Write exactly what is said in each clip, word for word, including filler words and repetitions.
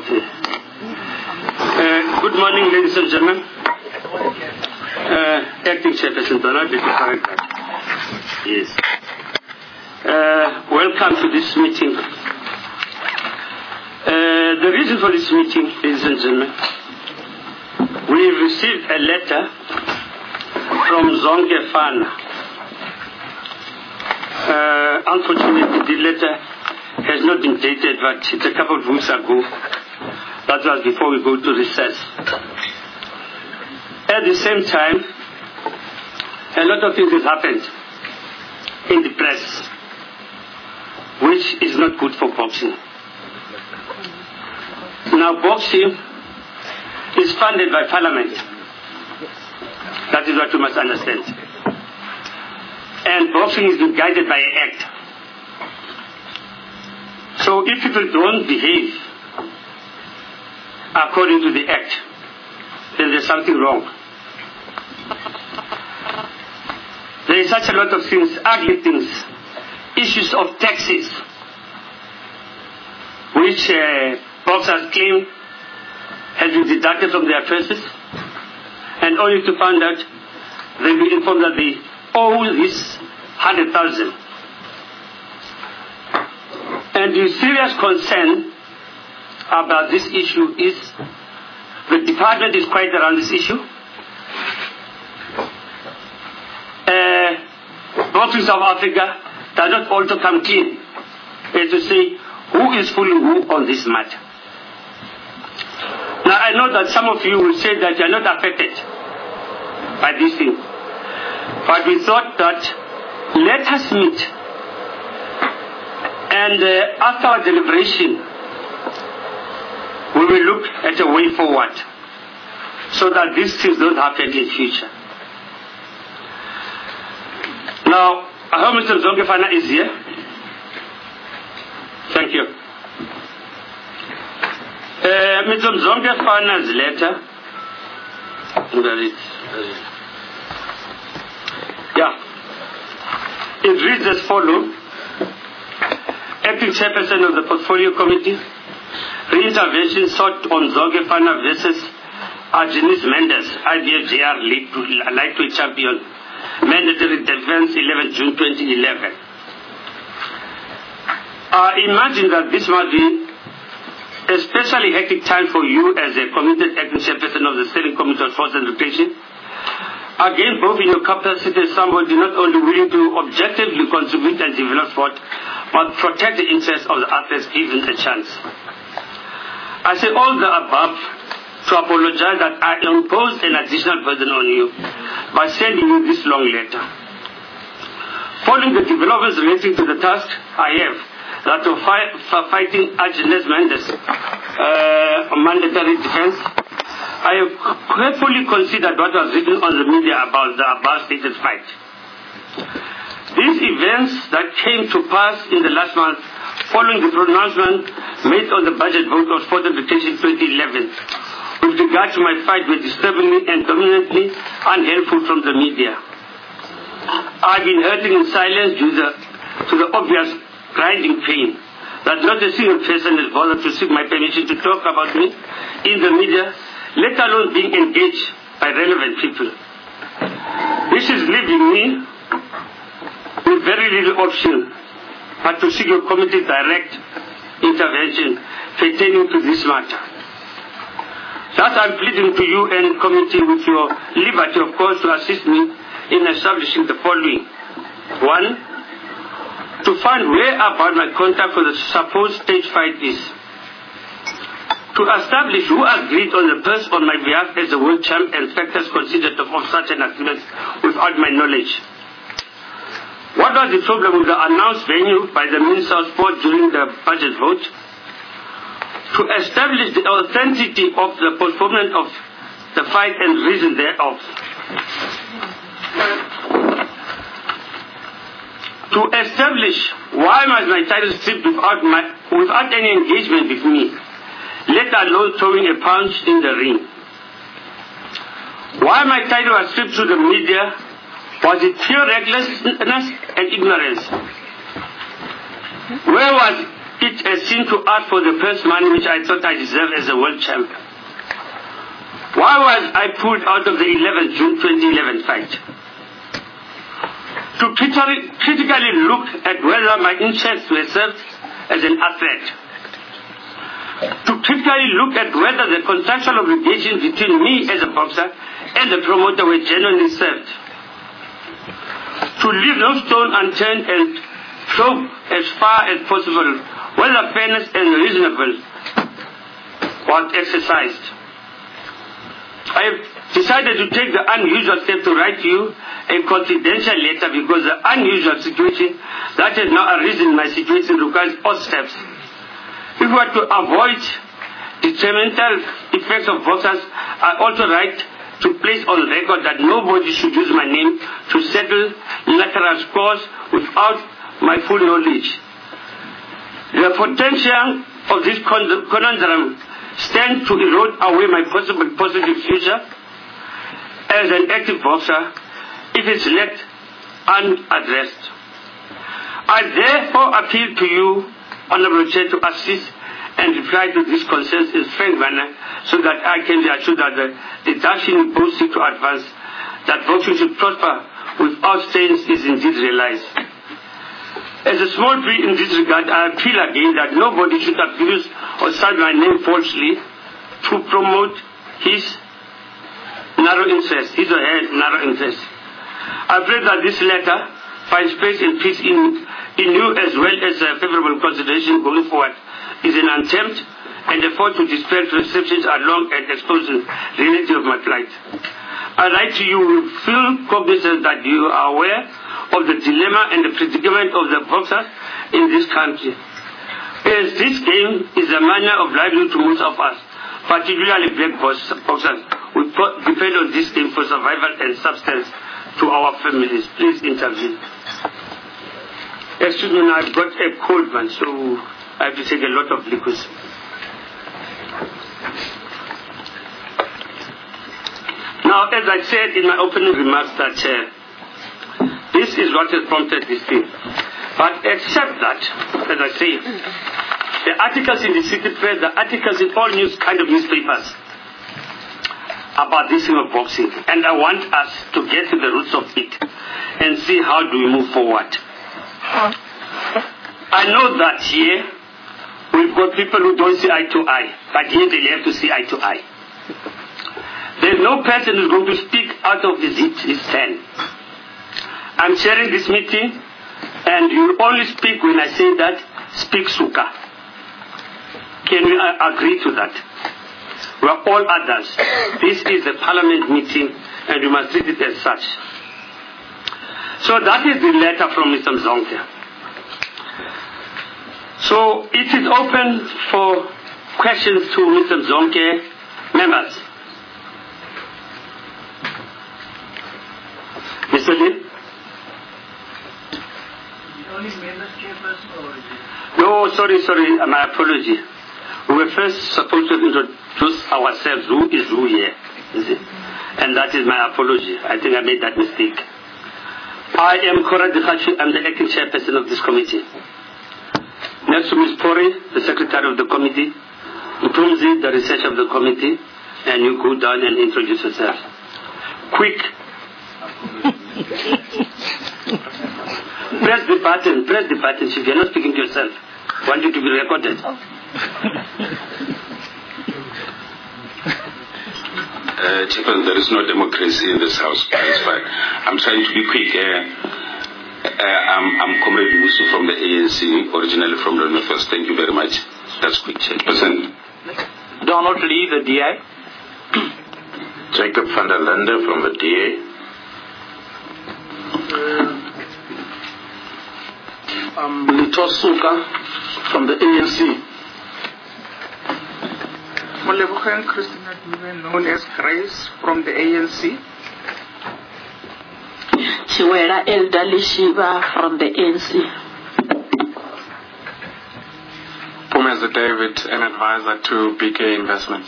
Okay. Uh, good morning, ladies and gentlemen. Uh, Acting Chairperson Donald, did you correct that? Yes. Uh, welcome to this meeting. Uh, the reason for this meeting, ladies and gentlemen, we received a letter from Zonke Fana. Uh, unfortunately, the letter has not been dated, but it's a couple of weeks ago. That was before we go to recess. At the same time, a lot of things have happened in the press, which is not good for boxing. Now, boxing is funded by Parliament. That is what you must understand. And boxing is being guided by an act. So if people don't behave according to the act, then there's something wrong. There is such a lot of things, ugly things, issues of taxes, which uh, boxers claim has been deducted from their purses, and only to find out they'll be informed that they owe this hundred thousand. And the serious concern about this issue is the department is quiet around this issue. Uh, Boxing South Africa does not also come clean as to say who is fooling who on this matter. Now I know that some of you will say that you are not affected by this thing, but we thought that let us meet and uh, after our deliberation we will look at a way forward so that these things don't happen in future. Now, I hope Mister Zonke Fana is here. Thank you. Uh, Mister Zonke Fana's letter, where is it? Yeah. It reads as follows. Acting Chairperson of the Portfolio Committee, re-intervention sought on Zonke Fana versus Argenis Mendes, I B F J R lightweight champion, mandatory defense, eleventh June twenty eleven. I imagine that this must be a especially hectic time for you as a committed acting chairperson of the Steering Committee on Sports and Recreation. Again, both in your capacity as somebody not only willing to objectively contribute and develop sport, but protect the interests of the athletes given a chance. I say all the above to apologize that I imposed an additional burden on you by sending you this long letter. Following the developments relating to the task I have, that of fi for fighting Argenis Mendes uh, mandatory defense, I have carefully considered what was written on the media about the above stated fight. These events that came to pass in the last month following the pronouncement made on the budget vote of Sport and Recreation twenty eleven with regard to my fight were disturbingly and dominantly unhelpful from the media. I've been hurting in silence due the, to the obvious grinding pain that not a single person has bothered to seek my permission to talk about me in the media, let alone being engaged by relevant people. This is leaving me with very little option but to seek your committee's direct intervention pertaining to this matter. Thus I'm pleading to you and committee with your liberty, of course, to assist me in establishing the following. One, to find where about my contact for the supposed stage fight is. To establish who agreed on the purse on my behalf as a world champ and factors considered of such an agreement without my knowledge. What was the problem with the announced venue by the Minister of Sport during the budget vote? To establish the authenticity of the postponement of the fight and reason thereof. To establish why was my title stripped without, my, without any engagement with me, let alone throwing a punch in the ring. Why my title was stripped through the media. Was it pure recklessness and ignorance? Where was it has seemed to ask for the first money which I thought I deserved as a world champion. Why was I pulled out of the eleventh June twenty eleven fight? To critically, critically look at whether my interests were served as an athlete. To critically look at whether the contractual obligations between me as a boxer and the promoter were genuinely served. To leave no stone unturned and probe as far as possible whether fairness and reasonable was exercised. I have decided to take the unusual step to write you a confidential letter because the unusual situation that has now arisen in my situation requires all steps. If we are to avoid detrimental effects of boxers, I also write to place on record that nobody should use my name to settle lateral scores without my full knowledge. The potential of this conundrum stands to erode away my possible positive future as an active boxer if it's left unaddressed. I therefore appeal to you, Honorable Chair, to assist and reply to these concerns in frank manner so that I can be assured that the, the direction we both seek to advance, that boxing should prosper without stains, is indeed realized. As a small plea in this regard, I appeal again that nobody should abuse or cite my name falsely to promote his narrow interest, his or her narrow interest. I pray that this letter finds space and peace in, in you as well as a favorable consideration going forward is an attempt and effort to dispel perceptions along and expose the reality of my plight. I write to you with full cognizance that you are aware of the dilemma and the predicament of the boxers in this country. As this game is a manner of livelihood to most of us, particularly black boxers, we depend on this game for survival and substance to our families. Please intervene. Excuse me, now I've got a cold man, so I have to take a lot of liquids. Now, as I said in my opening remarks, that uh, this is what has prompted this thing. But except that, as I say, the articles in the city press, the articles in all news kind of newspapers about this thing of boxing, and I want us to get to the roots of it and see how do we move forward. I know that here we've got people who don't see eye to eye, but here they have to see eye to eye. There's no person who's going to speak out of his, his stand. I'm chairing this meeting, and you only speak when I say that, speak Suka. Can we uh, agree to that? We are all adults. This is a parliament meeting, and we must treat it as such. So that is the letter from Mister Mzonke. So it is open for questions to Mister Mzonke. Members. Mister Lee? No, sorry, sorry, my apology. We were first supposed to introduce ourselves, who is who here, is it? And that is my apology. I think I made that mistake. I am Kora Dikhachi, I'm the acting chairperson of this committee. Next to Miz Pori, the secretary of the committee, Mtumzi, the researcher of the committee, and you go down and introduce yourself. Quick. Press the button, press the button. If you're not speaking to yourself, I want you to be recorded. Uh, Chairman, there is no democracy in this house. It's fine. I'm trying to be quick. Uh, uh, I'm, I'm Comrade Musu from the A N C, originally from the Northwest. Thank you very much. That's quick, Chairperson. Donald Lee, the D A. Jacob van der Linde from the D A. Um, Lito Suka from the A N C. Molebogen Christina Dube, known as Grace from the A N C. Chiwera Elderly Shiva from the A N C. Pumeza David, an advisor to B K Investments.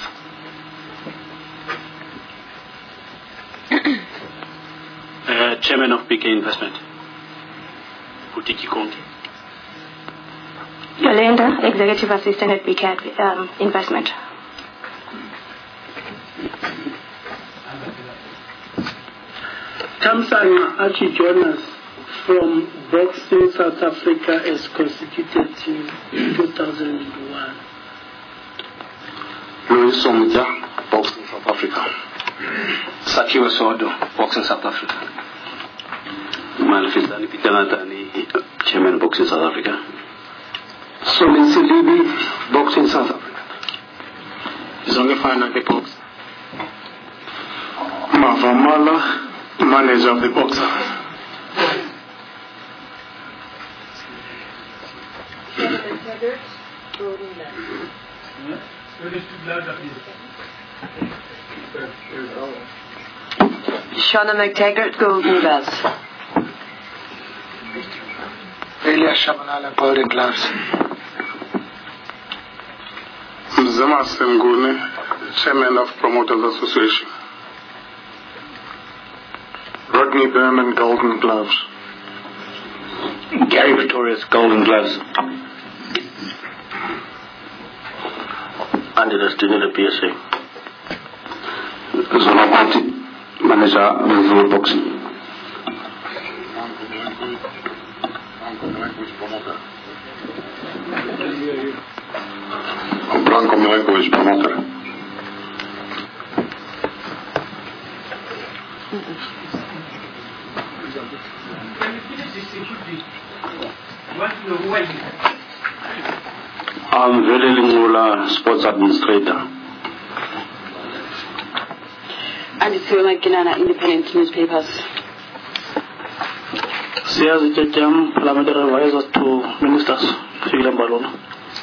uh, Chairman of B K Investment, Butiki Konti. Yolanda, Executive Assistant at B C A D um, Investment. Tamsang Archie Jonas from Boxing South Africa as constituted team in two thousand one. Louis Somja, Boxing South Africa. Sakiwa Sodo, Boxing South Africa. Malfisani Pitanatani, Chairman Boxing South Africa. Solin Silibi, Boxing South Africa. Zonge Final, the box. Mavamala, manager of the boxer. Shauna McTaggart, Golden Gloves. Elia Shabanala, Golden Gloves. Mzama Sengune, Chairman of Promoters Association. Rodney Berman, Golden Gloves. Gary Pretorius, Golden Gloves. Andy Rastina, P S A. Zonapati, Manager of Boxing. Branko Milenković, promoter. I'm Veli Lingula, Sports Administrator. And it's Fiona Ginana, Independent Newspapers. Siyazi Jajam, Parliamentary Advisor to Ministers, Filam Balona.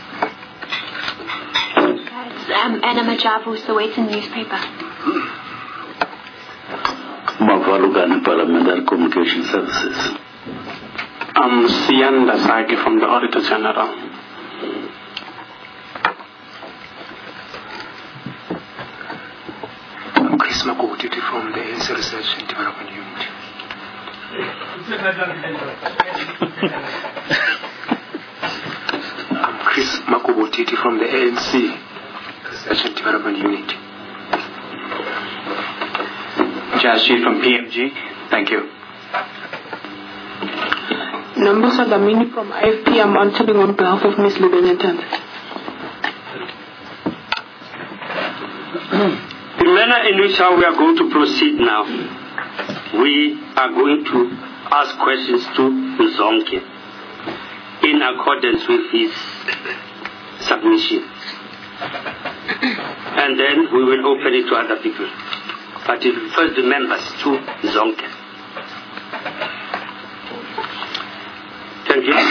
Um, Anna Majavu, Sowetan Newspaper. Mavalugan, Parliamentary Communication Services. I'm Sian Dasaki from the Auditor General. I'm Chris Makoti from the A N C Research and Development Unit. I'm Chris Makobotiti from the A N C Research and Development Unit. Jashi from P M G. Thank you. Nambusa Damini from I F P. I'm answering on behalf of Miz Lubenyatanz. The manner in which how we are going to proceed now, we are going to ask questions to Nzonke in accordance with his submission. And then we will open it to other people. But if first the members to Nzonke. Thank you.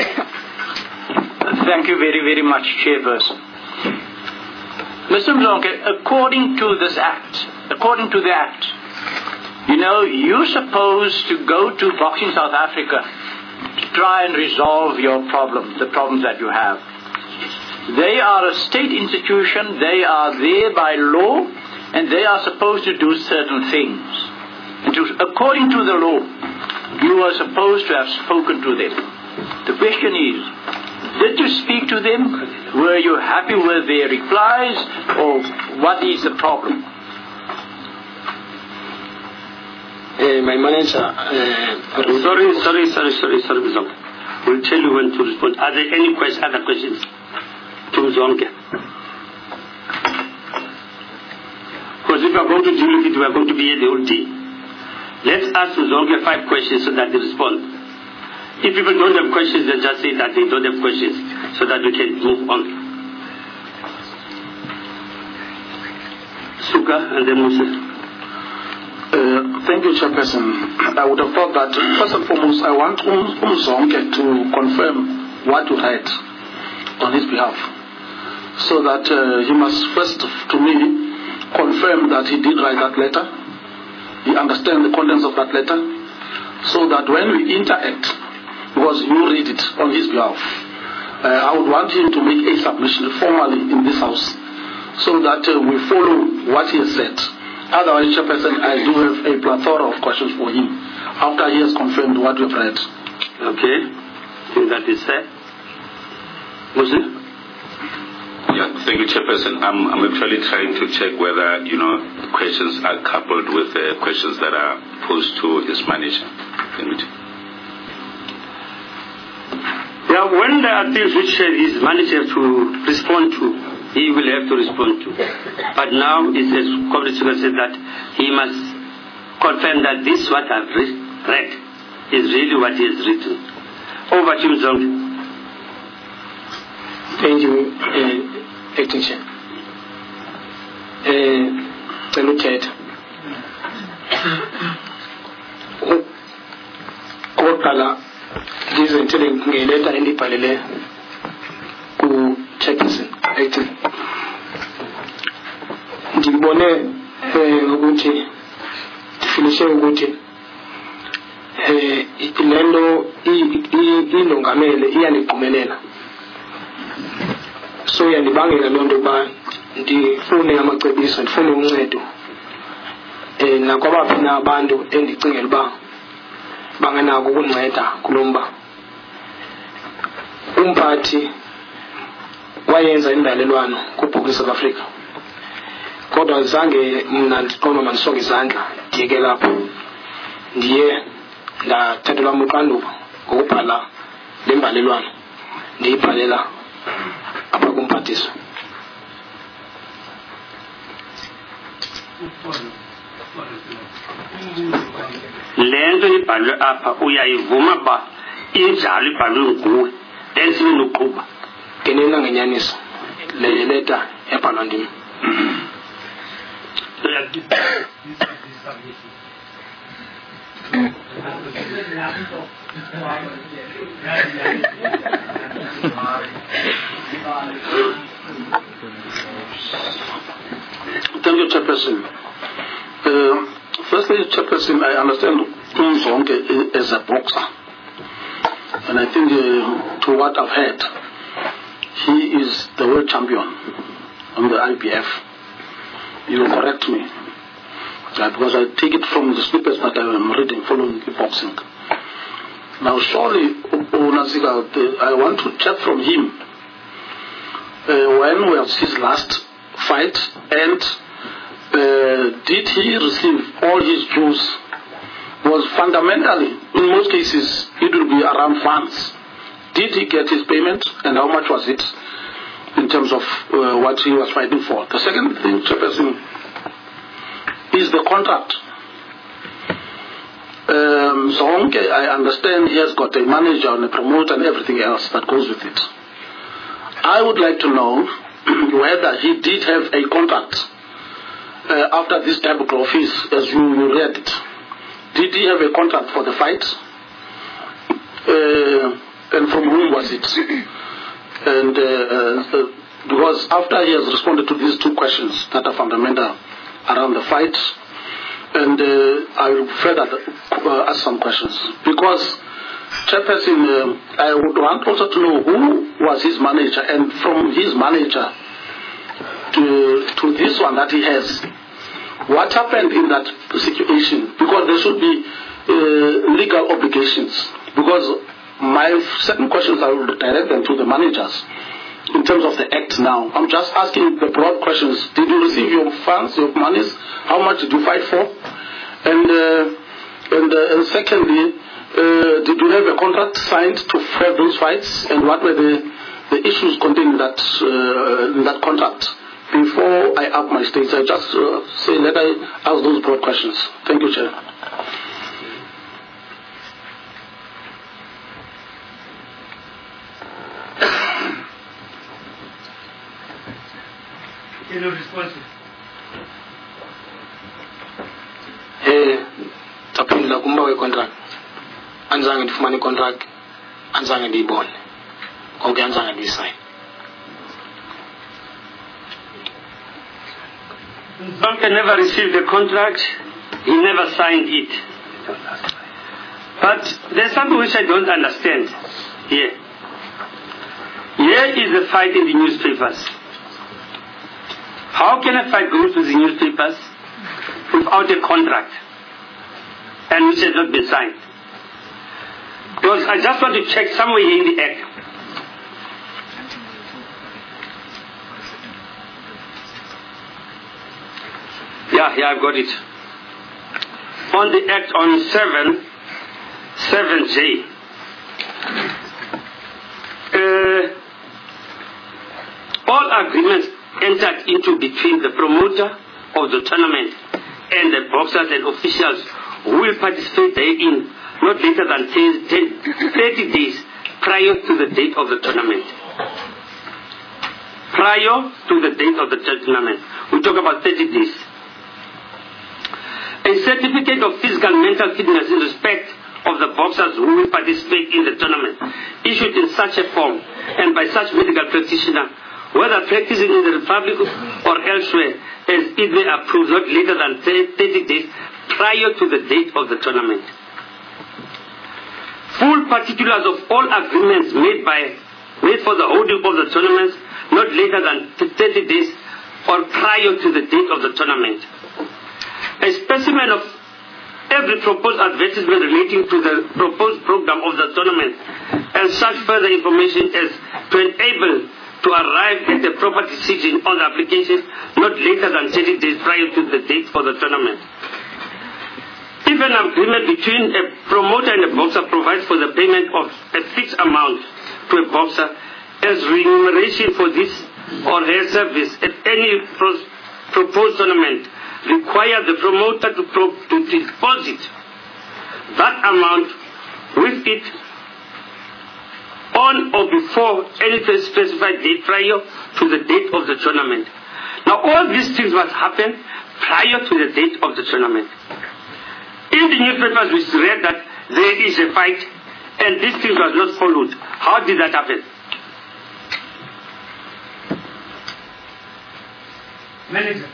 Thank you very, very much, Chairperson. Mister Mzonke, according to this Act, according to the Act, you know, you're supposed to go to Boxing South Africa to try and resolve your problems, the problems that you have. They are a state institution, they are there by law, and they are supposed to do certain things. And to, according to the law, you are supposed to have spoken to them. The question is, did you speak to them? Were you happy with their replies? Or what is the problem? Uh, my manager... Uh, sorry, sorry, sorry, sorry, sorry, Mzonke. We'll tell you when to respond. Are there any questions, other questions to Mzonke? Because if we are going to deal with it, we are going to be here the whole day. Let's ask Mzonke five questions so that they respond. If people don't have questions, then just say that they don't have questions so that we can move on. Suka and then Musa. Uh, thank you, Chairperson. I would have thought that, first and foremost, I want um, Umzonke to confirm what you read on his behalf. So that uh, he must first, to me, confirm that he did write that letter. He understands the contents of that letter. So that when we interact, because you read it on his behalf, uh, I would want him to make a submission formally in this house so that uh, we follow what he has said. Otherwise, Chairperson, I do have a plethora of questions for him after he has confirmed what we've read. Okay. I think that is fair. Muslim? Yeah, thank you, Chairperson. I'm, I'm actually trying to check whether, you know, questions are coupled with uh, questions that are posed to his manager. Yeah, when there are things which uh, his manager to respond to, he will have to respond to. But now, it's as Comrade Sugar said that he must confirm that this what I've re- read is really what he has written. Over to you, Zonke. Thank you, uh, Acting Chair. Cellucate. Okokuqala ngizentele ngeleta endibhalele ku-Chairperson acting. Ngibone eh ukuthi ndifinishe ukuthi eh lento ilongamele iyaniqumelela. So yandibangela loo nto uba ndifune amacebiso, ndifune uncedo eh nakwabaphi na abantu endicingela uba banganako ukunceda kulo mba. Umphathi wayenza indalelwano kuBhokisi South Africa, kodwa zange mna ndiqonda mandisonge izandla ndiyeke lapho. Ndiye ndathathelwa uxanduva ngokubhala le mbalelwano ndiyibhalela apha kumphathiswa. Le nto ibhalwe apha uyayivuma ba injalo ibhalwe nguwe then sibe nokuqhuba. Ngenena ngenyaniso le leta ebhalwa ndim. Thank you, Chairperson. Uh, firstly, Chairperson, I understand Umzonke as a boxer. And I think uh, to what I've heard, he is the world champion on the I B F. You will correct me. Uh, because I take it from the snippets that I am reading following the boxing. Now, surely, Unaziga, I want to check from him uh, when was his last fight, and uh, did he receive all his dues? Was fundamentally, in most cases, it will be around funds. Did he get his payment, and how much was it in terms of uh, what he was fighting for? The second thing, Chairperson, is the contract. Um, Zonke, I understand he has got a manager and a promoter and everything else that goes with it. I would like to know whether he did have a contract uh, after this type of office, as you, you read it. Did he have a contract for the fight? Uh, and from whom was it? And uh, uh, because after he has responded to these two questions that are fundamental around the fight, and uh, I will further uh, ask some questions. Because, Chairperson, uh, I would want also to know who was his manager, and from his manager to, to this one that he has, what happened in that situation? Because there should be uh, legal obligations. Because my second questions, I will direct them to the managers. In terms of the act now, I'm just asking the broad questions. Did you receive your funds, your monies? How much did you fight for? And uh, and, uh, and secondly, uh, did you have a contract signed to have those fights? And what were the, the issues contained in that, uh, in that contract? Before I up my states, I just uh, say, let I ask those broad questions. Thank you, Chair. Any responses? Eh, tapindla kumba we contract. Anzange ndifumane contract, anzange ndiyibone. Konke anzange ndiyisign. Zonke never received the contract, he never signed it. But there's something which I don't understand here. Here is the fight in the newspapers. How can a fight go to the newspapers without a contract and which has not been signed? Because I just want to check somewhere here in the act. Yeah, yeah, I've got it. On the Act on seven, seven J. Uh, all agreements entered into between the promoter of the tournament and the boxers and officials who will participate therein not later than thirty days prior to the date of the tournament. Prior to the date of the tournament. We talk about thirty days. A certificate of physical and mental fitness in respect of the boxers who will participate in the tournament, issued in such a form and by such medical practitioner, whether practicing in the Republic or elsewhere, as it may approve not later than thirty days prior to the date of the tournament. Full particulars of all agreements made by made for the holding of the tournaments not later than thirty days or prior to the date of the tournament. A specimen of every proposed advertisement relating to the proposed program of the tournament and such further information as to enable to arrive at a proper decision on the application not later than thirty days prior to the date for the tournament. If an agreement between a promoter and a boxer provides for the payment of a fixed amount to a boxer as remuneration for this or her service at any pro- proposed tournament, require the promoter to, pro- to deposit that amount with it on or before any specified date prior to the date of the tournament. Now all these things must happen prior to the date of the tournament. In the newspapers we read that there is a fight and this thing was not followed. How did that happen? Manager.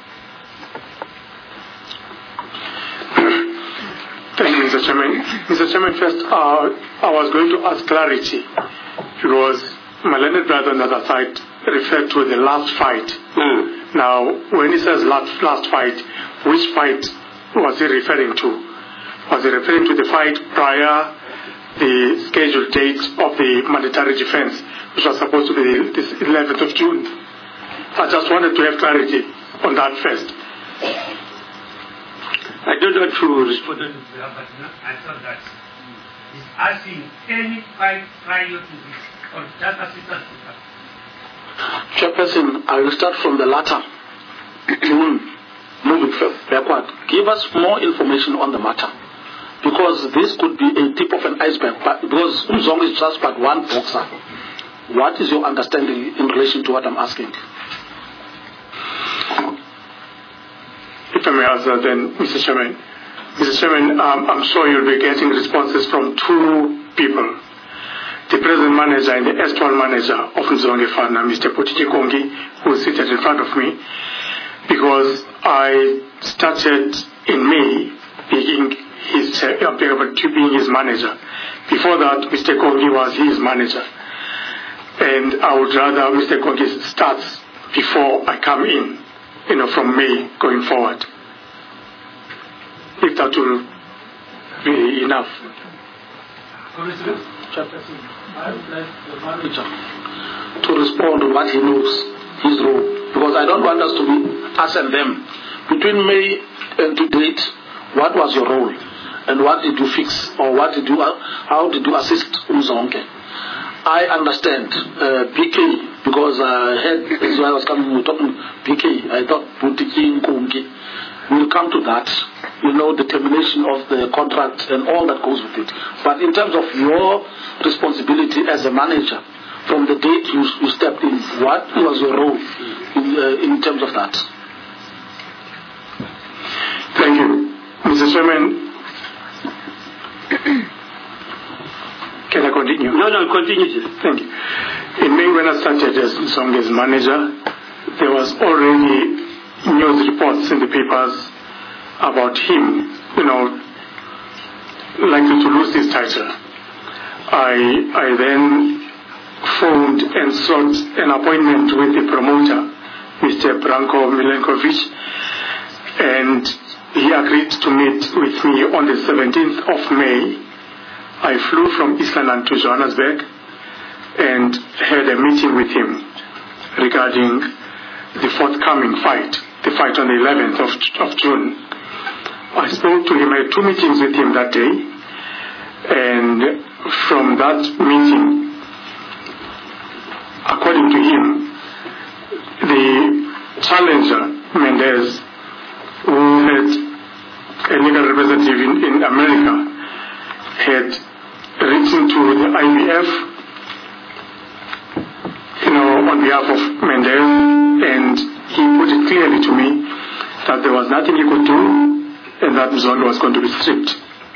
Thank you, Mister Chairman. Mister Chairman, first, uh, I was going to ask clarity because my learned brother on the other side referred to the last fight. Mm. Now, when he says last, last fight, which fight was he referring to? Was he referring to the fight prior the scheduled date of the mandatory defense, which was supposed to be this eleventh of June? I just wanted to have clarity on that first. I don't want to respond to that, but I thought that he's asking any fight prior to this, or just assistance to that. Chairperson, I will start from the latter. Moving backward. Give us more information on the matter. Because this could be a tip of an iceberg. But because Umzong is just but one boxer. What is your understanding in relation to what I'm asking? If I may answer then, Mister Chairman. Mister Chairman, um, I'm sure you'll be getting responses from two people. The present manager and the erstwhile manager of Mzonge Fana, Mister Potiti Kongi, who is seated in front of me, because I started in May being his, uh, being his manager. Before that, Mister Kongi was his manager. And I would rather Mister Kongi starts before I come in, you know, from May going forward. If that will be enough. I would like the manager to respond to what he knows, his role. Because I don't want us to be us and them. Between May and to date, what was your role? And what did you fix? Or what did you, how did you assist Umzonke? I understand uh, B K, because I heard, as I was coming, we were talking B K, I thought Butiki Nkungi. We'll come to that, you know, the termination of the contract and all that goes with it. But in terms of your responsibility as a manager, from the date you, you stepped in, what was your role in, uh, in terms of that? Thank you. Mister Chairman, can I continue? No, no, continue. Thank you. In May, when I started as Mzonge's manager, there was already news reports in the papers about him, you know, likely to lose his title. I, I then phoned and sought an appointment with the promoter, Mister Branko Milenkovic, and he agreed to meet with me on the seventeenth of May. I flew from East London to Johannesburg and had a meeting with him regarding the forthcoming fight, the fight fight on the eleventh of, of June. I spoke to him, I had two meetings with him that day, and from that meeting, according to him, the challenger, Mendez, who had a legal representative in, in America, had written to the I B F, you know, on behalf of Mendez, and he put it clearly to me that there was nothing he could do and that Mzondo was going to be stripped.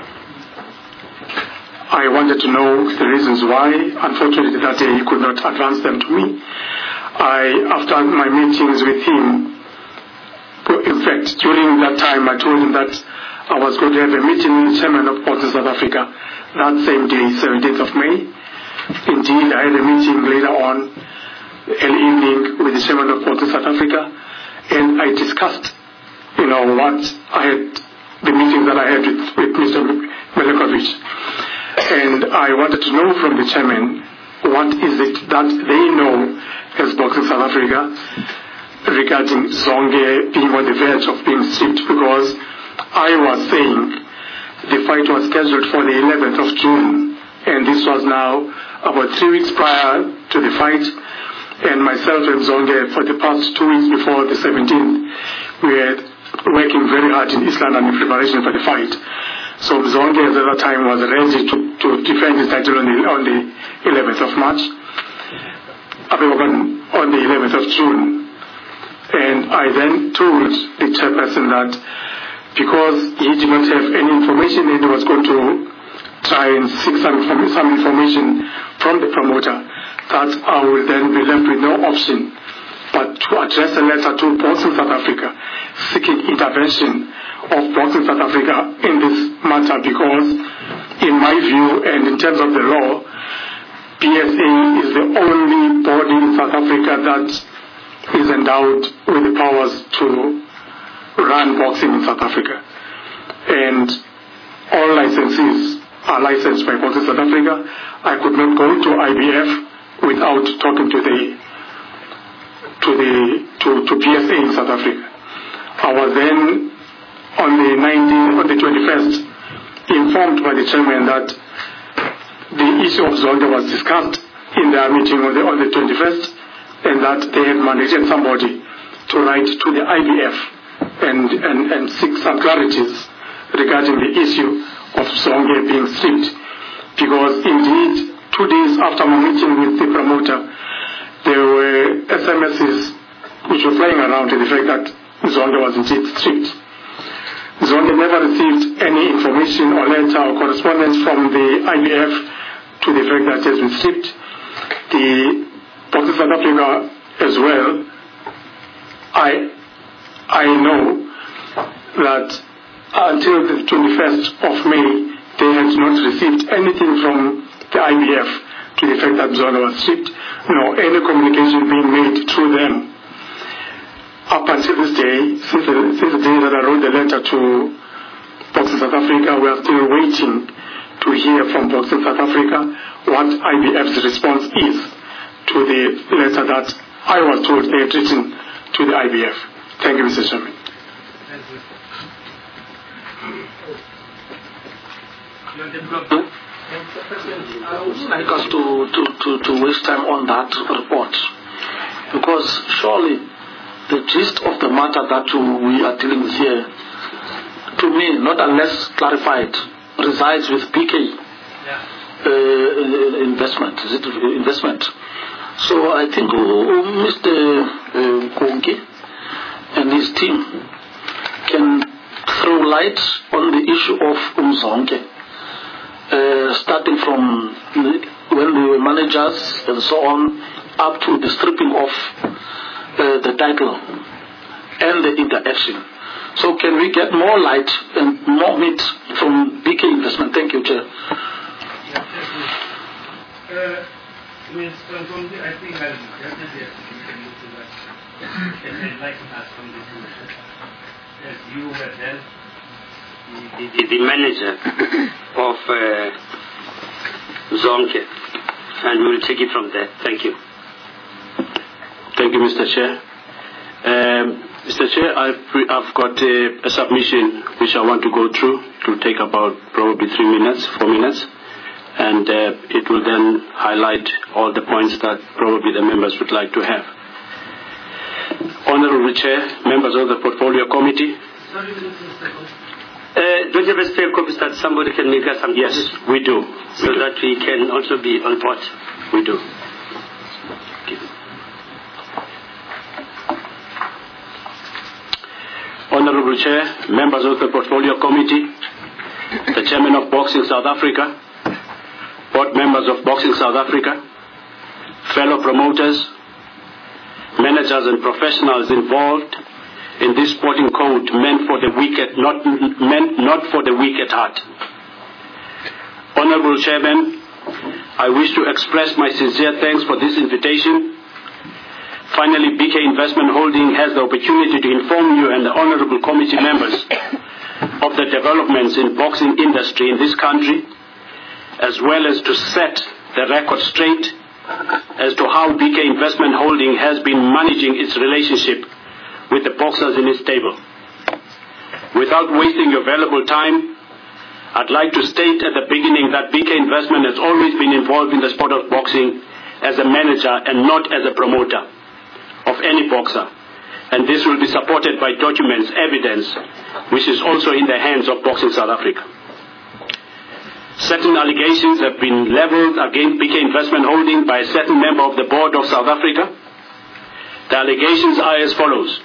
I wanted to know the reasons why. Unfortunately, that day he could not advance them to me. I, after my meetings with him, in fact, during that time I told him that I was going to have a meeting with the chairman of Ports in South Africa that same day, seventeenth of May. Indeed, I had a meeting later on, early evening, with the chairman of Ports in South Africa, and I discussed, you know, what I had, the meetings that I had with, with Mister Melekovich. And I wanted to know from the chairman, what is it that they know as Boxing South Africa regarding Zonke being on the verge of being stripped, because I was saying the fight was scheduled for the eleventh of June, and this was now about three weeks prior to the fight, and myself and Zonke for the past two weeks before the seventeenth, we were working very hard in East London in preparation for the fight. So Zonke at that time was ready to, to defend his title on the, on the eleventh of March, on the eleventh of June. And I then told the chairperson that because he did not have any information and he was going to try and seek some, some information from the promoter, that I will then be left with no option but to address a letter to Boxing South Africa seeking intervention of Boxing South Africa in this matter, because in my view and in terms of the law, B S A is the only body in South Africa that is endowed with the powers to run boxing in South Africa. And all licensees are licensed by Boxing South Africa. I could not go to I B F without talking to the to the to, to P S A in South Africa. I was then on the nineteenth, on the twenty-first, informed by the chairman that the issue of Zonke was discussed in their meeting on the on the twenty-first, and that they had mandated somebody to write to the I B F and, and, and seek some clarities regarding the issue of Zonke being stripped. Because indeed, two days after my meeting with the promoter, there were S M Ses which were flying around to the fact that Zonke was indeed stripped. Zonke never received any information or letter or correspondence from the I B F to the fact that he has been stripped. The Boxing South Africa as well, I I know that until the twenty-first of May, they had not received anything from the I B F to the fact that Zonke was stripped, nor any communication being made through them. Up until this day, since the, since the day that I wrote the letter to Boxing South Africa, we are still waiting to hear from Boxing South Africa what I B F's response is to the letter that I was told they had written to the I B F. Thank you, Mister Chairman. I would like us to, to, to, to waste time on that report, because surely the gist of the matter that we are dealing with here, to me, not unless clarified, resides with B K uh, investment. Is it investment? So I think uh, Mister Uh, Kongi and his team can throw light on the issue of Umzonke, uh, starting from when they were managers and so on, up to the stripping of uh, the title and the interaction. So can we get more light and more meat from B K Investment? Thank you, Chair. Uh, Miz Kongi, I think I'll definitely can move to that. Can enlighten us from this issue. As you were then the, the, the manager of uh, Zonke, and we will take it from there. Thank you. Thank you, Mister Chair. Um, Mister Chair, I've, I've got a, a submission which I want to go through. It will take about probably three minutes, four minutes, and uh, it will then highlight all the points that probably the members would like to have. Honourable Chair, members of the Portfolio Committee. Sorry, uh, don't you have a spare copies that somebody can make us some? Yes, we do. So we do. that we can also be on board. We do. Honourable Chair, members of the Portfolio Committee, the Chairman of Boxing South Africa, board members of Boxing South Africa, fellow promoters, managers and professionals involved in this sporting code meant for the weak at, not, meant not for the weak at heart. Honourable Chairman, I wish to express my sincere thanks for this invitation. Finally, B K Investment Holding has the opportunity to inform you and the honourable committee members of the developments in boxing industry in this country, as well as to set the record straight as to how B K Investment Holding has been managing its relationship with the boxers in its stable. Without wasting your valuable time, I'd like to state at the beginning that B K Investment has always been involved in the sport of boxing as a manager and not as a promoter of any boxer, and this will be supported by documents, evidence, which is also in the hands of Boxing South Africa. Certain allegations have been levelled against B K Investment Holding by a certain member of the board of South Africa. The allegations are as follows.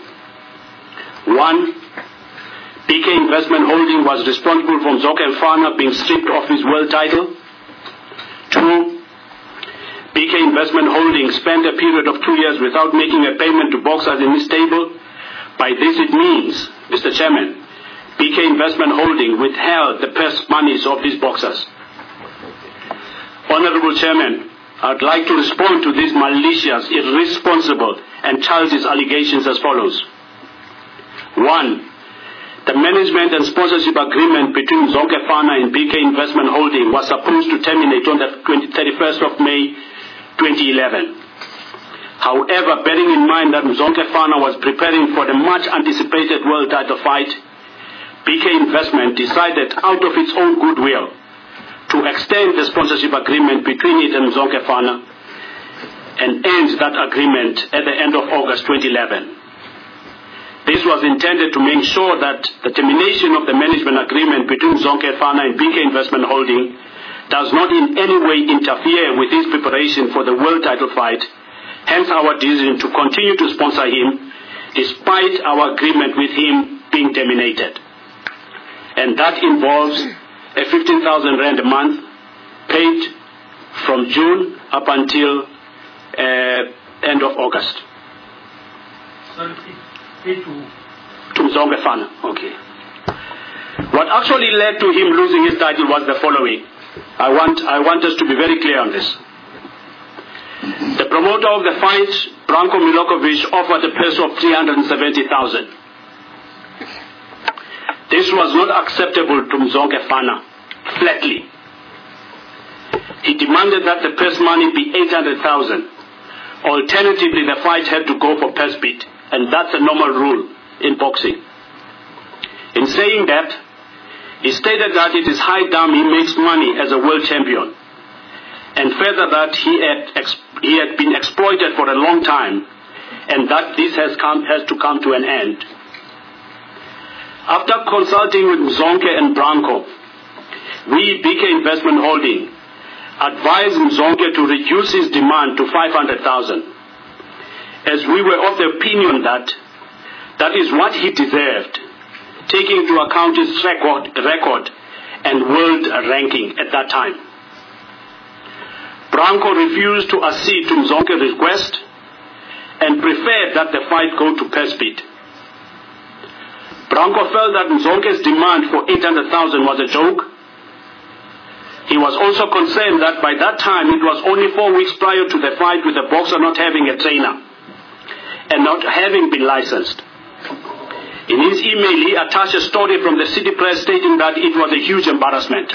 One, B K Investment Holding was responsible for Mzonke Mfana being stripped of his world title. Two, B K Investment Holding spent a period of two years without making a payment to boxers in his stable. By this it means, Mister Chairman, B K Investment Holding withheld the purse monies of these boxers. Honourable Chairman, I'd like to respond to these malicious, irresponsible and childish allegations as follows. One, the management and sponsorship agreement between Mzonke Mfana and B K Investment Holding was supposed to terminate on the thirty-first of May twenty eleven. However, bearing in mind that Mzonke Mfana was preparing for the much anticipated world title fight, B K Investment decided out of its own goodwill to extend the sponsorship agreement between it and Mzonke Mfana and end that agreement at the end of August twenty eleven. This was intended to make sure that the termination of the management agreement between Mzonke Mfana and B K Investment Holding does not in any way interfere with his preparation for the world title fight, hence our decision to continue to sponsor him despite our agreement with him being terminated. And that involves a fifteen thousand rand a month paid from June up until uh, end of August. Sorry, paid to To Mzonke Mfana, okay. What actually led to him losing his title was the following. I want, I want us to be very clear on this. The promoter of the fight, Branko Milokovic, offered a purse of three hundred seventy thousand. This was not acceptable to Mzonke Mfana, flatly. He demanded that the purse money be eight hundred thousand. Alternatively, the fight had to go for purse bid, and that's a normal rule in boxing. In saying that, he stated that it is high time he makes money as a world champion, and further that he had, ex he had been exploited for a long time, and that this has, come, has to come to an end. After consulting with Mzonke and Branko, we, B K Investment Holding, advised Mzonke to reduce his demand to five hundred thousand, as we were of the opinion that that is what he deserved, taking into account his record, record and world ranking at that time. Branko refused to accede to Mzonke's request and preferred that the fight go to purse bid. Branko felt that Mzonke's demand for eight hundred thousand was a joke. He was also concerned that by that time it was only four weeks prior to the fight, with the boxer not having a trainer and not having been licensed. In his email, he attached a story from the City Press stating that it was a huge embarrassment.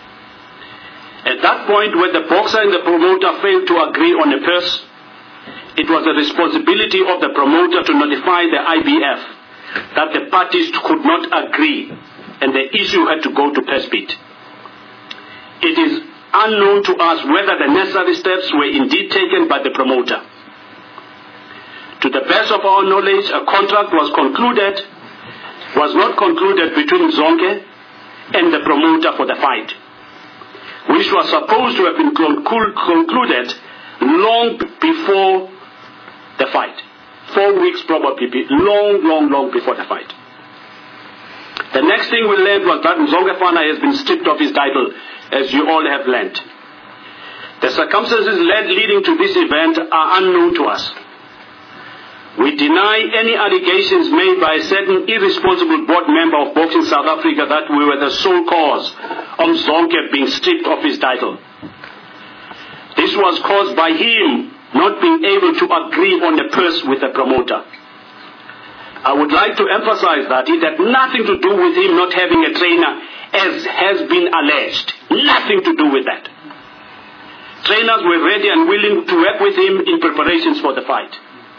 At that point, when the boxer and the promoter failed to agree on a purse, it was the responsibility of the promoter to notify the I B F that the parties could not agree and the issue had to go to PESPIT. It is unknown to us whether the necessary steps were indeed taken by the promoter. To the best of our knowledge, a contract was concluded, was not concluded between Zonke and the promoter for the fight, which was supposed to have been conclu- concluded long before the fight. Four weeks probably, long, long, long before the fight. The next thing we learned was that Zonke Fana has been stripped of his title, as you all have learned. The circumstances led leading to this event are unknown to us. We deny any allegations made by a certain irresponsible board member of Boxing South Africa that we were the sole cause of Zonke being stripped of his title. This was caused by him not being able to agree on the purse with the promoter. I would like to emphasize that it had nothing to do with him not having a trainer, as has been alleged. Nothing to do with that. Trainers were ready and willing to work with him in preparations for the fight.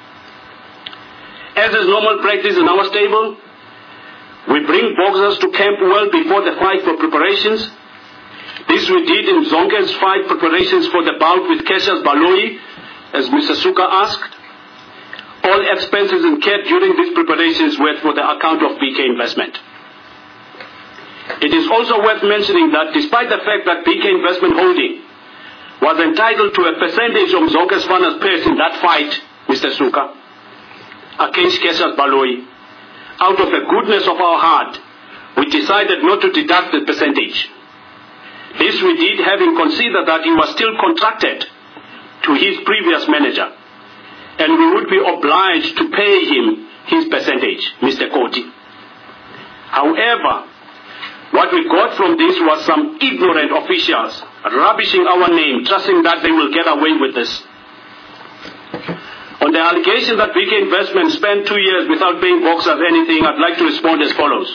As is normal practice in our stable, we bring boxers to camp well before the fight for preparations. This we did in Zonke's fight preparations for the bout with Cassius Baloyi, as Mister Suka asked. All expenses incurred during these preparations were for the account of B K Investment. It is also worth mentioning that despite the fact that B K Investment Holding was entitled to a percentage of Zonke's Fana's purse in that fight, Mister Suka, against Cassius Baloyi, out of the goodness of our heart, we decided not to deduct the percentage. This we did having considered that he was still contracted to his previous manager, and we would be obliged to pay him his percentage, Mister Koti. However, what we got from this was some ignorant officials rubbishing our name, trusting that they will get away with this. On the allegation that B K Investment spent two years without paying boxers anything, I'd like to respond as follows.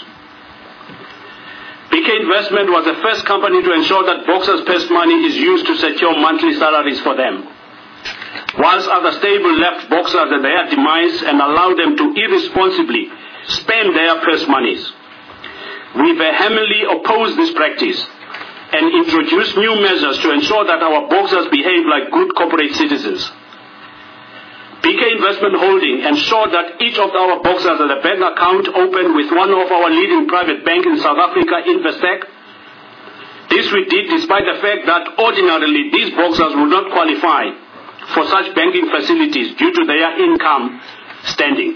B K Investment was the first company to ensure that boxers' purse money is used to secure monthly salaries for them, whilst other stable left boxers at their demise and allowed them to irresponsibly spend their purse monies. We vehemently oppose this practice and introduce new measures to ensure that our boxers behave like good corporate citizens. B K Investment Holding ensured that each of our boxers had a bank account opened with one of our leading private banks in South Africa, Investec. This we did despite the fact that ordinarily these boxers would not qualify for such banking facilities due to their income standing.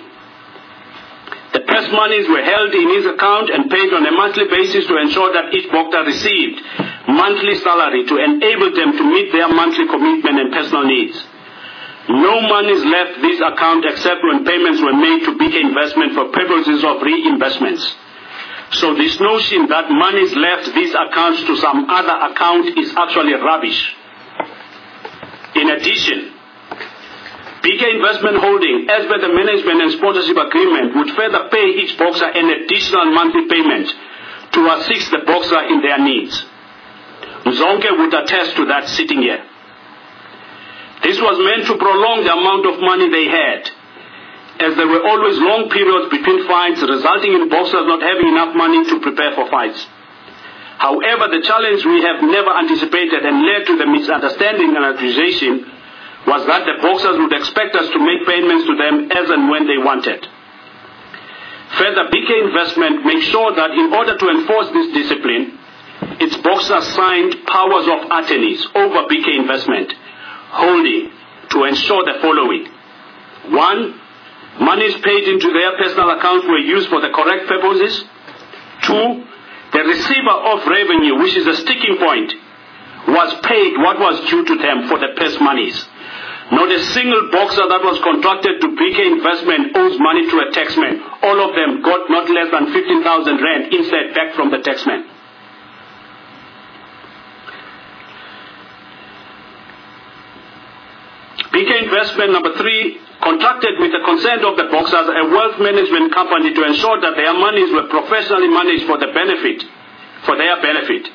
The purse monies were held in his account and paid on a monthly basis to ensure that each boxer received monthly salary to enable them to meet their monthly commitment and personal needs. No monies left this account except when payments were made to B K Investment for purposes of reinvestments. So this notion that monies left these accounts to some other account is actually rubbish. In addition, B K Investment Holding, as per the management and sponsorship agreement, would further pay each boxer an additional monthly payment to assist the boxer in their needs. Zonke would attest to that sitting here. This was meant to prolong the amount of money they had, as there were always long periods between fights, resulting in boxers not having enough money to prepare for fights. However, the challenge we have never anticipated and led to the misunderstanding and accusation was that the boxers would expect us to make payments to them as and when they wanted. Further, B K Investment made sure that in order to enforce this discipline, its boxers signed powers of attorneys over B K Investment Holding to ensure the following. One, monies paid into their personal accounts were used for the correct purposes. Two, the receiver of revenue, which is a sticking point, was paid what was due to them for the purse monies. Not a single boxer that was contracted to B K Investment owes money to a taxman. All of them got not less than fifteen thousand rand instead back from the taxman. B K Investment, number three, contracted with the consent of the boxers a wealth management company to ensure that their monies were professionally managed for the benefit, for their benefit.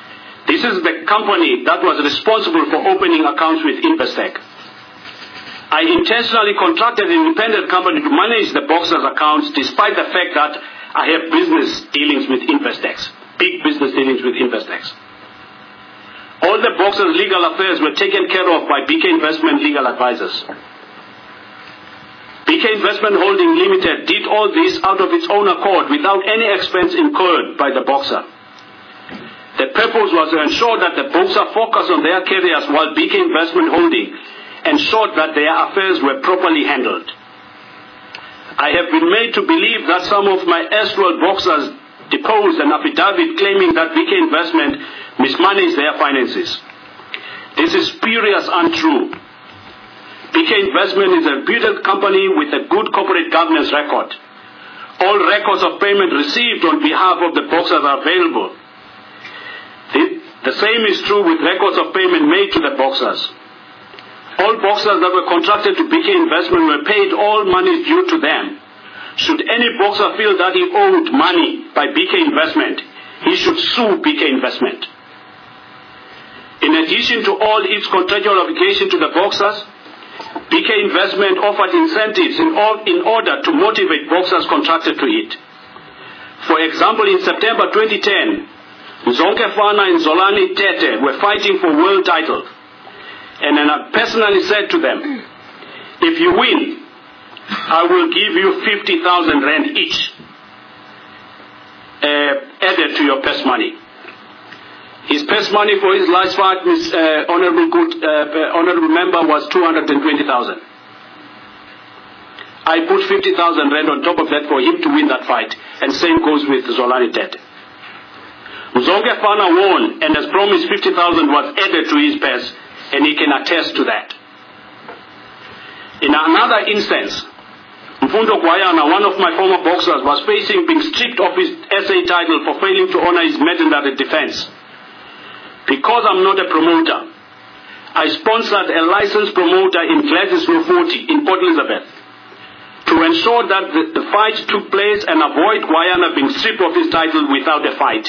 This is the company that was responsible for opening accounts with Investec. I intentionally contracted an independent company to manage the Boxers' accounts despite the fact that I have business dealings with Investex, big business dealings with Investex. All the Boxers' legal affairs were taken care of by B K Investment Legal Advisors. B K Investment Holding Limited did all this out of its own accord without any expense incurred by the Boxer. The purpose was to ensure that the Boxer focused on their careers while B K Investment Holding ensured that their affairs were properly handled. I have been made to believe that some of my erstwhile Boxers deposed an affidavit claiming that B K Investment mismanaged their finances. This is spurious untrue. B K Investment is a reputed company with a good corporate governance record. All records of payment received on behalf of the Boxers are available. The, the same is true with records of payment made to the Boxers. All Boxers that were contracted to B K Investment were paid all money due to them. Should any Boxer feel that he owed money by B K Investment, he should sue B K Investment. In addition to all its contractual obligation to the Boxers, B K Investment offered incentives in, all, in order to motivate Boxers contracted to it. For example, in September twenty ten, Zonke Fana and Zolani Tete were fighting for world title. And then I personally said to them, if you win, I will give you fifty thousand rand each uh, added to your purse money. His purse money for his last fight, Miz uh, Honorable, good, uh, Honorable Member, was two hundred twenty thousand. I put fifty thousand rand on top of that for him to win that fight, and same goes with Zolani Tete. Mzonke Fana won and has promised fifty thousand was added to his purse, and he can attest to that. In another instance, Mfundo Gwayana, one of my former Boxers, was facing being stripped of his S A title for failing to honor his mandatory defense. Because I'm not a promoter, I sponsored a licensed promoter in Gladys forty in Port Elizabeth to ensure that the, the fight took place and avoid Gwayana being stripped of his title without a fight.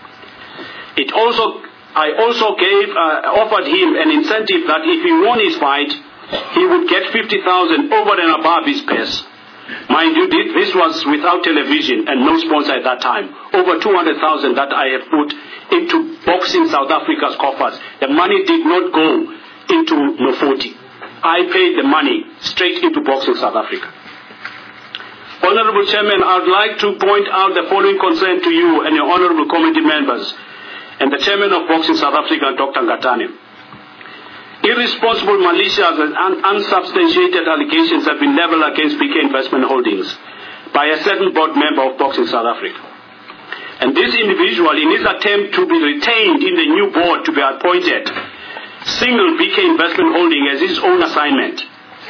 It also, I also gave, uh, offered him an incentive that if he won his fight, he would get fifty thousand over and above his purse. Mind you, this was without television and no sponsor at that time. Over two hundred thousand that I have put into Boxing South Africa's coffers. The money did not go into No forty. I paid the money straight into Boxing South Africa. Honorable Chairman, I would like to point out the following concern to you and your honorable committee members and the Chairman of Boxing South Africa, Doctor Ngatane. Irresponsible, malicious and un unsubstantiated allegations have been leveled against B K Investment Holdings by a certain board member of Boxing South Africa. And this individual, in his attempt to be retained in the new board to be appointed, singled B K Investment Holding as his own assignment.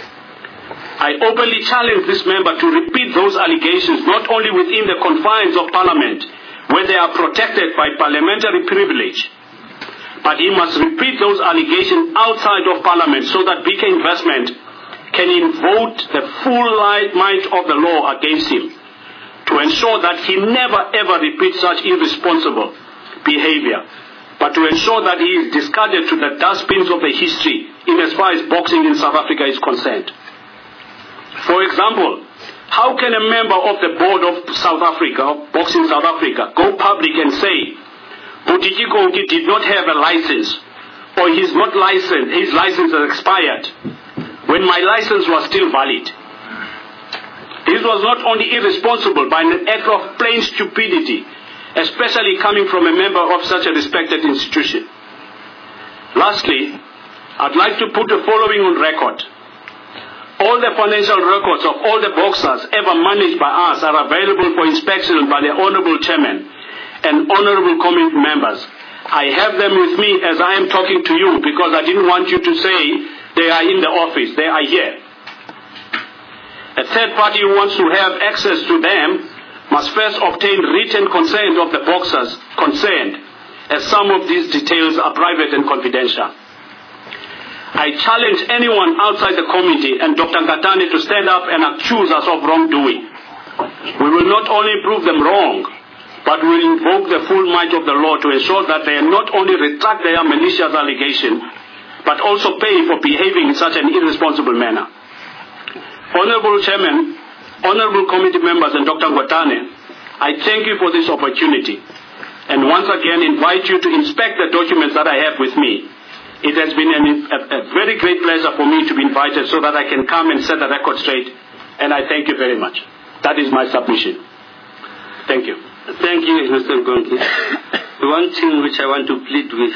I openly challenge this member to repeat those allegations not only within the confines of Parliament, where they are protected by parliamentary privilege, but he must repeat those allegations outside of Parliament so that B K Investment can invoke the full might of the law against him to ensure that he never ever repeats such irresponsible behavior, but to ensure that he is discarded to the dustbins of the history in as far as boxing in South Africa is concerned. For example, how can a member of the board of South Africa, of Boxing South Africa, go public and say Butiki Konki did not have a license, or he's not licensed, his license has expired, when my license was still valid? This was not only irresponsible, but an act of plain stupidity, especially coming from a member of such a respected institution. Lastly, I'd like to put the following on record. All the financial records of all the Boxers ever managed by us are available for inspection by the Honorable Chairman and Honorable Committee members. I have them with me as I am talking to you because I didn't want you to say they are in the office. They are here. A third party who wants to have access to them must first obtain written consent of the Boxers concerned, as some of these details are private and confidential. I challenge anyone outside the committee and Doctor Ngatane to stand up and accuse us of wrongdoing. We will not only prove them wrong, but will invoke the full might of the law to ensure that they not only retract their malicious allegation, but also pay for behaving in such an irresponsible manner. Honorable Chairman, Honorable Committee members and Doctor Ngotane, I thank you for this opportunity and once again invite you to inspect the documents that I have with me. It has been an, a, a very great pleasure for me to be invited so that I can come and set the record straight, and I thank you very much. That is my submission. Thank you. Thank you, Mister Nkonki. One thing which I want to plead with,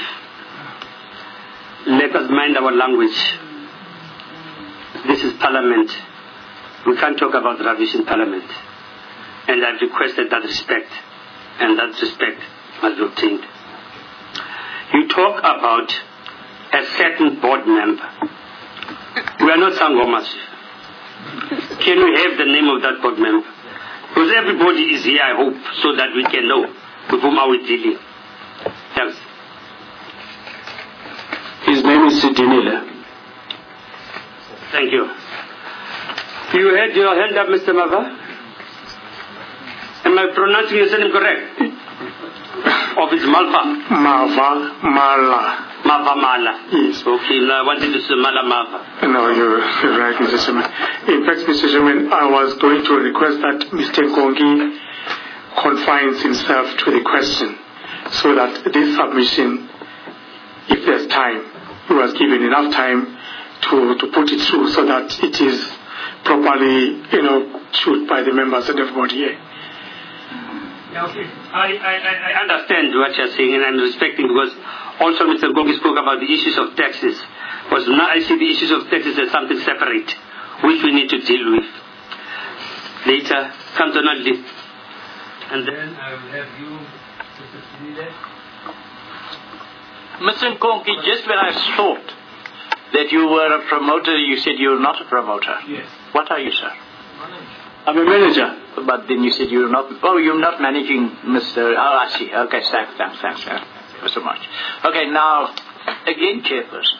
let us mind our language. This is Parliament. We can't talk about rubbish in Parliament. And I've requested that respect, and that respect must be obtained. You talk about a certain board member. We are not Sangomas. Can we have the name of that board member? Because everybody is here, I hope, so that we can know with whom are we dealing. Thanks. His name is Sidinile. Thank you. You had your hand up, Mister Mava? Am I pronouncing your name correct? Of his Malva? Mava Mala. Mava Mala. Yes. Okay, now I wanted to say Mala Mava. No, you're, you're right, Mister Chairman. In fact, Mister Chairman, I was going to request that Mister Nkonki confines himself to the question so that this submission, if there's time, he was given enough time to, to put it through so that it is properly, you know, chewed by the members and everybody here. Yeah, okay. I, I, I understand what you're saying, and I'm respecting, because also Mister Nkonki spoke about the issues of taxes. Because now I see the issues of taxes as something separate, which we need to deal with. Later, cantonally. And then I will have you, Mister Sidile. Mister Nkonki, just when I thought that you were a promoter, you said you're not a promoter. Yes. What are you, sir? I'm a manager. But then you said you're not, oh, you're not managing Mister Oh, I see. Okay, thanks, thanks, thanks, sir. Thank you so much. Okay, now, again, Chairperson.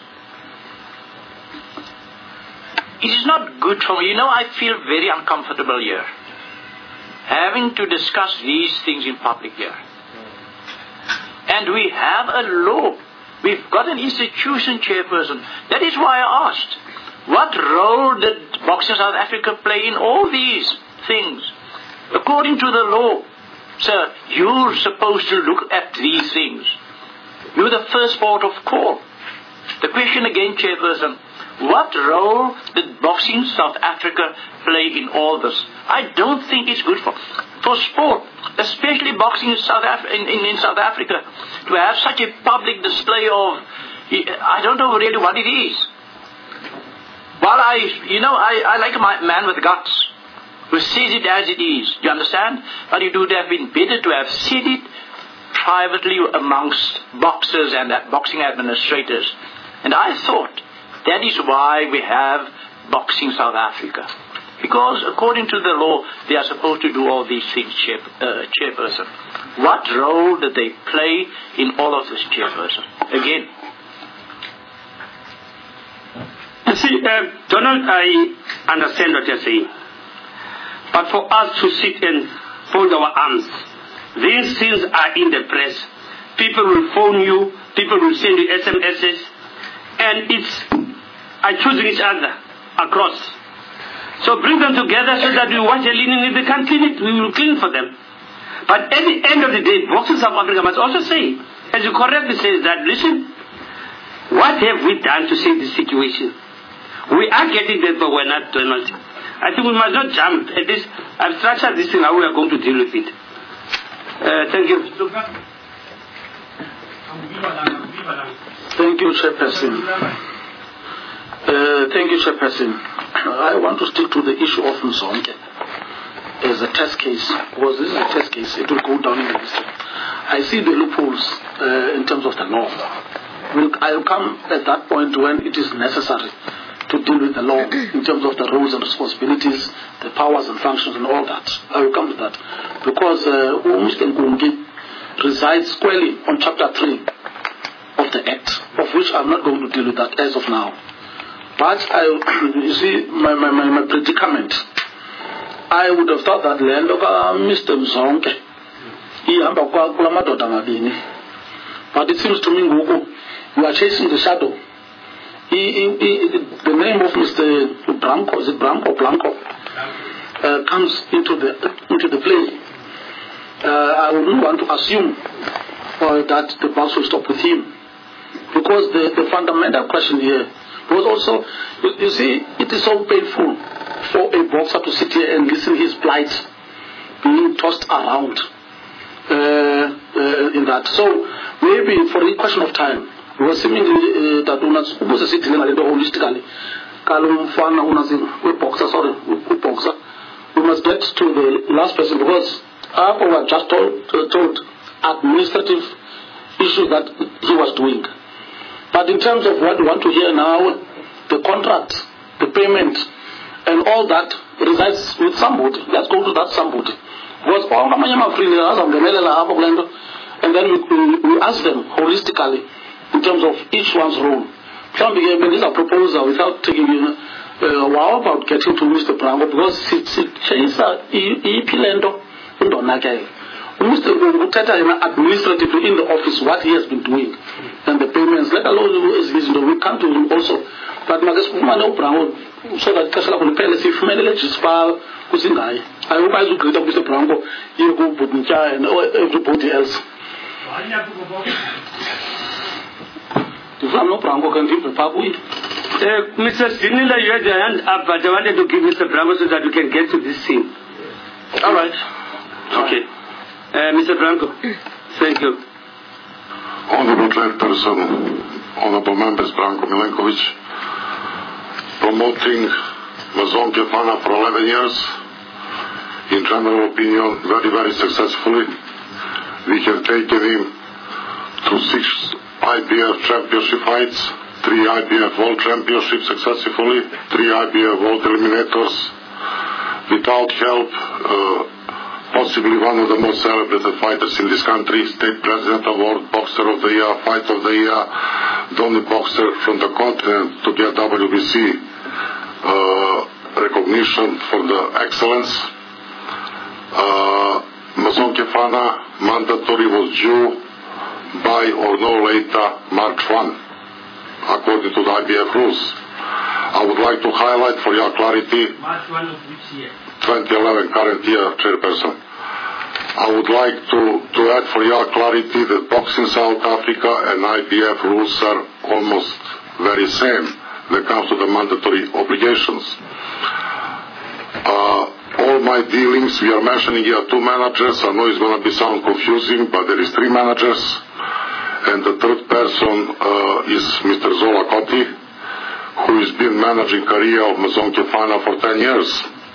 It is not good for me. You know, I feel very uncomfortable here, having to discuss these things in public here. And we have a law. We've got an institution, Chairperson. That is why I asked, what role did Boxing South Africa play in all these things? According to the law, sir, you're supposed to look at these things. You're the first port of call. The question again, Chairperson, what role did Boxing South Africa play in all this? I don't think it's good for, for sport, especially boxing in South, Af- in, in, in South Africa, to have such a public display of, I don't know really what it is. While I, you know, I, I like a man with guts, who says it as it is, you understand? But it would have been better to have said it privately amongst boxers and boxing administrators. And I thought, that is why we have Boxing South Africa. Because according to the law, they are supposed to do all these things, chair, uh, Chairperson. What role did they play in all of this, Chairperson? Again. You see, uh, Donald, I understand what you're saying. But for us to sit and fold our arms, these things are in the press. People will phone you, people will send you S M Ses, and it's accusing each other across. So bring them together so that we watch a leaning. If they can't clean it, we will clean for them. But at the end of the day, Boxing South Africa must also say, as you correctly say, that, listen, what have we done to save this situation? We are getting there, but we're not doing it. I think we must not jump at this. I've structured this thing, how we are going to deal with it. Uh, thank you. Thank you, Chairperson. Uh, thank you, Chairperson. I want to stick to the issue of Mzonke as a test case, because this is a test case. It will go down in the history. I see the loopholes uh, in terms of the law. We'll, I'll come at that point when it is necessary to deal with the law in terms of the roles and responsibilities, the powers and functions and all that. I will come to that. Because uh, Mister Nkonki resides squarely on chapter three of the Act, of which I'm not going to deal with that as of now. But I, you see, my, my, my, my predicament, I would have thought that land of Mister Mzonke, but it seems to me, Ngugu, you are chasing the shadow. He, he, he, the name of Mister Branco, is it Branco, Blanco, uh, comes into the into the play, uh, I wouldn't want to assume uh, that the box will stop with him. Because the, the fundamental question here was also, you, you see, it is so painful for a boxer to sit here and listen his plight being tossed around uh, uh, in that. So maybe for a question of time, because seemingly uh, that unas sitting holistically, we boxer, sorry, we boxer. We must get to the last person because Apple was just told, uh, told administrative issue that he was doing. But in terms of what we want to hear now, the contract, the payment, and all that resides with somebody. Let's go to that somebody. Because and then we, we, we ask them holistically in terms of each one's role. Some begin this a proposal without taking you know, uh, wow about getting to Mister Branco because it's it's Pilendo Mister administratively in the office what he has been doing and the payments, let alone is you know, we come to him also. But Magas Mano Branco so that Casala will pay if many legis file Kusingai. I hope I will greet up Mister Branco, you go Budincha and everybody else. If I'm not Branco can give the Papu. Uh, Mister Sinila, you had your hand up, but I wanted to give Mister Branco so that we can get to this scene. All right. Okay. Uh, Mister Branco, thank you. Honorable Chairperson, Honorable Members Branko Milenković, promoting Mazonke Fana for eleven years, in general opinion, very, very successfully. We have taken him to six I B F championship fights, three I B F World Championships successfully, three I B F World Eliminators. Without help, uh, possibly one of the most celebrated fighters in this country, State President Award, Boxer of the Year, Fight of the Year, the only boxer from the continent to get W B C uh, recognition for the excellence. Uh, Mazonke Fana mandatory was due by or no later March first, according to the I B F rules. I would like to highlight for your clarity March first of which year? twenty eleven, current year, Chairperson. I would like to, to add for your clarity that boxing South Africa and I B F rules are almost very same when it comes to the mandatory obligations. Uh, all my dealings, we are mentioning here two managers. I know it's going to be sound confusing, but there is three managers. And the third person uh, is Mister Zola Koti, who has been managing career of Mazonke Fana for ten years.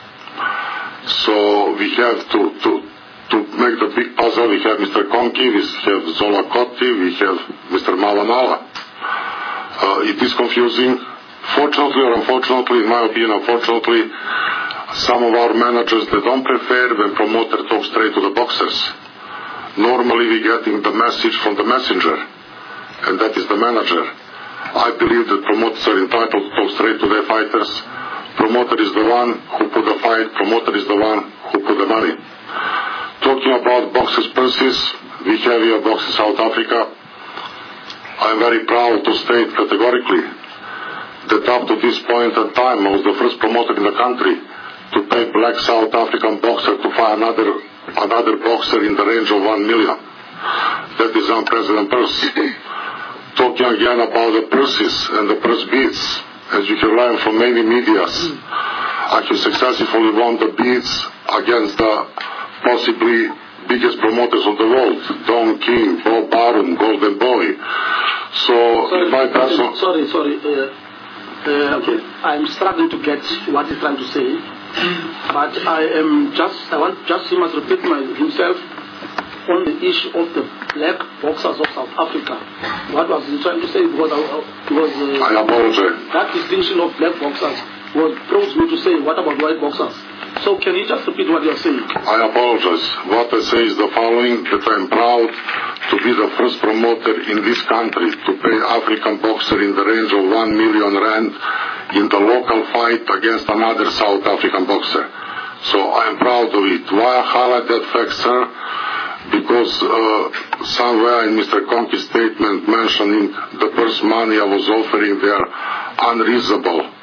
So we have to, to, to make the big puzzle. We have Mister Konki, we have Zola Koti, we have Mister Malamala. Uh, it is confusing. Fortunately or unfortunately, in my opinion, unfortunately, some of our managers, they don't prefer when promoter talks straight to the boxers. Normally we getting the message from the messenger, and that is the manager. I believe that promoters are entitled to talk straight to their fighters. Promoter is the one who put the fight, promoter is the one who put the money. Talking about boxers' purses, we have here Boxing South Africa. I am very proud to state categorically that up to this point in time I was the first promoter in the country to pay black South African boxer to fight another another boxer in the range of one million. That is unprecedented purse. Talking again about the purses and the purse bids, as you can learn from many medias, I have successfully won the bids against the possibly biggest promoters of the world, Don King, Bob Barum, Golden Boy. So, sorry, in my personal... Sorry, sorry. Uh, uh, okay. I'm struggling to get what he's trying to say, but I am just, I want just he must repeat my, himself on the issue of the black boxers of South Africa. What was he trying to say? Because, I, because uh, I apologize. That distinction of black boxers was prompts me to say, what about white boxers? So can you just repeat what you're saying? I apologize. What I say is the following, that I'm proud to be the first promoter in this country to pay African boxer in the range of one million rand in the local fight against another South African boxer. So I'm proud of it. Why I highlight that fact, sir? Because uh, somewhere in Mister Konki's statement mentioning the first money I was offering there unreasonable.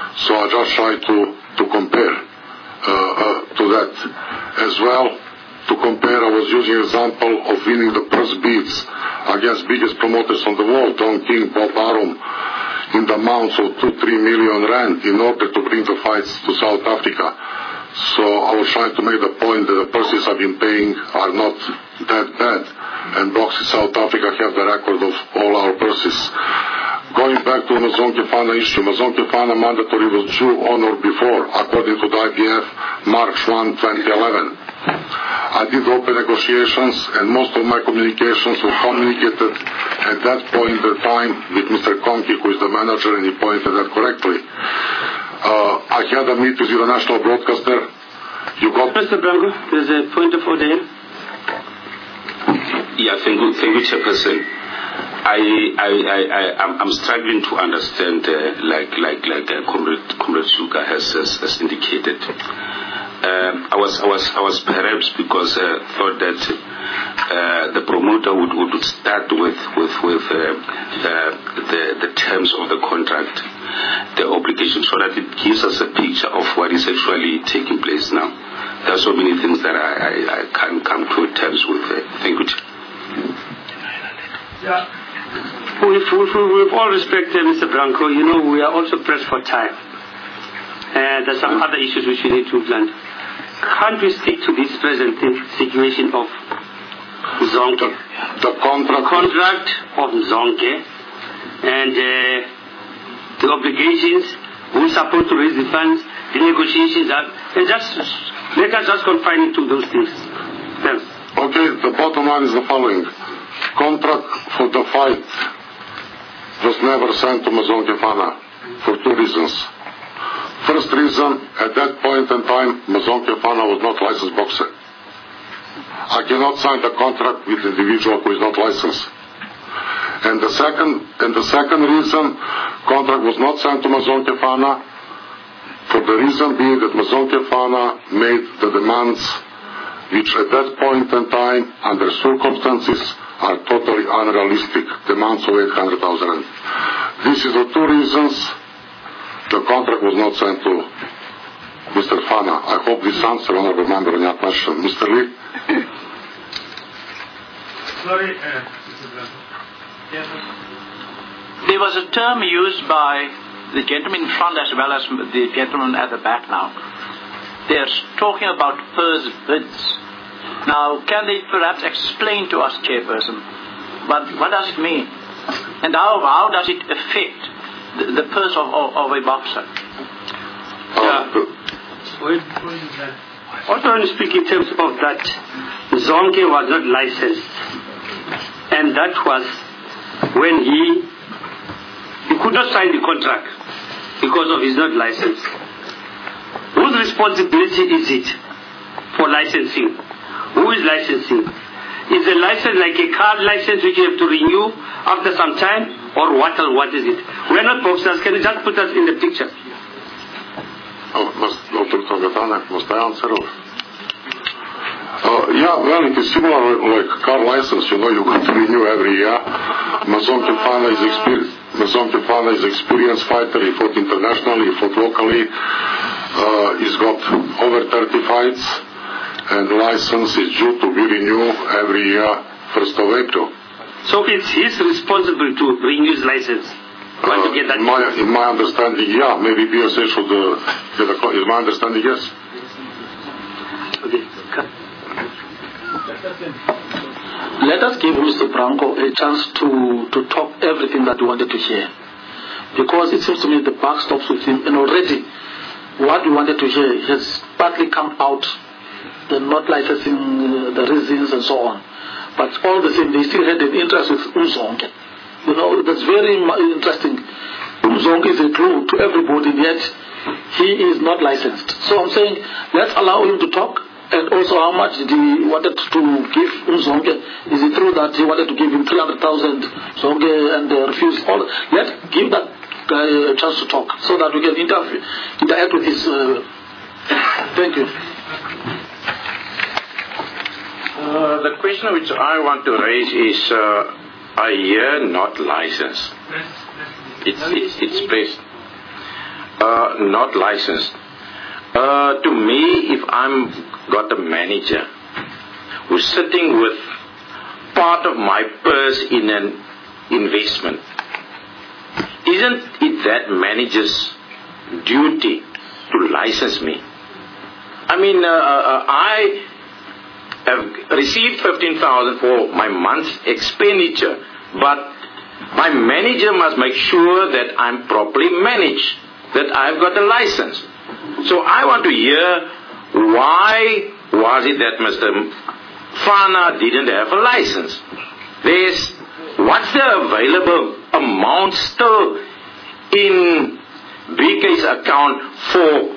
So I just try to, to compare uh, uh, to that. As well, to compare, I was using example of winning the purse bids against biggest promoters on the world, Don King, Bob Arum, in the amounts of two, three million rand in order to bring the fights to South Africa. So I was trying to make the point that the purses I've been paying are not that bad. And Boxing South Africa have the record of all our purses. Going back to the Mazonke Fana issue, Mazonke Fana mandatory was due on or before, according to the I B F, March first, twenty eleven. I did open negotiations, and most of my communications were communicated at that point in time with Mister Konki, who is the manager, and he pointed that correctly. Uh, I had a meeting with the national broadcaster. You got... Mister Branco, there's a point of order here. Yeah, thank you, thank you, Chairperson. I, I, I, I, I'm, I'm struggling to understand, uh, like, like, like uh, Comrade, Comrade Suga has, has, has indicated. Um, I was, I was, I was perhaps because uh, thought that uh, the promoter would, would start with, with, with uh, the, the, the terms of the contract, the obligation, so that it gives us a picture of what is actually taking place now. There are so many things that I, I, I can't come to terms with. Uh, thank you. Yeah. With, with, with all respect, uh, Mister Branco, you know, we are also pressed for time. And there's some other issues which we need to plan. Can't we stick to this present situation of Zonke? The contract, contract of Zonke and uh, the obligations, who's supposed to raise the funds, the negotiations, are, and just let us just confine it to those things. Thanks. Okay, the bottom line is the following. Contract for the fight was never sent to Mazonke Fana for two reasons. First reason, at that point in time, Mazonke Fana was not licensed boxer. I cannot sign the contract with an individual who is not licensed. And the second, and the second reason, contract was not sent to Mazonke Fana for the reason being that Mazonke Fana made the demands which at that point in time, under circumstances, are totally unrealistic, demands of eight hundred thousand. This is the two reasons the contract was not sent to Mister Fana. I hope this answer, honorable member, on your question. Mister Lee? Sorry, uh, Mister Branco. Yes, There was a term used by the gentleman in front as well as the gentleman at the back now. They're talking about purse bids. Now, can they perhaps explain to us, Chairperson, what, what does it mean? And how, how does it affect the, the purse of, of, of a boxer? Yeah. Also, when you speak in terms of that, Zonke was not licensed. And that was when he, he could not sign the contract because of his not license. Whose responsibility is it for licensing? Who is licensing? Is the license like a car license which you have to renew after some time? Or what, or what is it? We are not boxers. Can you just put us in the picture? Oh, must, Doctor Tongatana, must I answer? Uh, yeah, well, it is similar like car license. You know, you got to renew every year. Mazonke Fana is experienced. Mazonke Fana is experienced fighter. He fought internationally, he fought locally. Uh, he's got over thirty fights. And license is due to be renewed every year, first of April. So it's his responsibility to renew his license. Uh, to get that in, my, in my understanding, yeah. Maybe B S A should uh, get a call. In my understanding, yes. Okay. Let us give Mister Branco a chance to, to talk everything that he wanted to hear. Because it seems to me the buck stops with him, and already what we wanted to hear has partly come out. The not licensing, uh, the reasons and so on. But all the same, they still had an interest with Umzonke. You know, that's very interesting. Umzonke is a clue to everybody, yet he is not licensed. So I'm saying, let's allow him to talk. And also, how much did he wanted to give Umzonke? Is it true that he wanted to give him three hundred thousand Zonke and uh, refused? All, let's give that guy a chance to talk so that we can interview, interact with his... Uh, thank you. Uh, the question which I want to raise is, uh, I hear not licensed. It's, it's, it's placed. uh, not licensed. Uh, to me, if I'm got a manager who's sitting with part of my purse in an investment, isn't it that manager's duty to license me? I mean, uh, uh, I have received fifteen thousand for my month's expenditure, but my manager must make sure that I'm properly managed, that I've got a license. So I want to hear, why was it that Mister Fana didn't have a license? There's, what's the available amount still in B K's account for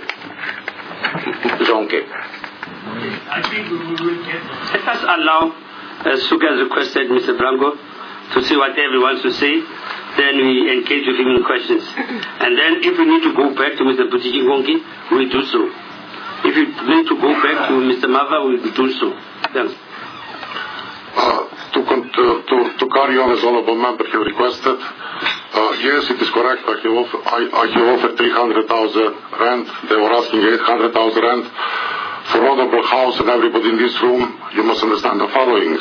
Zonke? I think we will get. Let us allow, as Suga has requested, Mister Branco, to see whatever he wants to say. Then we engage with him in questions. And then if we need to go back to Mister Butiki Ngongi, we do so. If we need to go back to Mister Mava, we will do so. Thanks. Uh, to, to, to, to carry on as honorable member have requested, uh, yes, it is correct. I have, offer, I, I have offered three hundred thousand rand. They were asking eight hundred thousand rand. For honorable house and everybody in this room, you must understand the following.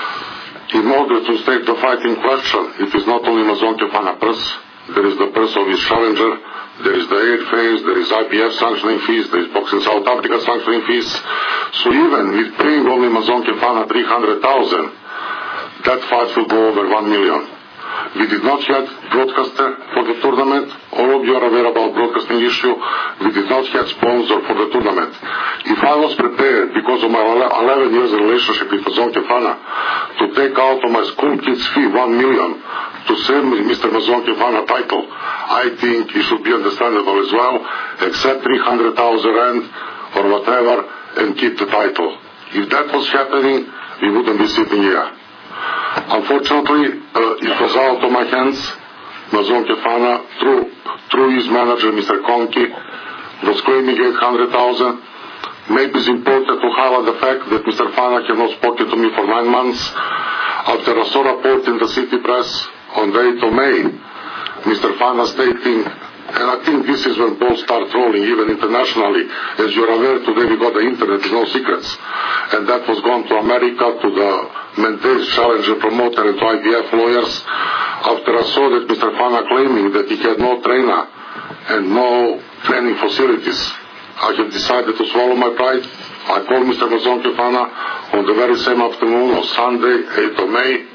In order to stake the fight in question, it is not only Mazonke Fana purse, there is the purse of his challenger, there is the aid phase, there is I P F sanctioning fees, there is Boxing South Africa sanctioning fees. So even with paying only Mazonke Fana three hundred thousand, that fight will go over one million. We did not yet broadcaster for the tournament. All of you are aware about broadcasting issue. We did not yet sponsor for the tournament. If I was prepared, because of my eleven years relationship with Mazonke Fana, to take out of my school kids' fee one million to save Mister Mazonke Fana title, I think it should be understandable as well, accept three hundred thousand rand or whatever and keep the title. If that was happening, we wouldn't be sitting here. Unfortunately, uh, it was out of my hands. Mazonke Fana, through, through his manager, Mister Konki, was claiming eight hundred thousand. Maybe it's important to highlight the fact that Mister Fana had not spoken to me for nine months. After I saw a report in the city press on the eighth of May, Mister Fana stating, and I think this is when balls start rolling, even internationally. As you're aware, today we got the internet, there's no secrets. And that was gone to America, to the Mendes challenger promoter and to I B F lawyers. After I saw that Mister Fana claiming that he had no trainer and no training facilities, I have decided to swallow my pride. I called Mister Mazonke Fana on the very same afternoon of Sunday, eighth of May.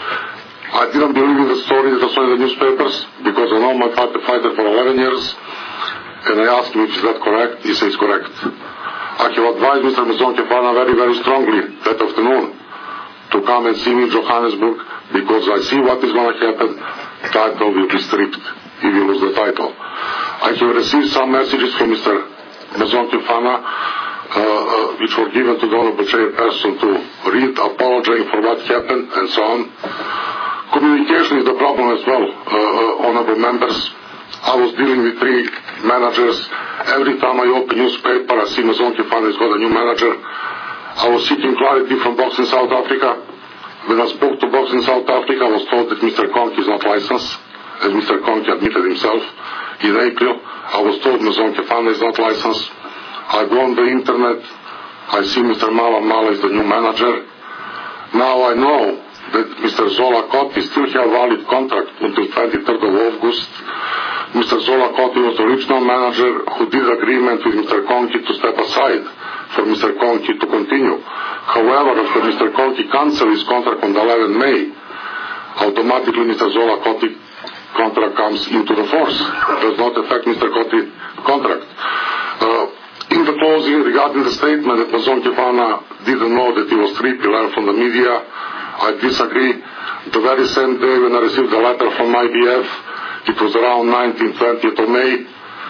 I didn't believe in the story that I saw in the newspapers because I know my father fighter for eleven years, and I asked him if is that correct. He says correct. I have advised Mister Mazonke Fana very, very strongly that afternoon to come and see me in Johannesburg because I see what is going to happen. Title will be stripped if you lose the title. I have received some messages from Mister Mazonke Fana, uh, uh, which were given to the honorable chairperson to read, apologizing for what happened, and so on. Communication is the problem as well, uh, uh, honorable members. I was dealing with three managers. Every time I open newspaper, I see Mazonke Fana has got a new manager. I was seeking clarity from Boxing South Africa. When I spoke to Boxing South Africa, I was told that Mister Konki is not licensed, as Mister Konki admitted himself. In April, I was told Mazonke Fana is not licensed. I go on the internet. I see Mister Mala Mala is the new manager. Now I know that Mister Zola Kotti still have valid contract until twenty-third of August. Mister Zola Kotti was the original manager who did agreement with Mister Konki to step aside for Mister Konki to continue. However, after Mister Konki canceled his contract on the eleventh of May, automatically Mister Zola Kotti contract comes into the force. It does not affect Mister Kotti contract. Uh, in the closing, regarding the statement that Mazonke Fana didn't know that he was stripped, he learned from the media, I disagree. The very same day when I received a letter from I B F, it was around nineteenth, twentieth of May,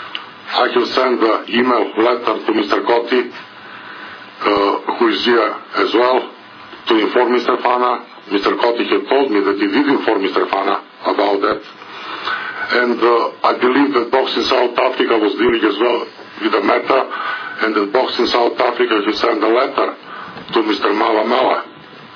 I have sent the email letter to Mister Kotti, uh, who is here as well, to inform Mister Fana. Mister Kotti had told me that he did inform Mister Fana about that. And uh, I believe that Boxing South Africa was dealing as well with the matter, and that Boxing South Africa had sent a letter to Mister Mala Mala.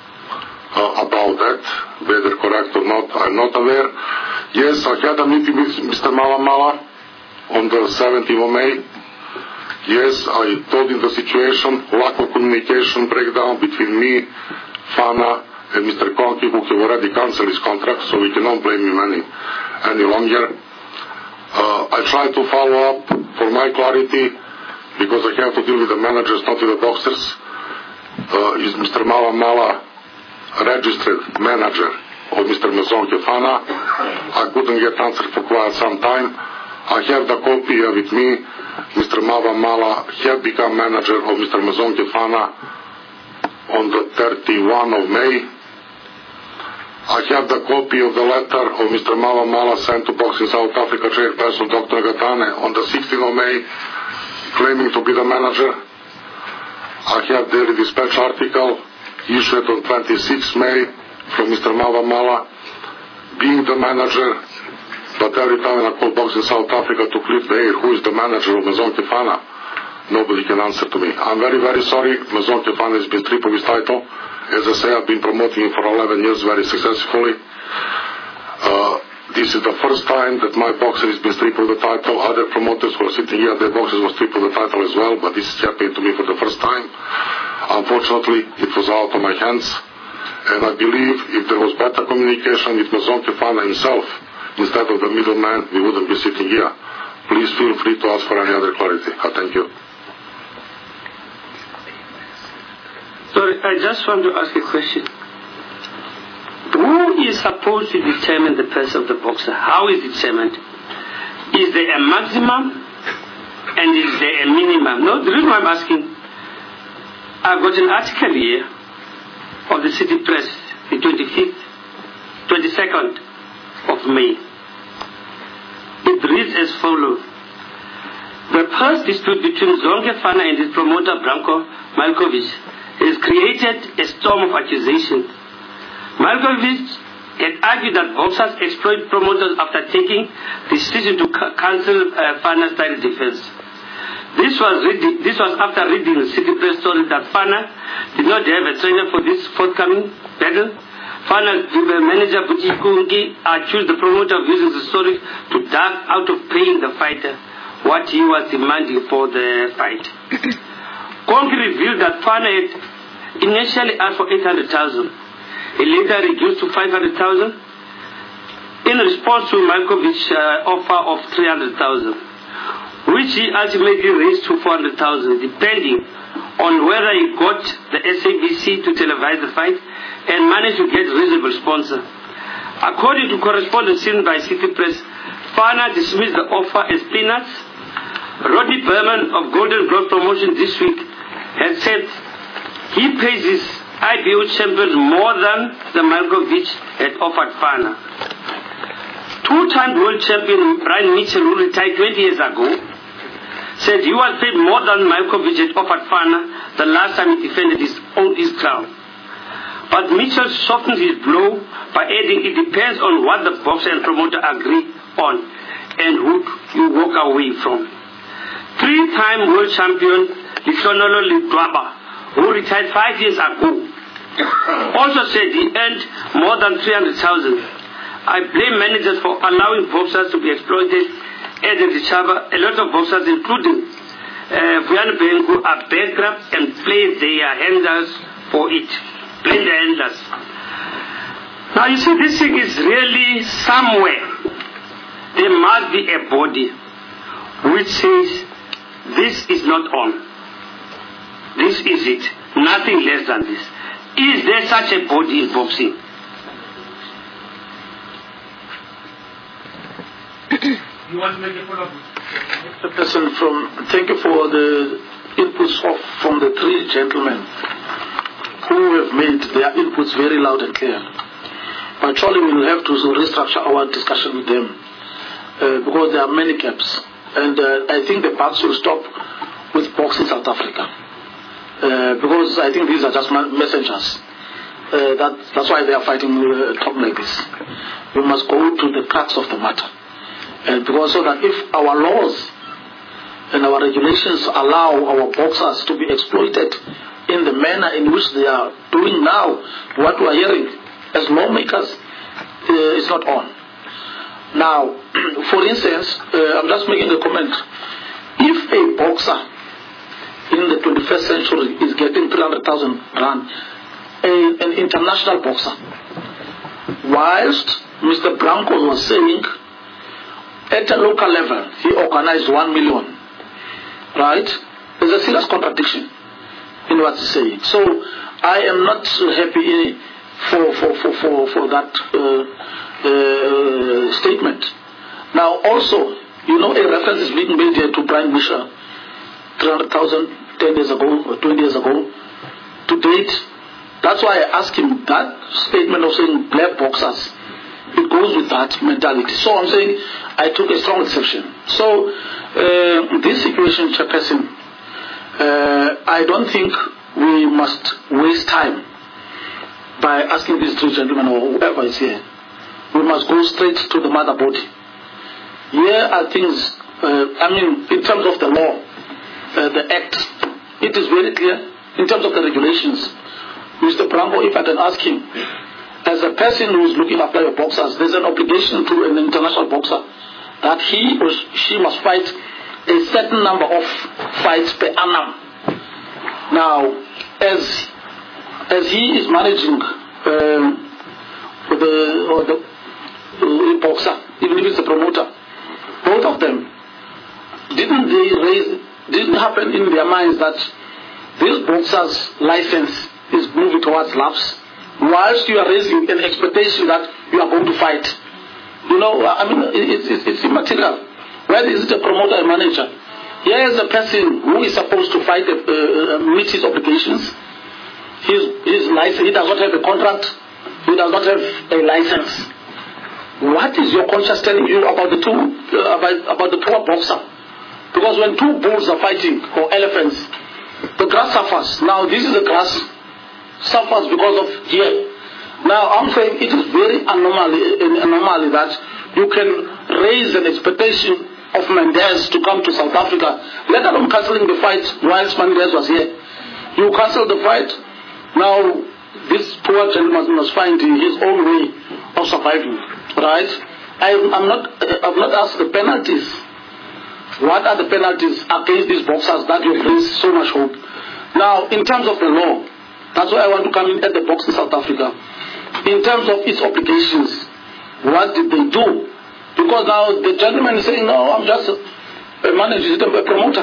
Uh, about that, whether correct or not, I'm not aware. Yes, I had a meeting with Mister Mala Mala. on the seventeenth of May. Yes, I told him the situation, lack of communication breakdown between me, Fana, and Mister Konki, who have already cancelled his contract, so we cannot blame him any, any longer. Uh, I tried to follow up for my clarity, because I have to deal with the managers, not with the boxers. Uh, is Mister Mala Mala a registered manager of Mister Mzonke Fana? I couldn't get answer for quite some time. I have the copy with me. Mister Mala Mala have become manager of Mister Mzonke Fana on the thirty-first of May. I have the copy of the letter of Mister Mala Mala sent to Boxing South Africa chairperson Doctor Gatane on the sixteenth of May, claiming to be the manager. I have the dispatch article issued on twenty-sixth of May from Mister Mala Mala being the manager, but every time I call Boxing South Africa to clip the air, who is the manager of Mzonke Fana, nobody can answer to me. I'm very, very sorry. Mzonke Fana has been stripped of his title. As I say, I've been promoting him for eleven years very successfully. Uh, this is the first time that my boxer has been stripped of the title. Other promoters who are sitting here, their boxers were stripped of the title as well, but this happened to me for the first time. Unfortunately, it was out of my hands. And I believe if there was better communication with Mzonke Fana himself, instead of the middleman, we wouldn't be sitting here. Please feel free to ask for any other clarity. I thank you. Sorry, I just want to ask a question. Who is supposed to determine the price of the boxer? How is it determined? Is there a maximum and is there a minimum? No, the reason why I'm asking, I've got an article here of the City Press, the twenty-fifth, twenty-second of May. It reads as follows. The past dispute between Zonke Fana and his promoter Branko Malkovich has created a storm of accusations. Malkovich had argued that boxers exploit promoters after taking the decision to ca- cancel uh, Fana's title defense. This was, reading, this was after reading the City Press story that Fana did not have a trainer for this forthcoming battle. Fana's manager Buti Kungi accused the promoter of using the story to duck out of paying the fighter what he was demanding for the fight. Kongi revealed that Fana had initially asked for eight hundred thousand. He later reduced to five hundred thousand in response to Malkovich's uh, offer of three hundred thousand, which he ultimately raised to four hundred thousand, depending on whether he got the S A B C to televise the fight and managed to get reasonable sponsor. According to correspondence seen by City Press, Fana dismissed the offer as peanuts. Rodney Berman of Golden Glove Promotion this week has said he pays his I B O champions more than the Malkovich had offered Fana. Two-time world champion Brian Mitchell, who retired twenty years ago, said he was paid more than Malkovich had offered Fana the last time he defended his own his crown. But Mitchell softened his blow by adding it depends on what the boxer and promoter agree on and who you walk away from. Three-time world champion Lishonolo Lidwaba, who retired five years ago, also said he earned more than three hundred thousand. I blame managers for allowing boxers to be exploited, added Richaba. A lot of boxers, including uh, Vuyan Bengu, are bankrupt and play their handlers for it. Blame their handlers. Now you see, this thing is really somewhere. There must be a body which says this is not on. This is it. Nothing less than this. Is there such a body in boxing? You want to make a follow-up? Mister Person, from thank you for the inputs of, from the three gentlemen who have made their inputs very loud and clear. But surely we will have to restructure our discussion with them uh, because there are many gaps. And uh, I think the buck should stop with boxing South Africa. Uh, because I think these are just messengers. Uh, that, that's why they are fighting uh, talk like this. We must go to the crux of the matter. Uh, because so that if our laws and our regulations allow our boxers to be exploited in the manner in which they are doing now, what we are hearing as lawmakers uh, is not on. Now, for instance, uh, I'm just making a comment. If a boxer in the twenty-first century is getting three hundred thousand rand, a, an international boxer, whilst Mister Branco was saying at a local level he organized one million, right? There's a serious contradiction in what he's saying. So I am not happy for for for for, for that uh, uh, statement. Now also, you know, a reference is being made here to Brian Misha, three hundred thousand ten years ago or twenty years ago. To date, that's why I asked him that statement of saying black boxers. It goes with that mentality. So I'm saying I took a strong exception. So uh, this situation, Chairperson, uh, I don't think we must waste time by asking these three gentlemen or whoever is here. We must go straight to the mother body. Here are things, uh, I mean, in terms of the law, uh, the act, it is very clear. In terms of the regulations, Mister Branco, if I can ask him, as a person who is looking after your boxers, there's an obligation to an international boxer that he or she must fight a certain number of fights per annum. Now, as as he is managing um, the or the uh, boxer, even if it's a promoter, both of them, didn't they raise? Didn't happen in their minds that this boxer's license is moving towards lapse, whilst you are raising an expectation that you are going to fight? You know, I mean, it's, it's, it's immaterial. Whether is it a promoter or a manager? Here is a person who is supposed to fight, uh, meet his obligations. His, his license, he does not have a contract. He does not have a license. What is your conscience telling you about the two, uh, about, about the poor boxer? Because when two bulls are fighting, or elephants, the grass suffers. Now this is the grass suffers because of here. Now I'm saying it is very anomaly, anomaly that you can raise an expectation of Mendes to come to South Africa, let alone cancelling the fight whilst Mendes was here. You cancel the fight. Now this poor gentleman must find his own way of surviving, right? I, I'm not. I've not asked the penalties. What are the penalties against these boxers that you raise so much hope? Now, in terms of the law, that's why I want to come in at the box in South Africa. In terms of its obligations, what did they do? Because now the gentleman is saying, no, I'm just a manager, a promoter.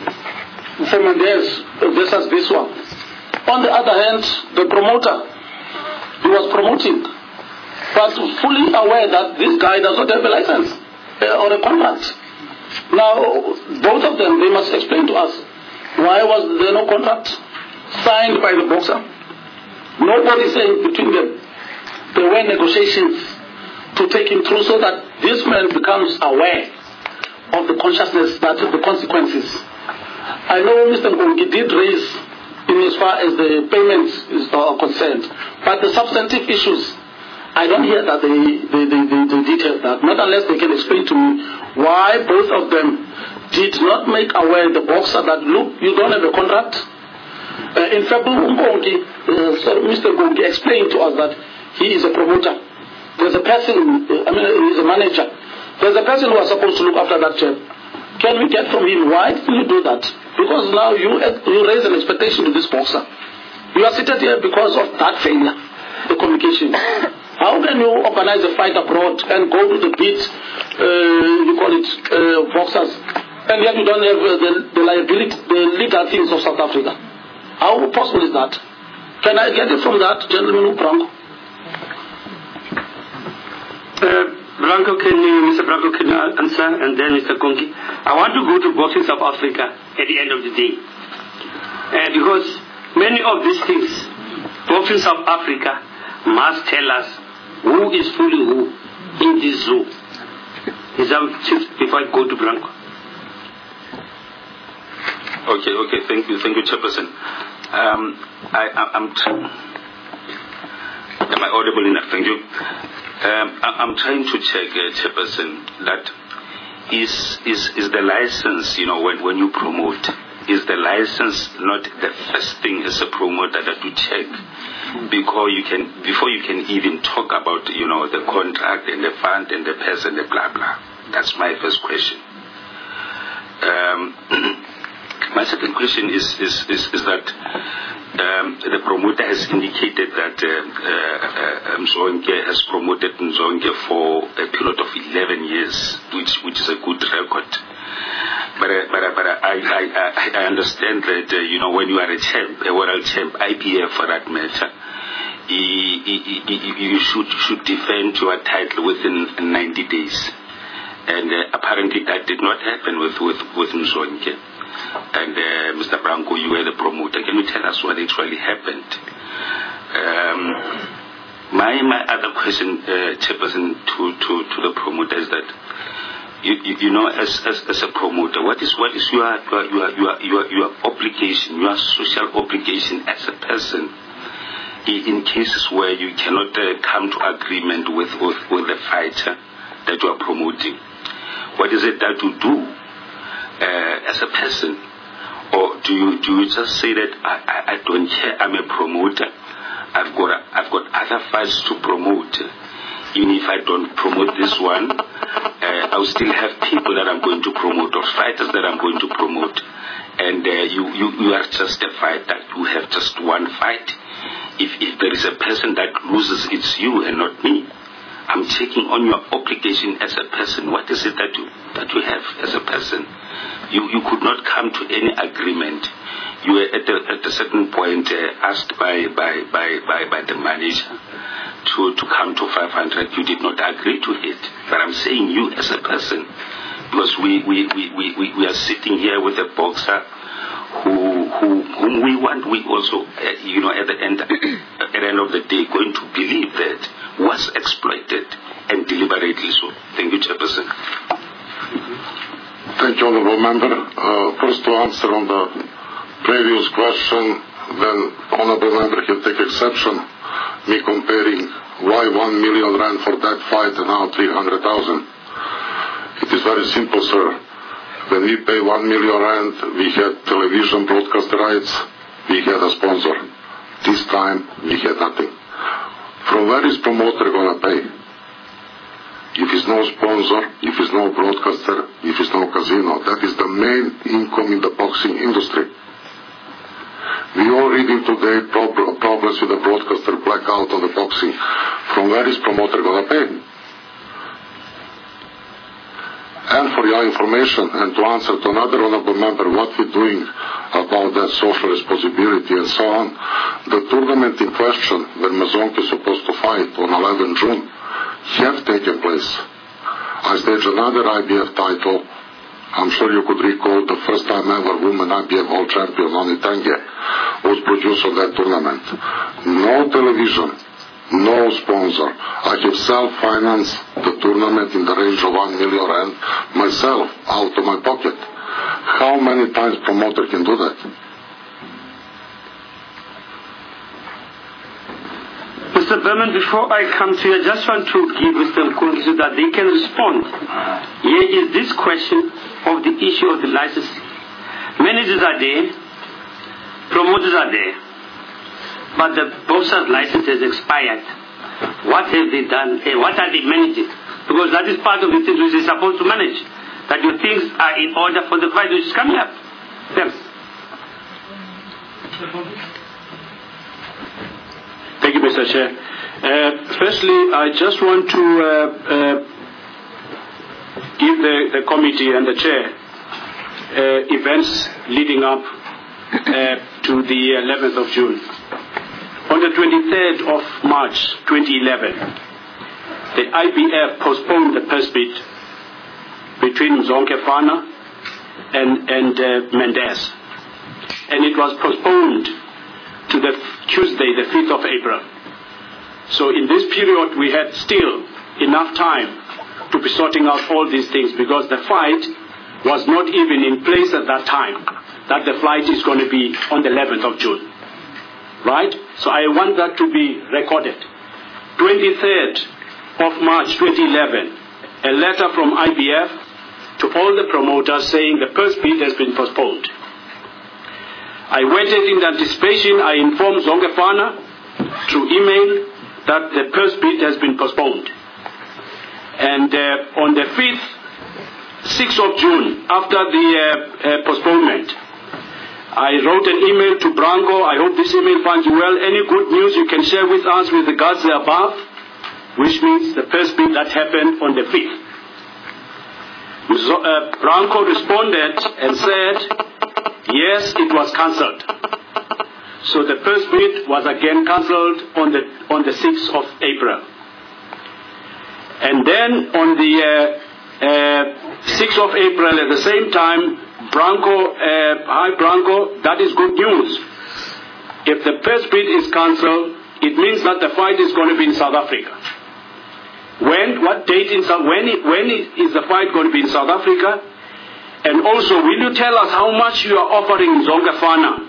For Mendes, this is this one. On the other hand, the promoter, he was promoting, was fully aware that this guy does not have a license uh, or a contract. Now, both of them, they must explain to us, why was there no contract signed by the boxer? Nobody saying between them. There were negotiations to take him through so that this man becomes aware of the consciousness, that the consequences. I know Mister Ngongi did raise in as far as the payments is uh, concerned, but the substantive issues, I don't hear that they, they, they, they, they detail that, not unless they can explain to me why both of them did not make aware the boxer that, look, you don't have a contract. Uh, in fact, Ngongi, uh, so Mister Ngongi explained to us that he is a promoter. There's a person, I mean, he's a manager. There's a person who was supposed to look after that job. Can we get from him, why did you do that? Because now you, you raise an expectation to this boxer. You are seated here because of that failure, the communication. How can you organize a fight abroad and go to the beat, uh, you call it, uh, boxers, and yet you don't have uh, the, the liability, the legal things of South Africa? How possible is that? Can I get it from that gentleman, Branco? Uh, Branco, can you, Mister Branco, can you answer, and then Mister Konki? I want to go to Boxing South Africa at the end of the day. Uh, because many of these things, Boxing South Africa must tell us who is fooling who in this zoo. Is that before I go to Branco? Okay, okay, thank you, thank you, Chairperson. Um, I, I, I'm trying. Am I audible enough? Thank you. Um, I, I'm trying to check, uh, Chairperson, that is is is the license, you know, when when you promote, is the license not the first thing as a promoter that you check? Because you can, before you can even talk about, you know, the contract and the fund and the person and the blah blah. That's my first question. Um, my second question is is is, is that um, the promoter has indicated that uh, uh, Mzonke has promoted Mzonke for a period of eleven years, which which is a good record. But uh, but uh, but uh, I, I I understand that uh, you know, when you are a champ, a world champ, I P F for that matter, you should should defend your title within ninety days, and uh, apparently that did not happen with with with Mzonke. And uh, Mister Branco, you were the promoter. Can you tell us what actually happened? Um, my my other question, uh, Chairperson, to, to to the promoter is that. You, you, you know, as, as as a promoter, what is what is your your your your your, your obligation, your social obligation as a person, in, in cases where you cannot uh, come to agreement with, with with the fighter that you are promoting? What is it that you do uh, as a person, or do you do you just say that I, I, I don't care, I'm a promoter, I've got a, I've got other fights to promote. Even if I don't promote this one, uh, I'll still have people that I'm going to promote, or fighters that I'm going to promote. And uh, you, you, you are just a fighter. You have just one fight. If, if there is a person that loses, it's you and not me. I'm checking on your obligation as a person. What is it that you, that you have as a person? You, you could not come to any agreement. You were at a, at a certain point uh, asked by, by, by, by, by the manager to, to come to five hundred. You did not agree to it. But I'm saying you as a person, because we, we, we, we, we are sitting here with a boxer who, who whom we want, we also, uh, you know, at the end at the end of the day, going to believe that was exploited and deliberately so. Thank you, Chairperson. Thank you, Honourable Member. Uh, first to answer on the previous question, then Honourable Member can take exception me comparing why one million rand for that fight and now three hundred thousand. It is very simple, sir. When we pay one million rand, we had television broadcast rights, we had a sponsor. This time, we had nothing. From where is promoter going to pay? If it's no sponsor, if it's no broadcaster, if it's no casino, that is the main income in the boxing industry. We all reading today prob- problems with the broadcaster blackout on the boxing. From where is promoter going to pay? And for your information, and to answer to another honorable member what we're doing about that social responsibility and so on, the tournament in question, when Mzonke is supposed to fight on eleventh of June, have taken place. I staged another I B F title. I'm sure you could recall the first time ever woman I B F world champion, Noni Tenge, was produced on that tournament. No television, no sponsor. I have self-financed the tournament in the range of one million rand myself, out of my pocket. How many times promoter can do that? Mister Berman, before I come to you, I just want to give Mister Mkongi so that they can respond. Here is this question of the issue of the license. Managers are there, promoters are there, but the boxer's license has expired. What have they done? Eh, what are they managing? Because that is part of the things which they're supposed to manage. That your things are in order for the fight which is coming up. Yes. Thank you, Mister Chair. Uh, firstly, I just want to uh, uh, give the, the committee and the chair uh, events leading up uh, to the eleventh of June. On the twenty-third of March twenty eleven, the I B F postponed the purse bid between Mzonke Fana and, and uh, Mendes. And it was postponed to the Tuesday, the fifth of April. So in this period, we had still enough time to be sorting out all these things, because the fight was not even in place at that time, that the flight is going to be on the eleventh of June. Right? So I want that to be recorded. twenty-third of March twenty eleven, a letter from I B F to all the promoters saying the purse bid has been postponed. I waited in anticipation. I informed Zongefana through email that the first bid has been postponed. And uh, on the fifth, sixth of June, after the uh, uh, postponement, I wrote an email to Branco. I hope this email finds you well. Any good news you can share with us with regards to the above, which means the first bid that happened on the fifth. So, uh, Branco responded and said, yes, it was cancelled. So the first bid was again cancelled on the on the sixth of April. And then on the uh, uh, sixth of April, at the same time, Branco, uh, hi Branco, that is good news. If the first bid is cancelled, it means that the fight is going to be in South Africa. When, what date in South, when, when is the fight going to be in South Africa? And also, will you tell us how much you are offering Zongefana?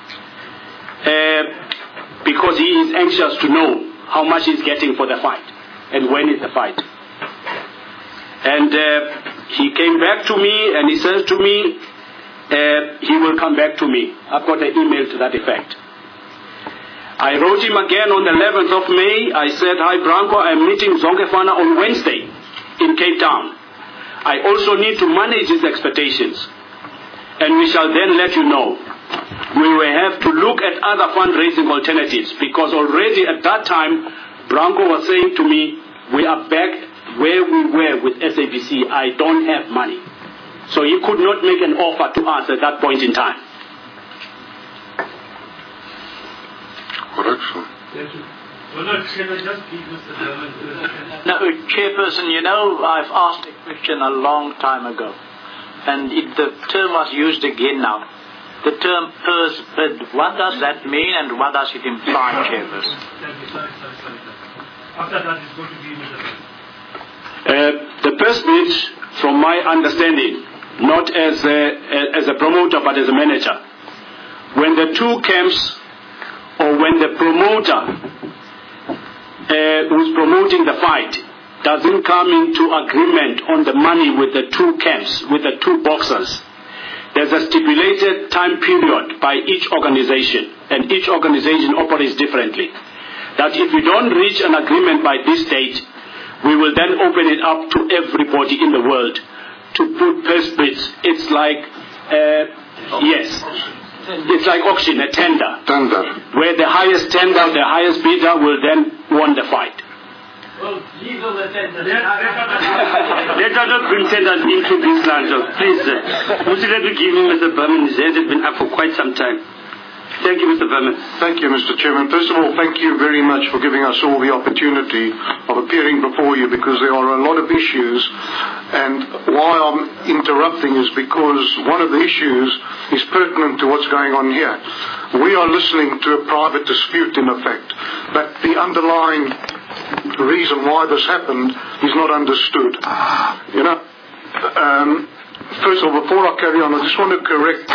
Uh, because he is anxious to know how much he's getting for the fight. And when is the fight? And uh, he came back to me and he says to me, uh, he will come back to me. I've got an email to that effect. I wrote him again on the eleventh of May. I said, hi Branco, I'm meeting Zongefana on Wednesday in Cape Town. I also need to manage his expectations. And we shall then let you know. We will have to look at other fundraising alternatives, because already at that time, Branco was saying to me, we are back where we were with S A B C. I don't have money. So he could not make an offer to us at that point in time. Correction. Well, no, can I just give Mister Durban? No, Chairperson, you know, I've asked a question a long time ago, and it, the term was used again now. The term purse bid, what does that mean and what does it imply, Chairperson? Thank you, sorry, sorry, sorry. After that, it's going to be Mister Uh, the first bid, from my understanding, not as a, as a promoter but as a manager, when the two camps or when the promoter uh, who's promoting the fight doesn't come into agreement on the money with the two camps, with the two boxers, there's a stipulated time period by each organization, and each organization operates differently. That if we don't reach an agreement by this date, we will then open it up to everybody in the world to put first bids. It's like, uh, yes, it's like auction, a tender. Tender. Where the highest tender, the highest bidder will then win the fight. Well, these are the tenders. Let us not bring tenders into this land. So please, uh, would you let me give him Mister Berman? His head has been up for quite some time. Thank you, Mister Berman. Thank you, Mister Chairman. First of all, thank you very much for giving us all the opportunity of appearing before you, because there are a lot of issues, and why I'm interrupting is because one of the issues is pertinent to what's going on here. We are listening to a private dispute, in effect, but the underlying reason why this happened is not understood. You know, um, first of all, before I carry on, I just want to correct.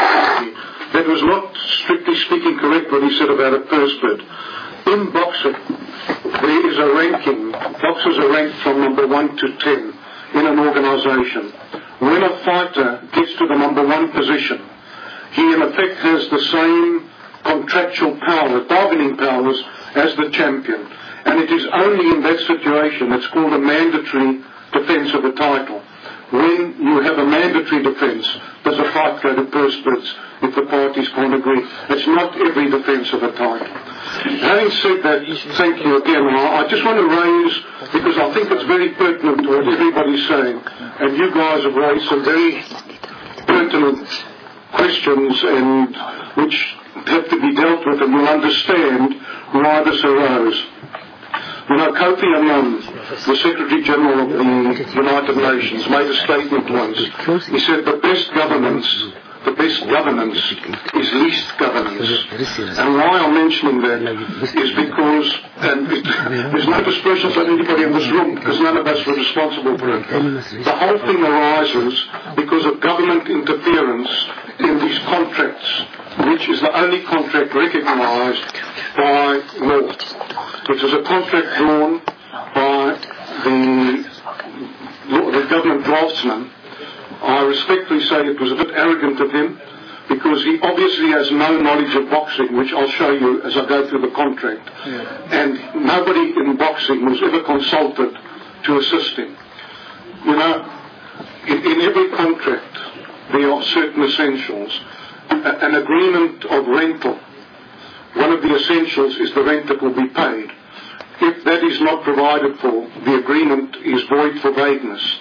That was not, strictly speaking, correct what he said about a purse bid. In boxing, there is a ranking. Boxers are ranked from number one to ten in an organisation. When a fighter gets to the number one position, he in effect has the same contractual power, bargaining powers, as the champion. And it is only in that situation, it's called a mandatory defence of a title. When you have a mandatory defence, does a fight go to purse bids if the parties can't agree? It's not every defence of a title. Having said that, thank you again. I just want to raise, because I think it's very pertinent to what everybody's saying, and you guys have raised some very pertinent questions and which have to be dealt with, and you'll understand why this arose. You know, Kofi Annan, the Secretary General of the United Nations, made a statement once. He said the best governance, the best governance is least governance. And why I'm mentioning that is because, and it, there's no dispersions on anybody in this room, because none of us were responsible for it. The whole thing arises because of government interference in these contracts, which is the only contract recognised by law. It is a contract drawn by the, the government draftsman. I respectfully say it was a bit arrogant of him, because he obviously has no knowledge of boxing, which I'll show you as I go through the contract. Yeah. And nobody in boxing was ever consulted to assist him. You know, in, in every contract there are certain essentials. A, an agreement of rental, one of the essentials is the rent that will be paid. If that is not provided for, the agreement is void for vagueness.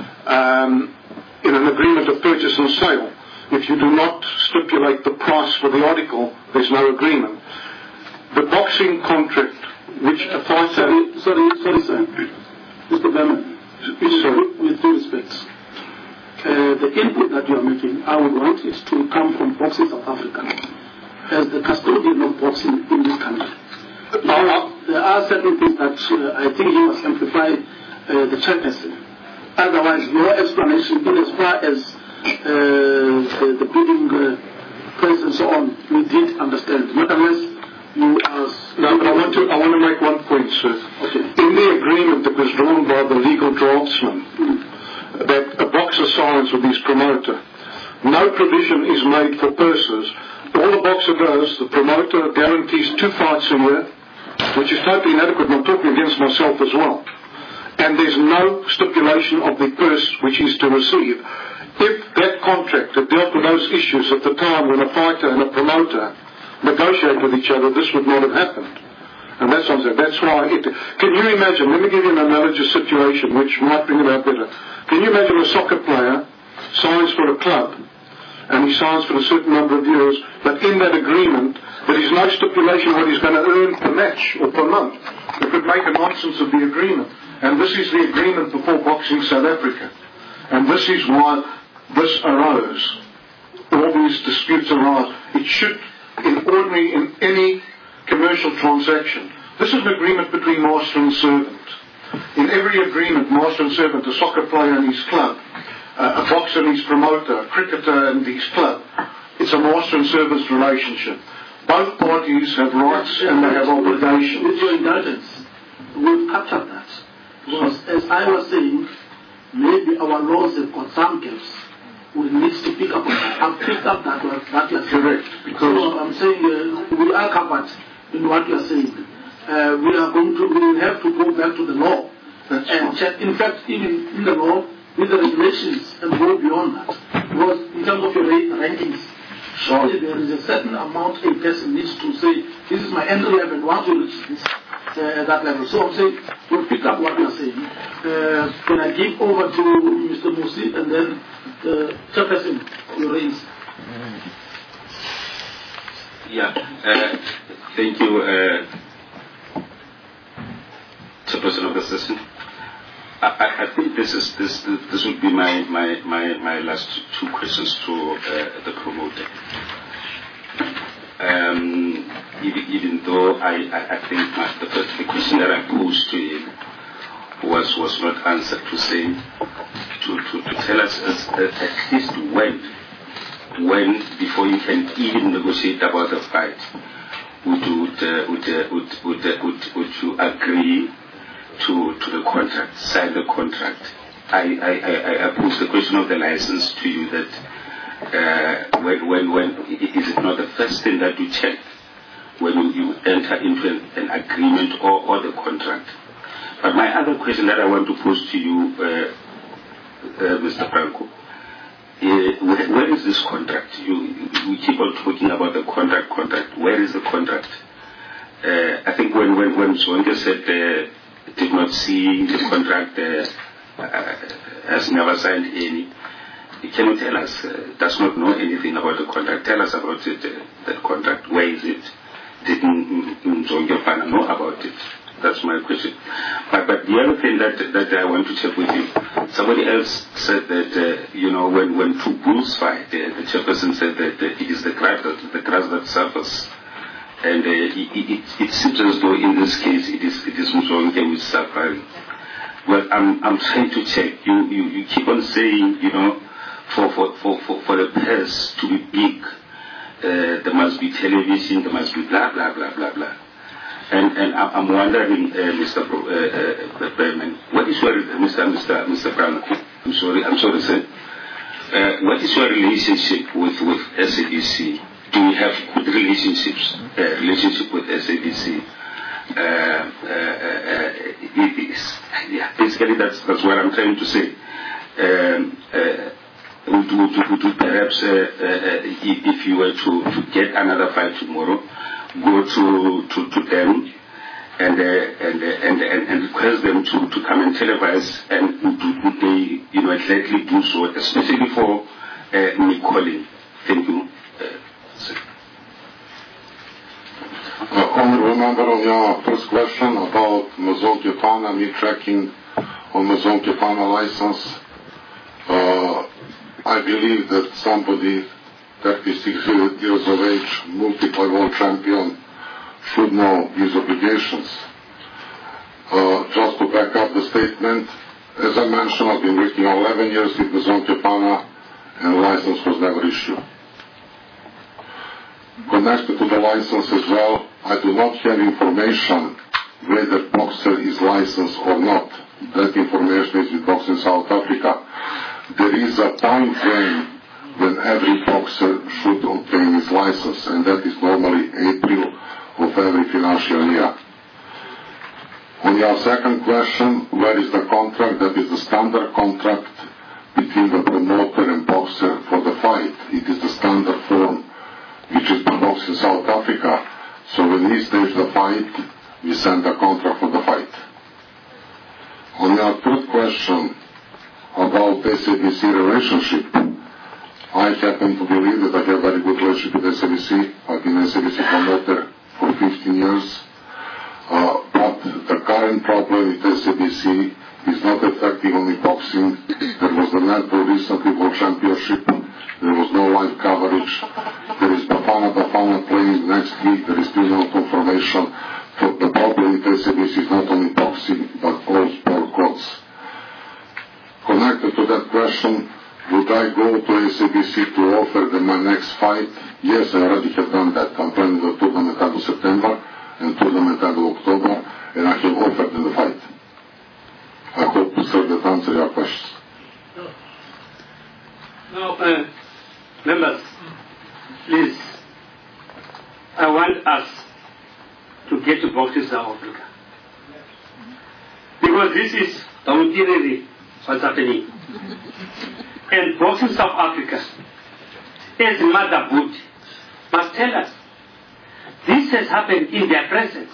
Um, in an agreement of purchase and sale, if you do not stipulate the price for the article, there's no agreement. The boxing contract, which a fighter... Sorry, sorry, sorry, sir. Mister Berman, with due respect, uh, the input that you are making, I would want it to come from Boxing South Africa, as the custodian of boxing in this country. Uh, there are certain things that uh, I think you must amplify uh, the chairperson. Otherwise, your explanation, in as far as uh, the, the bidding uh, price and so on, we did understand. Nevertheless, you are... No, but I want to, I want to make one point, sir. Okay. In the agreement that was drawn by the legal draftsman, mm. that a boxer signs with his promoter, no provision is made for purses. All the boxer does, the promoter guarantees two fights a year, which is totally inadequate, and I'm talking against myself as well. And there's no stipulation of the purse which is to receive. If that contract had dealt with those issues at the time when a fighter and a promoter negotiate with each other, this would not have happened. And that's what I'm saying. That's why it... Can you imagine, let me give you an analogous situation which might bring it out better. Can you imagine a soccer player signs for a club, and he signs for a certain number of years, but in that agreement there is no stipulation what he's going to earn per match or per month? It could make a nonsense of the agreement. And this is the agreement before Boxing South Africa. And this is why this arose. All these disputes arise. It should, in ordinary, in any commercial transaction, this is an agreement between master and servant. In every agreement, master and servant, a soccer player and his club, uh, a boxer and his promoter, a cricketer and his club, it's a master and servant relationship. Both parties have rights and they have obligations. With your indulgence, we've captured that. Because, as I was saying, maybe our laws have got some gaps. We need to pick up on that. I've picked up that one. That you are correct. Because so I'm saying uh, we are covered in what you are saying. Uh, we are going to, we will have to go back to the law. That's and right. check, in fact, even in the law, with the regulations, and go beyond that. Because in terms of your rankings, surely there is a certain amount a person needs to say, this is my entry level, once you reach this, uh, that level. So I'm saying, we'll pick up what you're saying. Uh, can I give over to Mister Musi and then the chairperson, your raise? Yeah, uh, thank you, uh, chairperson of the session. I, I think this is this this would be my my, my, my last two questions to uh, the promoter. Um, even, even though I, I, I think my, the first the question that I posed to him was was not answered, to say to, to, to tell us as, uh, at least when when before you can even negotiate about the fight, would would uh, would, uh, would, would, uh, would would you agree to to the contract, sign the contract? I I, I, I posed the question of the license to you, that uh, when when when is it not the first thing that you check when you, you enter into an, an agreement or, or the contract? But my other question that I want to pose to you, uh, uh, Mister Franco, uh, where, where is this contract? You we keep on talking about the contract, contract. Where is the contract? Uh, I think when when when Zonke said uh, did not see the contract, uh, uh, has never signed any. He cannot tell us, uh, does not know anything about the contract. Tell us about it, uh, that contract. Where is it? Did Zonke Fana know about it? That's my question. But but the other thing that that I want to check with you, somebody else said that uh, you know when, when two bulls fight, uh, the chairperson said that uh, it is the grass that the grass that suffers. And uh, it, it, it seems as though in this case it is it is Mzonke who is suffering. Well, I'm I'm trying to check. You you, you keep on saying, you know, for for, for, for, for the press to be big, uh, there must be television, there must be blah blah blah blah blah. And and I'm wondering, uh, Mister Pro, uh, uh, Berman, what is your Mister Mister Mister Brown? I'm sorry, I'm sorry, sir. Uh, what is your relationship with, with S A B C? Do you have good relationships, uh, relationship with S A B C? Uh, uh, uh, it is, yeah, basically that's that's what I'm trying to say. Um, uh, would, would, would, would perhaps, uh, uh, if, if you were to, to get another fight tomorrow, go to, to, to them and, uh, and, uh, and, and, and request them to, to come and televise, and would, would they, you know, gladly do so, especially for uh, me calling. Thank you. Uh, honorable member, on your first question about Mzonke Fana, me tracking on Mzonke Fana license, uh, I believe that somebody thirty-six years of age, multiple world champion, should know his obligations. Uh, just to back up the statement, as I mentioned, I've been working eleven years with Mzonke Fana, and the license was never issued. Connected to the license as well, I do not have information whether boxer is licensed or not. That information is with Boxing South Africa. There is a time frame when every boxer should obtain his license, and that is normally April of every financial year. On your second question, where is the contract? That is the standard contract between the promoter and boxer for the fight. It is the standard form which is the Boxing South Africa. So when we stage the fight, we send a contract for the fight. On your third question about S A B C relationship, I happen to believe that I have a very good relationship with S A B C. I've been S A B C promoter for fifteen years. Uh, but the current problem with S A B C is not affecting only boxing. There was the netball recently World Championship. There was no live coverage. There is Bafana Bafana playing next week. There is still no confirmation. So the problem with S A B C is not only boxing, but all sport codes. Connected to that question, would I go to S A B C to offer them my next fight? Yes, I already have done that. I'm planning the tournament of September and tournament of October, and I have offered them the fight. I hope, sir, that answer your questions. Now, uh, members, please, I want us to get to Boxing South Africa. Because this is documentary what's happening. And Boxing South Africa, as Mother Boot, must tell us this has happened in their presence.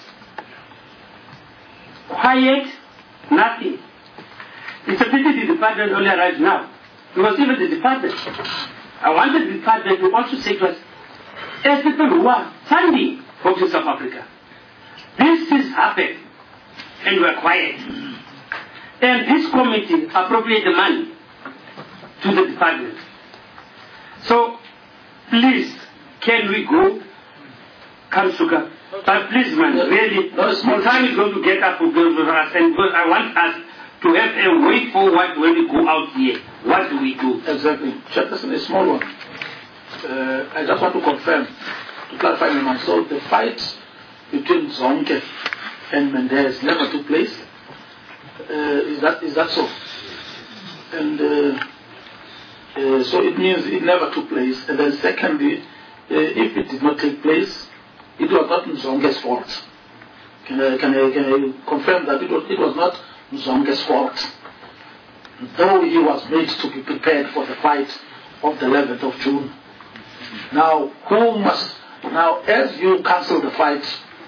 Quiet, nothing. It's a pity the department only arrived now. Because even the department, I wanted the department to also say to us, as people who are funding Boxing South Africa, this has happened, and we're quiet. And this committee appropriate the money to the department. So, please, can we go? Kamsuka. But please, man, really, the time is going to get up for us, and because I want us to have a way forward when we go out here. What do we do? Exactly. Chairperson, a small one. Uh, I just want to confirm, to clarify my mind. So the fight between Zonke and Mendez never took place. Uh, is that is that so? And uh, uh, so it means it never took place. And then secondly, uh, if it did not take place, it was not Zonke's fault. Can I, can I, can I confirm that it was, it was not Zonke's fault? Though he was made to be prepared for the fight of the eleventh of June. Now, who must, now as you cancel the fight,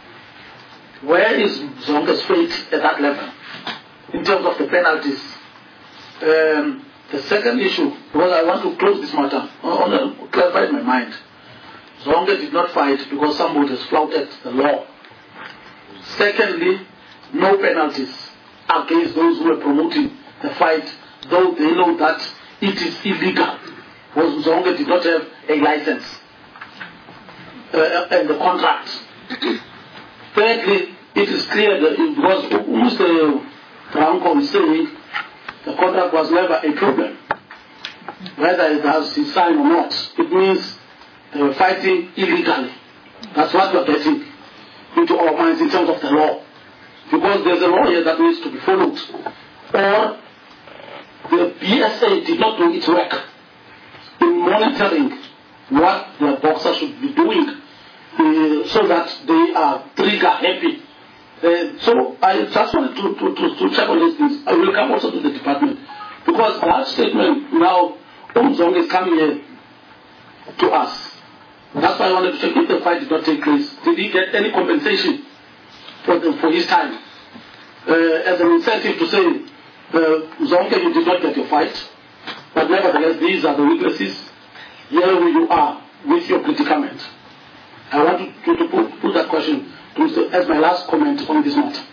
where is Zonke's fate at that level? In terms of the penalties. Um, the second issue, because I want to close this matter, I want to clarify my mind. Zonke did not fight because somebody has flouted the law. Secondly, no penalties against those who are promoting the fight, though they know that it is illegal. Because Zonke did not have a license uh, and the contract. Thirdly, it is clear that because Mister Franco is saying the contract was never a problem. Whether it has been signed or not, it means they were fighting illegally. That's what we are getting into our minds in terms of the law. Because there's a law here that needs to be followed. Or the B S A did not do its work. monitoring what the boxers should be doing uh, so that they are trigger happy. Uh, so I just wanted to, to, to, to check on these things. I will come also to the department because that statement now, Umzong is coming here to us. That's why I wanted to check if the fight did not take place. Did he get any compensation for, the, for his time? Uh, as an incentive to say, uh, Zonke, you did not get your fight, but nevertheless, these are the witnesses. Here you are with your predicament. I want to, to, to put, put that question to Mister as my last comment on this matter.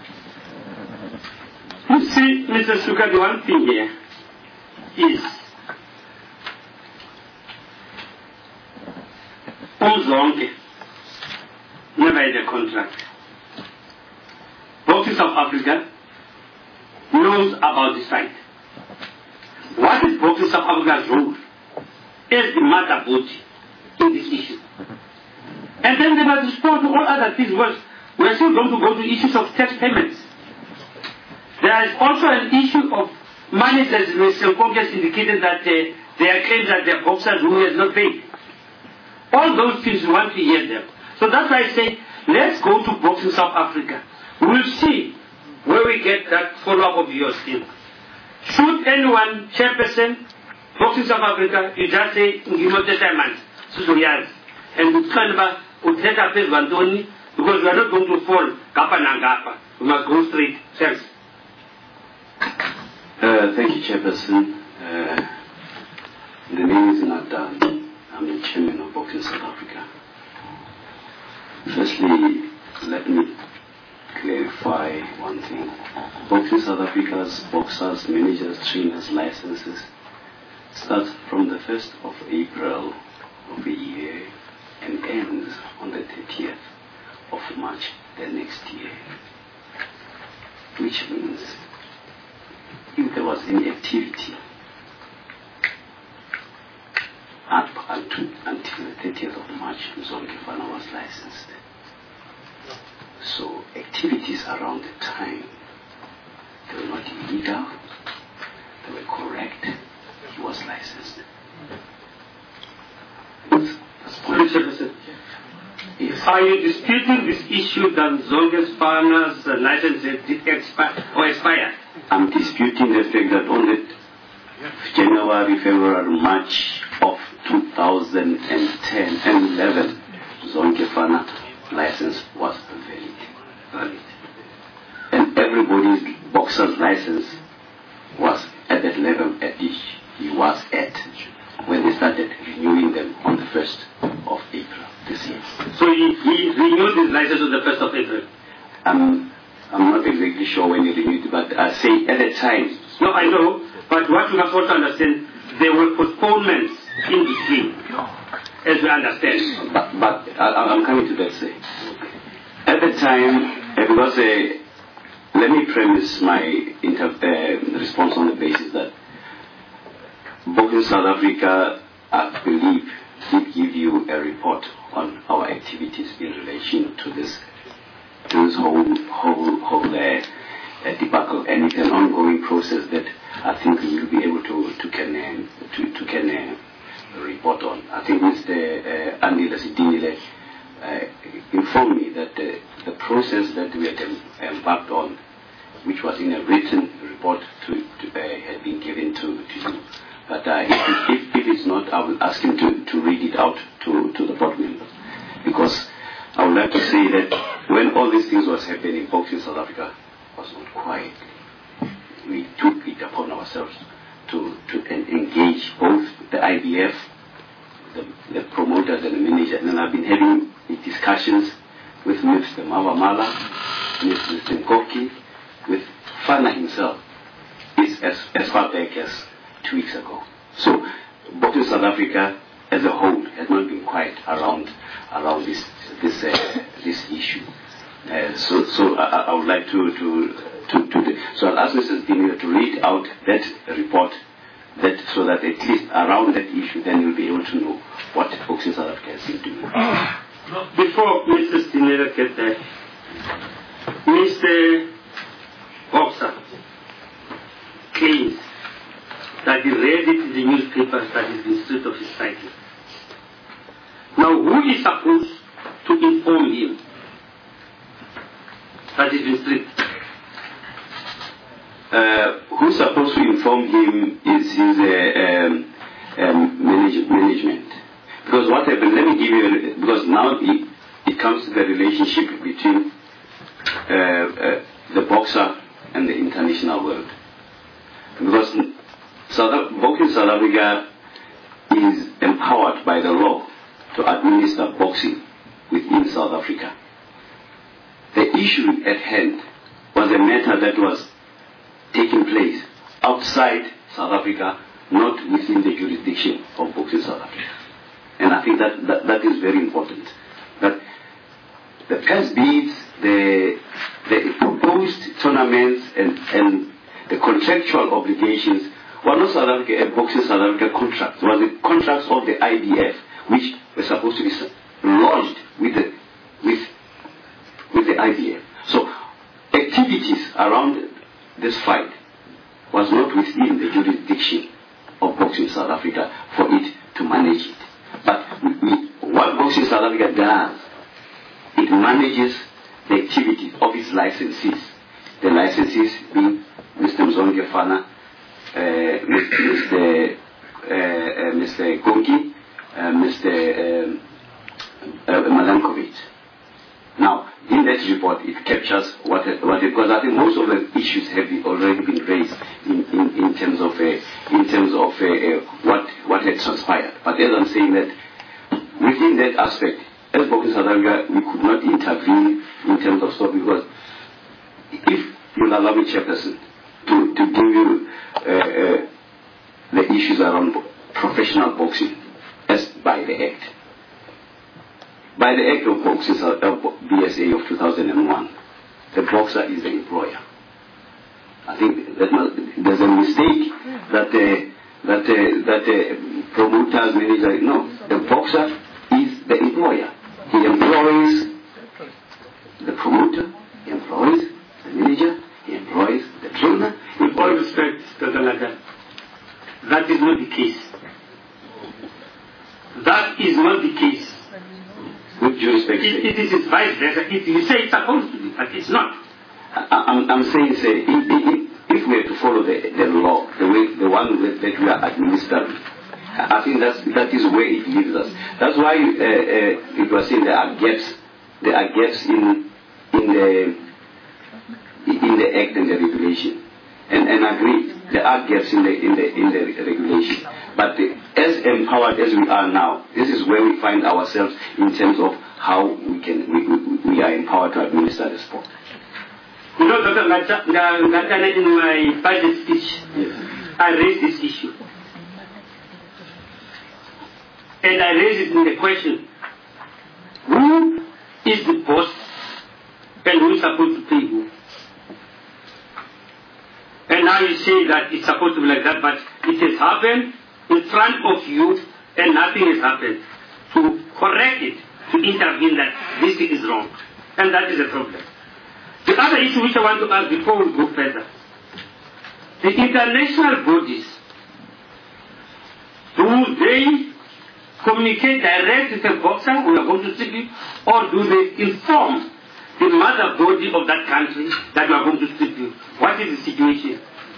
You see, Mister Suka, the one thing here is Umzonke never had a contract. Boxing South Africa knows about this fight. What is Boxing South Africa's role as the mother body in this issue? And then they must respond to all other things because we're still going to go to issues of tax payments. There is also an issue of money that Mister Konke has indicated that uh, there are claims that there are boxers who has not paid. All those things we want to hear them. So that's why I say, let's go to Boxing South Africa. We'll see where we get that follow-up of yours in. Should anyone, chairperson, Boxing South Africa, you just say, Ngimo Tetaman, Susuyaz, and we turn about, we take up this Bandoni, because we are not going to fall, Kappa Nangapa. We must go straight. Thanks. Uh, thank you, Chairperson. Uh, the name is Nathan. I'm the chairman of Boxing South Africa. Firstly, let me clarify one thing. Boxing South Africa's boxers, managers, trainers, licenses starts from the first of April of the year and ends on the thirtieth of March the next year. Which means if there was any activity up until, until the thirtieth of March, Zonke Fana was licensed. So activities around the time, they were not illegal, they were correct, he was licensed. Yes. Are you disputing this issue that Zonke Fana's uh, license did expire or expired? I'm disputing the fact that on the January, February, March of two thousand ten and eleven, Zonke Fana license was valid. valid. And everybody's boxer's license was at that level at which he was at when they started renewing them on the first of April this year. So he, he renewed his license on the first of April? Um, I'm not exactly sure when he renewed it, but I say at the time. No, I know, but what you must also understand, there were postponements in between, as we understand. But, but I, I'm coming to that, say. At the time, because uh, let me premise my inter, uh, response on the basis that Boxing South Africa, I believe, did give you a report on our activities in relation to this, to this whole, whole, whole uh, uh, debacle, and it's an ongoing process that I think we will be able to to can uh, to, to can uh, report on. I think Mister Uh, Andy Lasidinile uh, informed me that uh, the process that we had embarked on, which was in a written report, to, to uh, had been given to, to you. But uh, if, if, if it's not, I will ask him to, to read it out to, to the board members. Because I would like to say that when all these things was happening, Boxing South Africa was not quiet. We took it upon ourselves to, to engage both the I B F, the, the promoters and the manager. And I've been having discussions with Mister Mawamala, Mister Nkoki, with Fana himself. It's as, as far back as two weeks ago. So Boxing South Africa as a whole has not been quiet around around this this uh, this issue. Uh, so so I, I would like to to to, to the, so I'll ask Missus Dinier to read out that report, that so that at least around that issue, then you'll be able to know what Boxing South Africa has been doing. Before Missus Dinier gets there, Mister Boxer claims that he read it in the newspapers that he's been stripped of his title. Now, who is supposed to inform him that he's been stripped? Uh, who's supposed to inform him is his uh, um, um, manage, management. Because what happened, let me give you, a, because now it, it comes to the relationship between uh, uh, the boxer and the international world. Because South, boxing South Africa is empowered by the law to administer boxing within South Africa. The issue at hand was a matter that was taking place outside South Africa, not within the jurisdiction of Boxing South Africa. And I think that, that, that is very important. That the past bids, the, the proposed tournaments and, and the contractual obligations were not South Africa, a Boxing South Africa contract. It was the contracts of the I B F, which were supposed to be lodged with the, with, with the I B F. So activities around this fight was not within the jurisdiction of Boxing South Africa for it to manage it. But we, what Boxing South Africa does, it manages the activities of its licensees. The licensees being Mister Mzonke Fana, uh, Mister Uh, uh, Mister Konki, uh, Mister Um, uh, Malankovic. Now, in that report, it captures what, what because I think most of the issues have been already been raised in, in, in terms of uh, in terms of uh, uh, what what had transpired. But as I'm saying that within that aspect, as Boxing South Africa, we could not intervene in terms of stuff because if you'll allow me, Chairperson, to to give you uh, uh, the issues around professional boxing as by the Act. By the Act of Boxing, uh, B S A of two thousand one, the boxer is the employer. I think that must, there's a mistake that uh, that uh, that uh, promoters, managers, no, the boxer is the employer. He employs the promoter, he employs the manager, he employs the trainer. With all respect, Doctor Lagat, that is not the case. That is not the case. With due respect, it, it is vice versa. It, you say it's supposed to be, but it's not. I, I'm, I'm saying, say, if, if, if we are to follow the, the law, the way, the one that, that we are administering, I think that's, that is where it leaves us. That's why uh, uh, people are saying there are gaps. There are gaps in in the in the act and the regulation, and and agree there are gaps in the in the in the regulation. But the, as empowered as we are now, this is where we find ourselves in terms of how we can we, we, we are empowered to administer the sport. You know, Doctor Ngatana, in my budget speech, yes, I raised this issue. And I raised it in the question, who is the boss and who is supposed to pay who? And now you say that it's supposed to be like that, but it has happened in front of you and nothing has happened to correct it, to intervene that this thing is wrong. And that is a problem. The other issue which I want to ask before we go further, the international bodies, do they communicate direct with the boxer who are going to strip you, or do they inform the mother body of that country that you are going to strip you? What is the situation?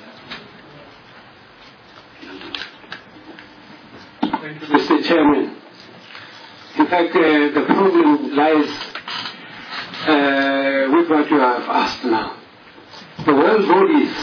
Thank you, Mister Chairman. In fact, uh, the problem lies uh, with what you have asked now. The world bodies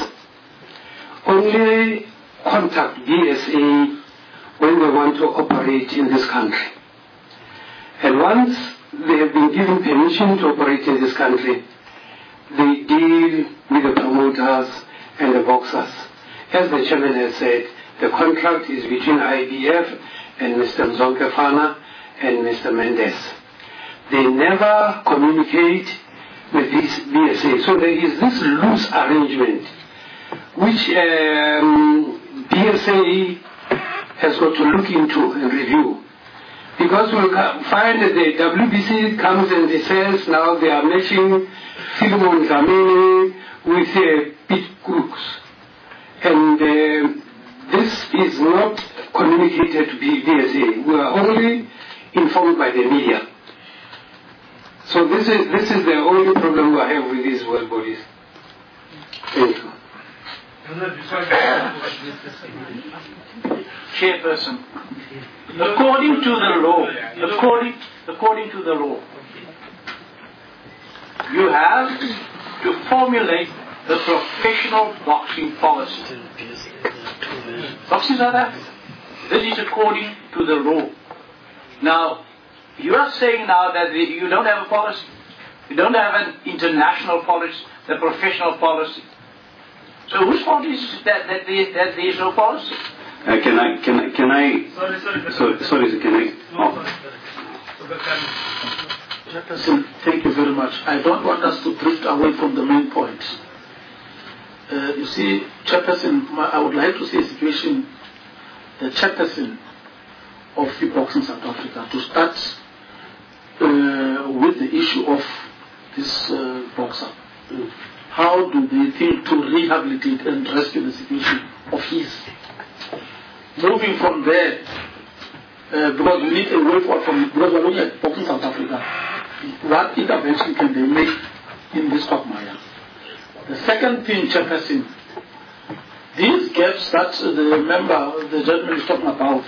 only contact B S A when they want to operate in this country. And once they have been given permission to operate in this country, they deal with the promoters and the boxers. As the chairman has said, the contract is between I B F and Mister Mzonke Fana and Mister Mendes. They never communicate with this B S A. So there is this loose arrangement which um, B S A has got to look into and review. Because we'll find that the W B C comes and it says now they are matching Philemon Dlamini with uh, Pete Crooks. And uh, this is not communicated to B S A. We are only informed by the media. So this is this is the only problem we have with these world bodies. Thank you. Chairperson, according to the law, according according to the law, you have to formulate the professional boxing policy. Boxing South Africa. This is according to the law. Now, you are saying now that the, you don't have a policy. You don't have an international policy, the professional policy. So whose fault is that that there, that there is no policy? Uh, can I can I can I? Sorry, sorry, sorry, sorry can I? Oh. Chairperson, thank you very much. I don't want us to drift away from the main point. Uh, you see, Chairperson, I would like to see a situation, the Chairperson of Free Boxing South Africa, to start uh, with the issue of this uh, boxer. How do they think to rehabilitate and rescue the situation of his? Moving from there, uh, because we need a way forward from, because we're looking at Boxing South Africa, what intervention can they make in this quagmire? The second thing, Chairperson, these gaps that the member, the gentleman is talking about,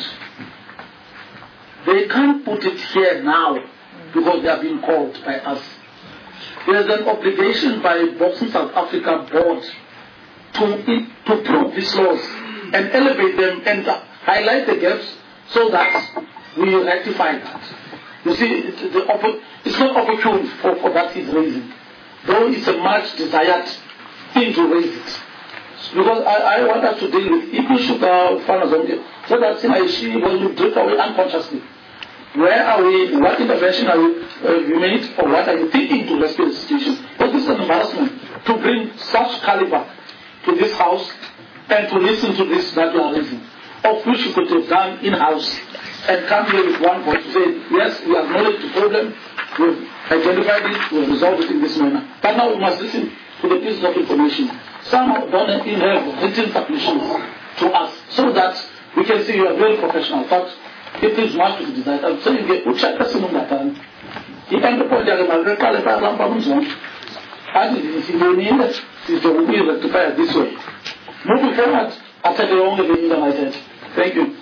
they can't put it here now because they are being called by us. There is an obligation by Boxing South Africa board to, to prove these laws and elevate them and highlight the gaps so that we rectify that. You see, it, the, it's not opportune for, for that he's raising, though it's a much desired thing to raise it. Because I, I want us to deal with if you should uh, so that when you drift away unconsciously, where are we, what intervention are you, uh, you made, or what are you thinking to rescue the situation? But this is an embarrassment to bring such caliber to this house and to listen to this that you are raising, of which you could have done in-house and come here with one voice to say, yes, we acknowledge the problem, we've identified it, we've resolved it in this manner. But now we must listen to the pieces of information. Some don't even have written submissions to us so that we can see you are very professional. But it is much to be desired. I'm saying, we check the same time. You can report that I'm call it a lamp I didn't see no need is the way to rectify it this way. Moving forward, I take the only thing that I said. Thank you.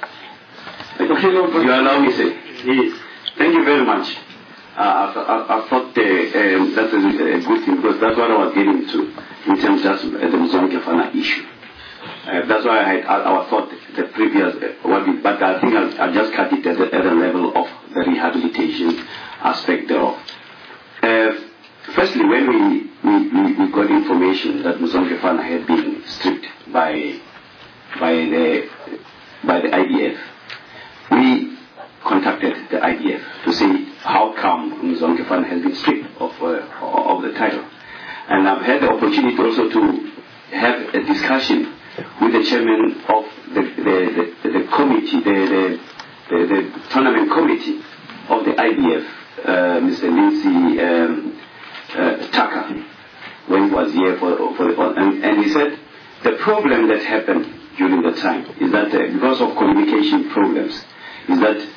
You allow me to say? Yes. Thank you very much. Uh, I, I, I thought uh, um, that's a, a good thing because that's what I was getting to in terms of uh, the Mzonke Fana issue. Uh, that's why I had I, I thought the previous uh, what we, but I think I'll, I'll just cut it at the, at the level of the rehabilitation aspect thereof. Uh, firstly, when we, we, we, we got information that Mzonke Fana had been stripped by by the by the I D F, we contacted the I D F to say how come Mzonke Fana has been stripped of uh, of the title, and I've had the opportunity also to have a discussion with the chairman of the the, the, the committee, the, the, the, the tournament committee of the I D F, uh, Mister Lindsay um, uh, Tucker, when he was here for, for the, and, and he said the problem that happened during the time is that uh, because of communication problems, is that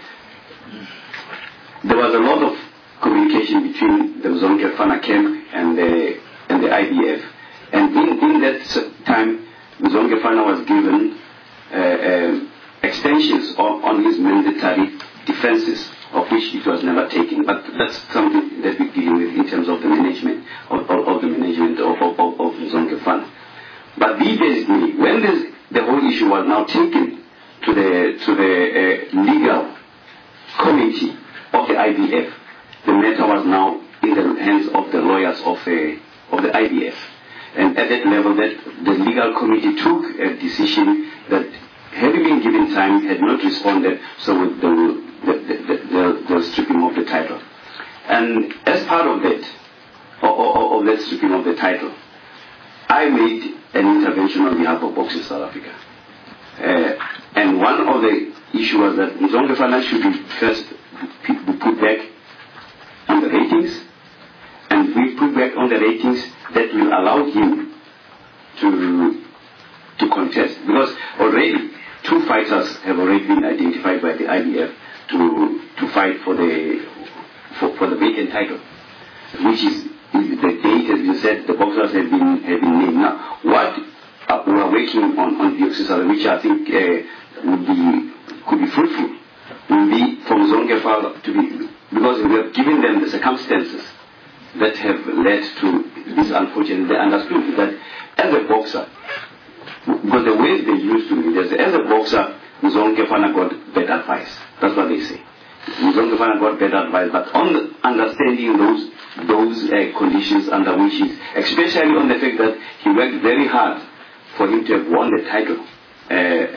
there was a lot of communication between the Mzonke Fana camp and the and the I D F, and in, in that time, Mzonke Fana was given uh, uh, extensions on, on his mandatory defenses, of which it was never taken. But that's something that we're dealing with in terms of the management of, of, of the management of, of, of, of Mzonke Fana. But basically, when this, the whole issue was now taken to the to the uh, legal committee of the I D F, the matter was now in the hands of the lawyers of the of the I D F. And at that level, that the legal committee took a decision that, having been given time, had not responded, so the, the, the, the, the stripping of the title. And as part of that, of, of, of that stripping of the title, I made an intervention on behalf of Boxing South Africa. Uh, and one of the issues was that Mzonke Fana should be first be put back on the ratings, and we put back on the ratings that will allow him to to contest, because already two fighters have already been identified by the I B F to to fight for the for, for the vacant title, which is, is the date has been set, the boxers have been have been named. Now, what uh, we are working on on the exercise, which I think uh, would be could be fruitful, will be for Mzonke to be, because we have given them the circumstances that have led to this unfortunate. They understood that as a boxer, because the way they used to be, as a boxer, Mzonke Fana got bad advice. That's what they say. Mzonke Fana got bad advice, but on the understanding those those uh, conditions under which he's, especially on the fact that he worked very hard for him to have won the title uh,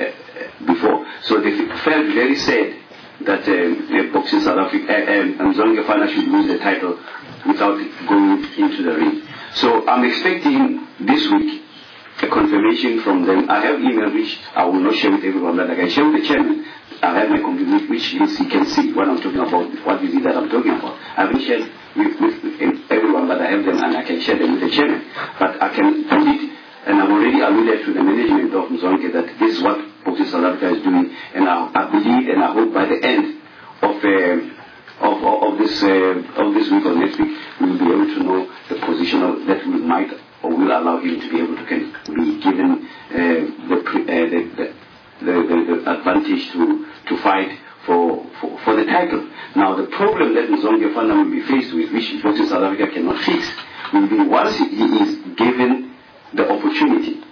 uh, before. So they felt very sad that uh, boxing South Africa, uh, um, Mzonke Fana should lose the title without going into the ring. So I'm expecting this week a confirmation from them. I have email which I will not share with everyone, but I can share with the chairman. I have my computer which he can see what I'm talking about, what is it that I'm talking about. I haven't shared with, with everyone, but I have them and I can share them with the chairman. But I can put it, and I've already alluded to the management of Mzonke that this is what Boxing South Africa is doing, and I, I believe and I hope by the end of uh, Of, of, of this uh, of this week or next week, we will be able to know the position of, that we might or will allow him to be able to can be given uh, the, pre, uh, the, the, the, the the advantage to to fight for, for for the title. Now, the problem that Mzonke Fana will be faced with, which Boxing South Africa cannot fix, will be once he is given the opportunity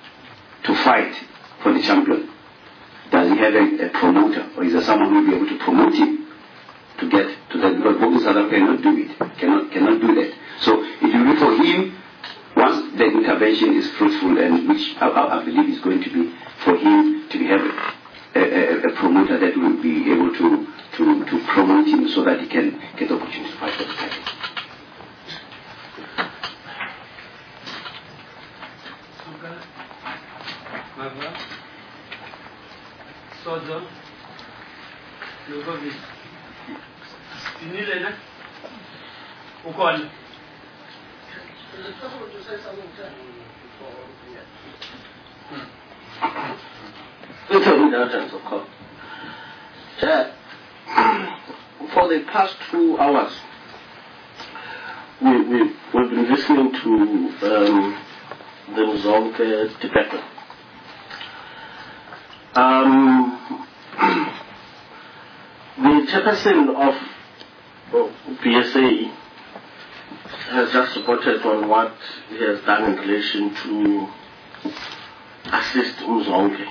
to fight for the champion. Does he have a, a promoter, or is there someone who will be able to promote him to get to that? Because Boxing South Africa cannot do it, cannot cannot do that. So it will be for him, once the intervention is fruitful, and which I, I, I believe is going to be, for him to have a, a, a promoter that will be able to, to, to promote him so that he can get the opportunity to fight for the title. Sozo, Lugovic. Inile na? Ukhona? For the past two hours, we, we, we've been listening to um, the Mzonke debate. Um, the chairperson of P S A has just reported on what he has done in relation to assist Mzonke.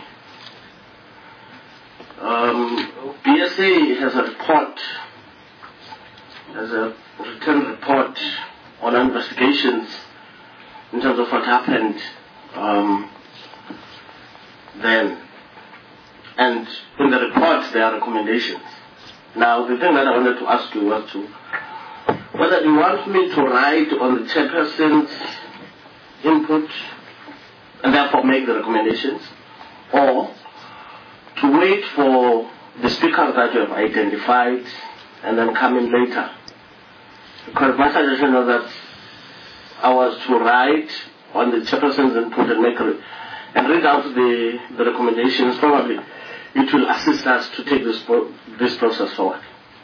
Um, P S A has a report, has a written report on investigations in terms of what happened um, then. And in the report there are recommendations. Now, the thing that I wanted to ask you was to whether you want me to write on the chairperson's input and therefore make the recommendations, or to wait for the speakers that you have identified and then come in later. Because my suggestion was that I was to write on the chairperson's input and make a, and read out the, the recommendations. Probably it will assist us to take this pro- this process forward.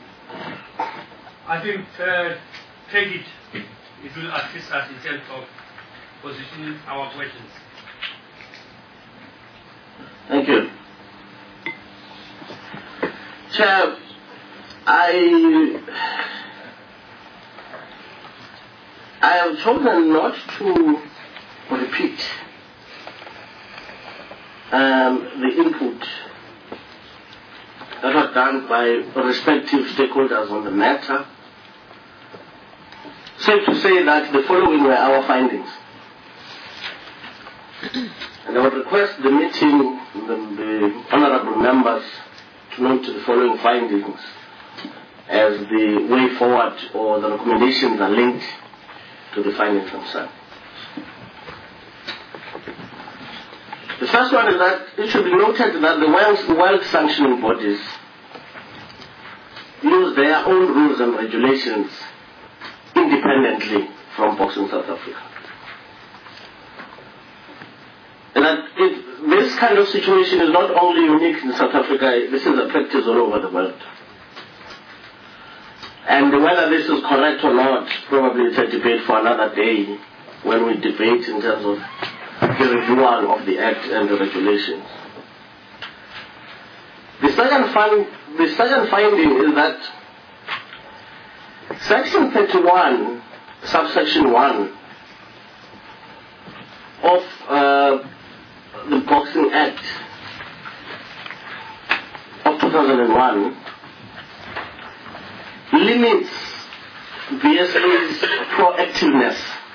I think uh, take it. It will assist us in terms of positioning our questions. Thank you. Chair, I I have chosen not to repeat um, the input that was done by respective stakeholders on the matter. Safe to say that the following were our findings. And I would request the meeting, the, the honorable members, to note the following findings as the way forward, or the recommendations are linked to the findings themselves. The first one is that it should be noted that the world, world sanctioning bodies use their own rules and regulations independently from Boxing South Africa. And that it, kind of situation is not only unique in South Africa, this is a practice all over the world. And whether this is correct or not, probably it's a debate for another day when we debate in terms of the review of the Act and the regulations. The second, find, the second finding is that Section thirty-one, subsection one of uh, the Boxing Act of two thousand one limits B S A's proactiveness,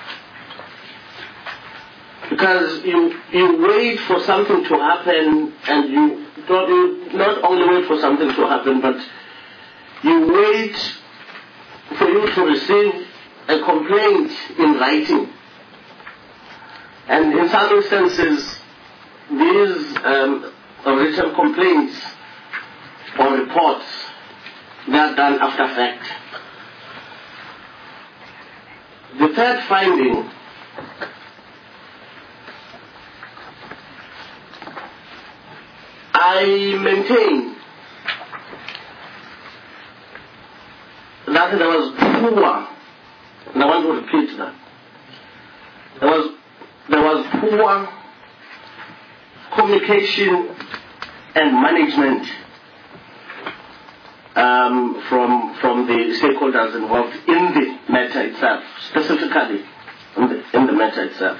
because you you wait for something to happen, and you don't you not only wait for something to happen, but you wait for you to receive a complaint in writing. And in some instances, these um, written complaints or reports, they are done after fact. The third finding I maintain that there was poor, and I want to repeat that, there was, there was poor communication and management um, from, from the stakeholders involved in the matter itself, specifically in the, in the matter itself.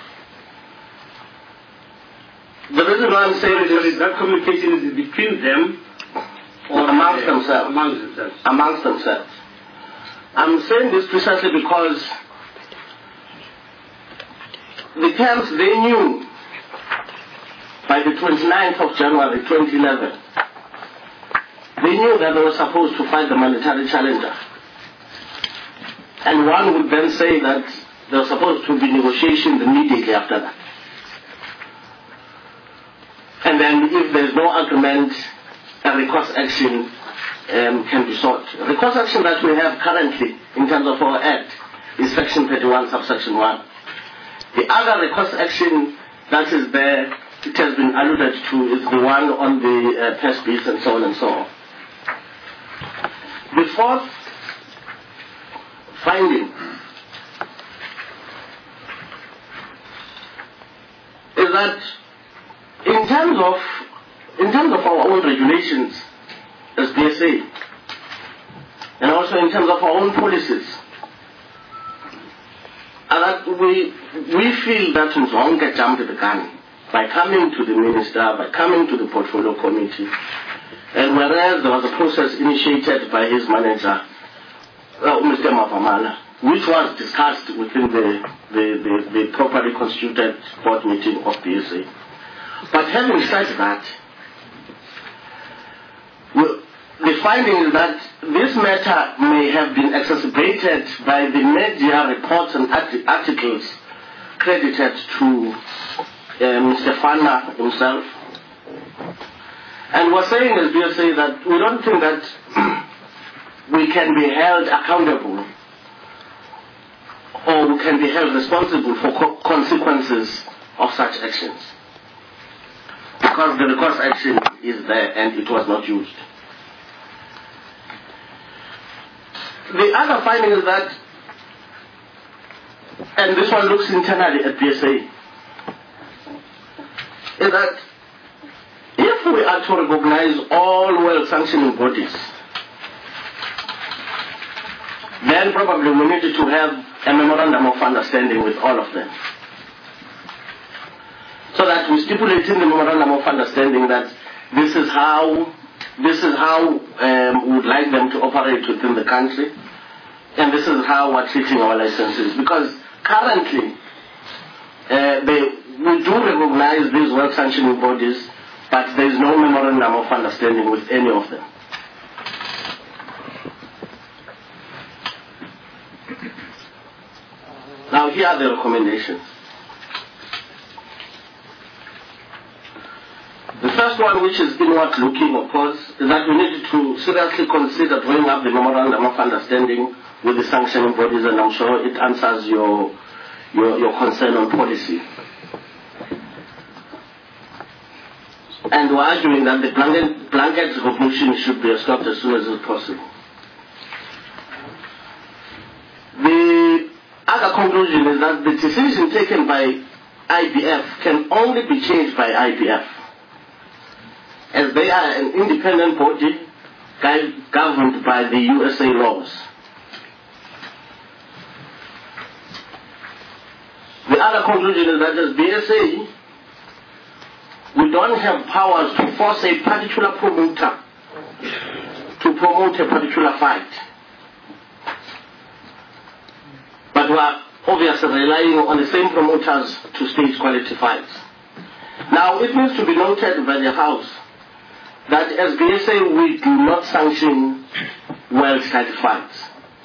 The reason why I'm saying this is that communication is between them or amongst themselves. Amongst themselves. Amongst themselves. I'm saying this precisely because the terms they knew by the twenty-ninth of January twenty eleven, they knew that they were supposed to fight the military challenger. And one would then say that there was supposed to be negotiations immediately after that. And then if there's no agreement, a recourse action um, can be sought. The recourse action that we have currently in terms of our Act is Section thirty-one, subsection one. The other recourse action that is there, it has been alluded to, is the one on the uh, press bids and so on and so on. The fourth finding is that in terms of in terms of our own regulations as B S A, and also in terms of our own policies, and that we we feel that Nzonke jumped the gun by coming to the minister, by coming to the portfolio committee, and whereas there was a process initiated by his manager, uh, Mister Mavamala, which was discussed within the the, the, the properly constituted board meeting of B S A. But having said that, well, the finding is that this matter may have been exacerbated by the media reports and art- articles credited to uh, Mister Fana himself. And we're saying as B S A that we don't think that we can be held accountable or we can be held responsible for co- consequences of such actions, because the recourse action is there and it was not used. The other finding is that, and this one looks internally at B S A, is that if we are to recognize all well-functioning bodies, then probably we need to have a memorandum of understanding with all of them, so that we stipulate in the memorandum of understanding that this is how this is how um, we would like them to operate within the country, and this is how we're treating our licenses. Because currently, uh, they, we do recognize these well-functioning bodies, but there is no memorandum of understanding with any of them. Now, here are the recommendations. The first one, which is inward looking, of course, is that we need to seriously consider drawing up the memorandum of understanding with the sanctioning bodies, and I'm sure it answers your, your, your concern on policy. were arguing that the blanket, blanket recognition should be stopped as soon as is possible. The other conclusion is that the decision taken by I B F can only be changed by I B F, as they are an independent body governed by the U S A laws. The other conclusion is that as B S A, we don't have powers to force a particular promoter to promote a particular fight. But we are obviously relying on the same promoters to stage quality fights. Now, it needs to be noted by the House that as B S A, we do not sanction world title fights.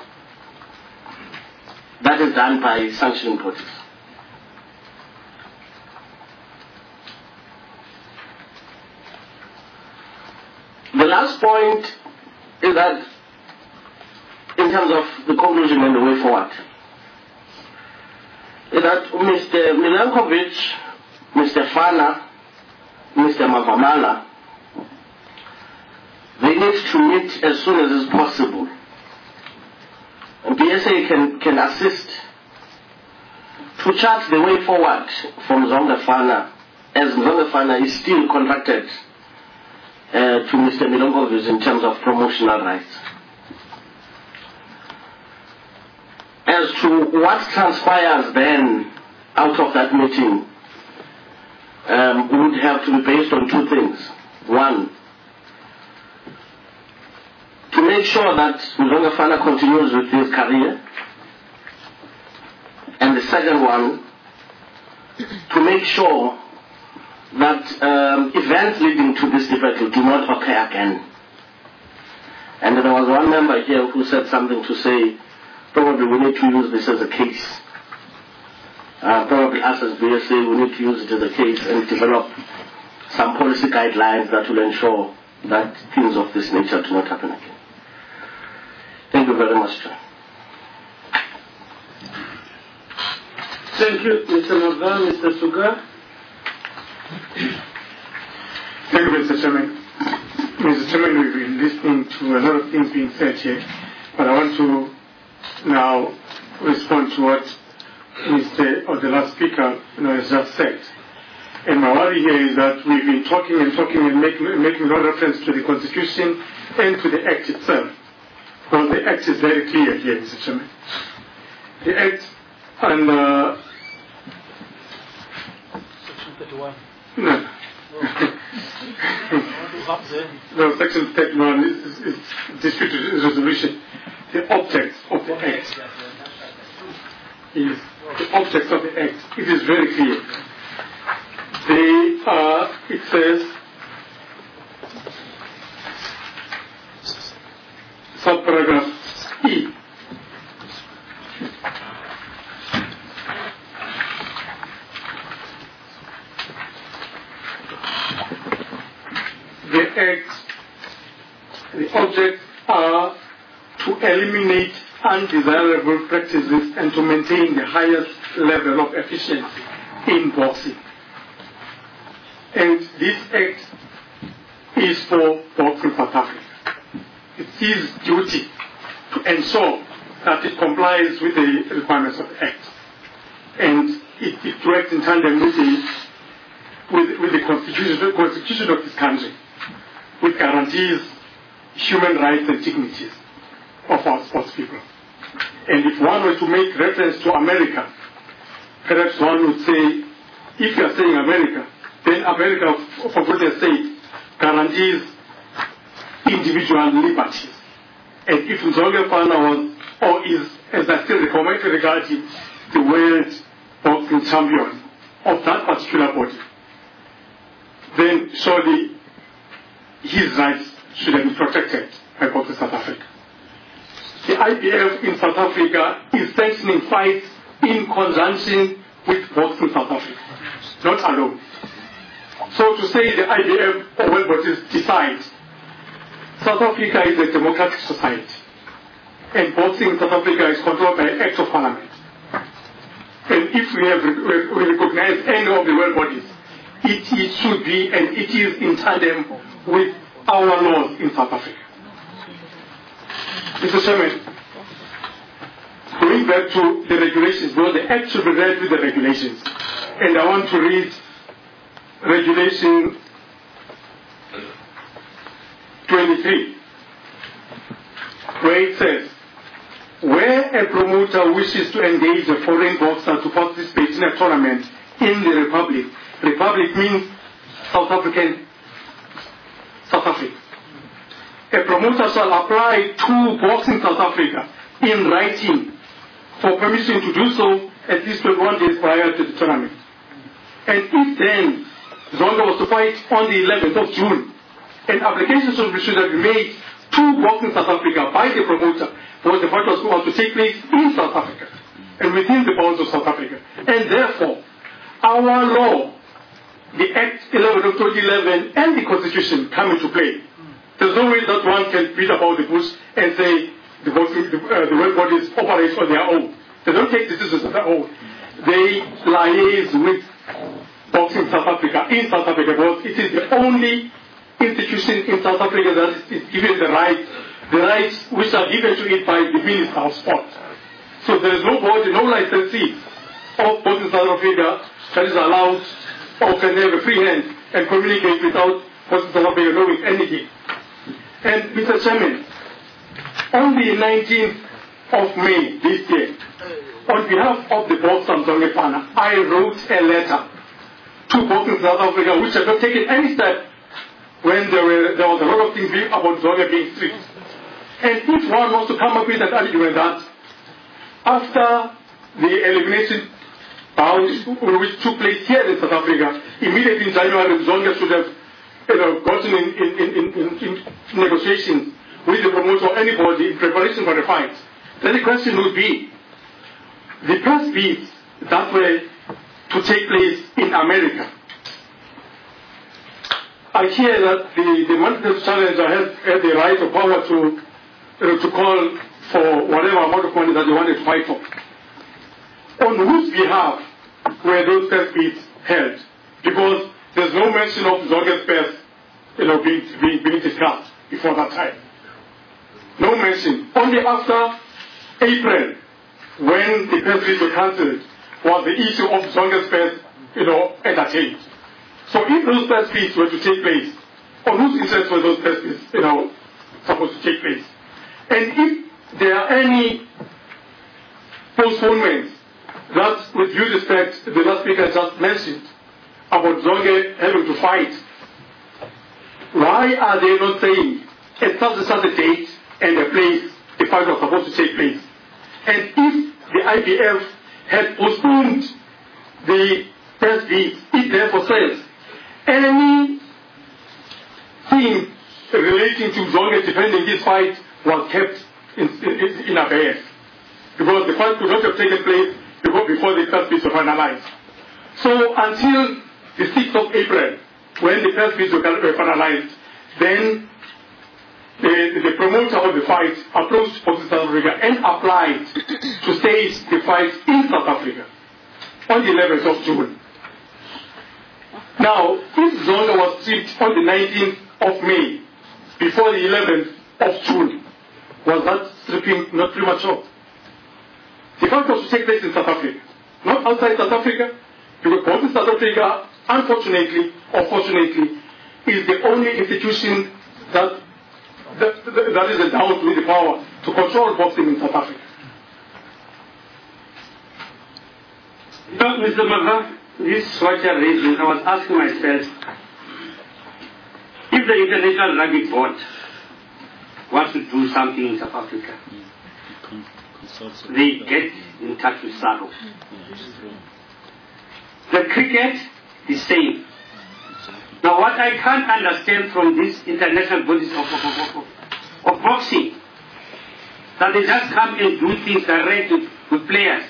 That is done by sanctioning bodies. The last point is that, in terms of the conclusion and the way forward, is that Mister Milankovic, Mister Fana, Mister Mavamala, they need to meet as soon as is possible. And B S A can, can assist to chart the way forward from Zonga Fana, as Zonga Fana is still contracted uh, to Mister Milankovic in terms of promotional rights. As to what transpires then out of that meeting um, would have to be based on two things. One, to make sure that Mzonga Fana continues with his career. And the second one, to make sure that um, events leading to this debacle do not occur again. And there was one member here who said something to say, probably we need to use this as a case. Uh, probably us as B S A, we need to use it as a case and develop some policy guidelines that will ensure that things of this nature do not happen again. Thank you very much, Chair. Thank you, Mister Mava. Mister Suga. Thank you, Mister Chairman. Mister Chairman, we've been listening to a lot of things being said here, but I want to now respond to what Mister or the last speaker you know, has just said. And my worry here is that we've been talking and talking and making, making no reference to the Constitution and to the Act itself. Well, the Act is very clear here, Mister Chairman. The Act and uh, Section thirty-one. No. No, Section thirty-one is, is, is disputed resolution. The object of the Act is the object of the Act. It is very clear. The uh, it says subparagraph E. The Act, the objects are to eliminate undesirable practices and to maintain the highest level of efficiency in boxing. And this Act is for Boxing South Africa. It's his duty to ensure that it complies with the requirements of the Act. And it, it works in tandem with the, with, with the constitution, the constitution of this country, which guarantees human rights and dignities of our sports people. And if one were to make reference to America, perhaps one would say, if you are saying America, then America, for goodness sake, guarantees individual liberties. And if Mzonga Fana was, or is, as I still recommend regarding the world boxing champion of that particular body, then surely his rights should have been protected by Boxing South Africa. The I B F in South Africa is sanctioning fights in conjunction with Boxing South Africa, not alone. So to say the I B F or world bodies decide, South Africa is a democratic society, and boxing in South Africa is controlled by an Act of Parliament. And if we have we recognize any of the world bodies it, it should be and it is in tandem with our laws in South Africa. Mister Chairman, going back to the regulations, because the Act should be read with the regulations, and I want to read Regulation twenty-three, where it says, where a promoter wishes to engage a foreign boxer to participate in a tournament in the Republic, Republic means South African, South Africa. A promoter shall apply to Boxing South Africa in writing for permission to do so at least twenty-one days prior to the tournament. And if then Zonke was to fight on the eleventh of June, an application should, should have been made to Boxing South Africa by the promoter because the fight was going to take place in South Africa and within the bounds of South Africa. And therefore, our law, the Act eleven of twenty eleven and the Constitution come into play. There's no way that one can beat about the bush and say the, boxing, the, uh, the world bodies operate on their own. They don't take decisions on their own. They liaise with Boxing South Africa in South Africa because it is the only institution in South Africa that is given the right, the rights which are given to it by the Minister of Sport. So there is no body, no licensee of Boxing South Africa that is allowed or can have a free hand and communicate without Boxing South Africa knowing anything. And Mister Chairman, on the nineteenth of May this year, on behalf of the boxer Zonke Pana, I wrote a letter to Boxing South Africa which had not taken any step when there, were, there was a lot of things being, about Zonke being strict. And if one wants to come up with an argument that after the elimination bout which took place here in South Africa, immediately in January, Zonke should have you know, gotten in, in, in, in, in negotiations with the promoter or anybody in preparation for the fight, then the question would be, the press beats that were to take place in America. I hear that the, the Manchester Challenger has, has the right or power to, uh, to call for whatever amount of money that they wanted to fight for. On whose behalf were those press beats held? Because there's no mention of Zonke's pairs, you know, being, being, being discussed before that time. No mention. Only after April, when the press beats were cancelled, was the issue of Zonke's pairs, you know, entertained. So if those press beats were to take place, on whose interest were those press beats, you know, supposed to take place? And if there are any postponements that, with due respect, the last speaker just mentioned, about Zonke having to fight, why are they not saying at such and such a date and a place the fight was supposed to take place? And if the I B F had postponed the press beat, it therefore says any thing relating to Zonke defending his fight was kept in, in, in abeyance because the fight could not have taken place before, before the press beats were finalized. So until the sixth of April, when the press beats were finalized, then the, the promoter of the fight approached Boxing South Africa and applied to stage the fight in South Africa on the eleventh of June. Now, if Zonke was stripped on the nineteenth of May, before the eleventh of June, was that stripping not premature? The fight was to take place in South Africa, not outside South Africa, because Boxing South Africa, unfortunately or fortunately, is the only institution that, that, that is endowed with the power to control boxing in South Africa. Now, Mister Mava, this is what you're raising. I was asking myself, if the International Rugby Board wants to do something in South Africa, they get in touch with SARO. The cricket, the same. Now, what I can't understand from these international bodies of, of, of, of, of boxing, that they just come and do things direct with, with players.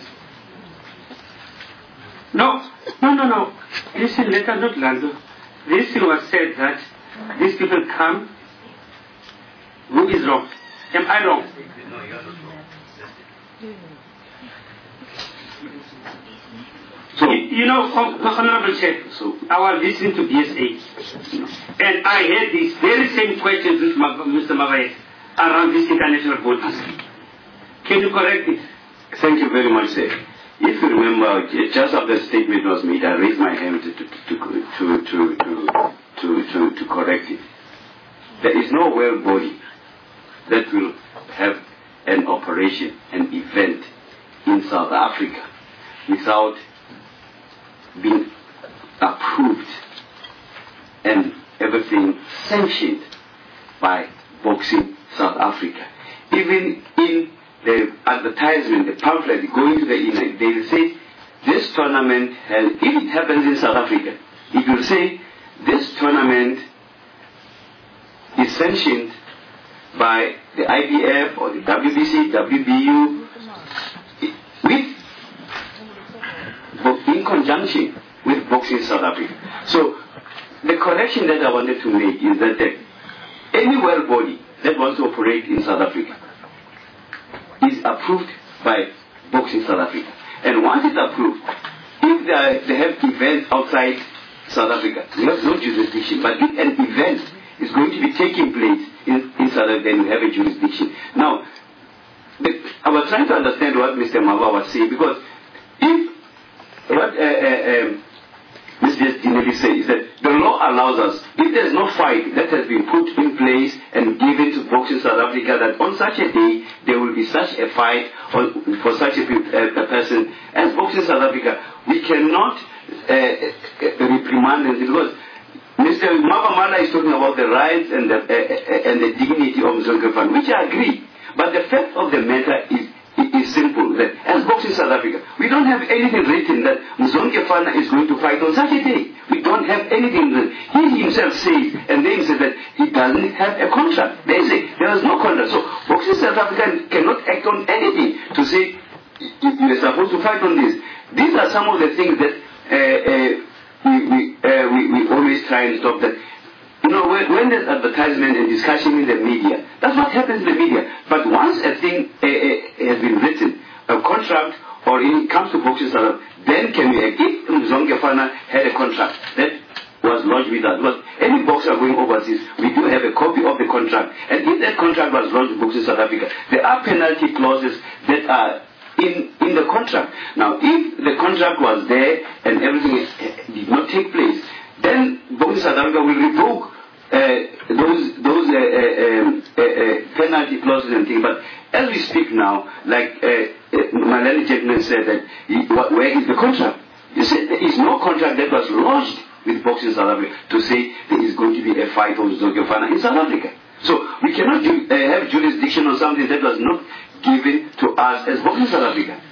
No, no, no, no. Listen, let us not Lando. This thing was said that these people come. Who is wrong? Am I wrong? So, you know, Honorable Chair, so I was listening to B S A, and I had these very same questions with Mister Mavaet around these international bodies. Can you correct it? Thank you very much, sir. If you remember, just after the statement was made, I raised my hand to, to, to, to, to, to, to, to correct it. There is no world body that will have an operation, an event in South Africa without being approved and everything sanctioned by Boxing South Africa. Even in the advertisement, the pamphlet going to the internet, they will say this tournament has, if it happens in South Africa, it will say this tournament is sanctioned by the I B F or the W B C, W B U, with, in conjunction with Boxing South Africa. So the correction that I wanted to make is that the, any world body that wants to operate in South Africa is approved by Boxing South Africa. And once it's approved, if they, are, they have events outside South Africa, we have no jurisdiction. But if an event is going to be taking place in, in South Africa, then we have a jurisdiction. Now, the, I was trying to understand what Mister Mava was saying, because if what uh, uh, um, Mister Dinelli said is that the law allows us, if there is no fight that has been put in place and given to Boxing South Africa, that on such a day there will be such a fight or for such a, a, a person as Boxing South Africa, we cannot uh, uh, reprimand them, because Mister Mavamala is talking about the rights and the, uh, uh, and the dignity of Mzonke Fana, which I agree. But the fact of the matter is is simple, that as Boxing South Africa, we don't have anything written that Mzonke Fana is going to fight on such a day. We don't have anything that he himself says, and they said that he doesn't have a contract. They say there is no contract. So Boxing South Africa cannot act on anything to say you are supposed to fight on this. These are some of the things that uh, uh, we, we, uh, we, we always try and stop that. You know, when, when there's advertisement and discussion in the media, that's what happens in the media. But once a thing uh, uh, has been written, a contract, or it comes to Boxing South Africa, then can we, if Mzonke Fana had a contract that was lodged with us, because any boxer going overseas, we do have a copy of the contract. And if that contract was lodged with Boxing South Africa, there are penalty clauses that are in, in the contract. Now, if the contract was there and everything did not take place, then Boxing South Africa will revoke uh, those those uh, uh, um, uh, uh, penalty clauses and things. But as we speak now, like uh, uh, Malali Jackman said, that he, what, where is the contract? You said there is no contract that was lodged with Boxing South Africa to say there is going to be a fight of Mzonke Fana in South Africa. So we cannot do, uh, have jurisdiction on something that was not given to us as Boxing South Africa.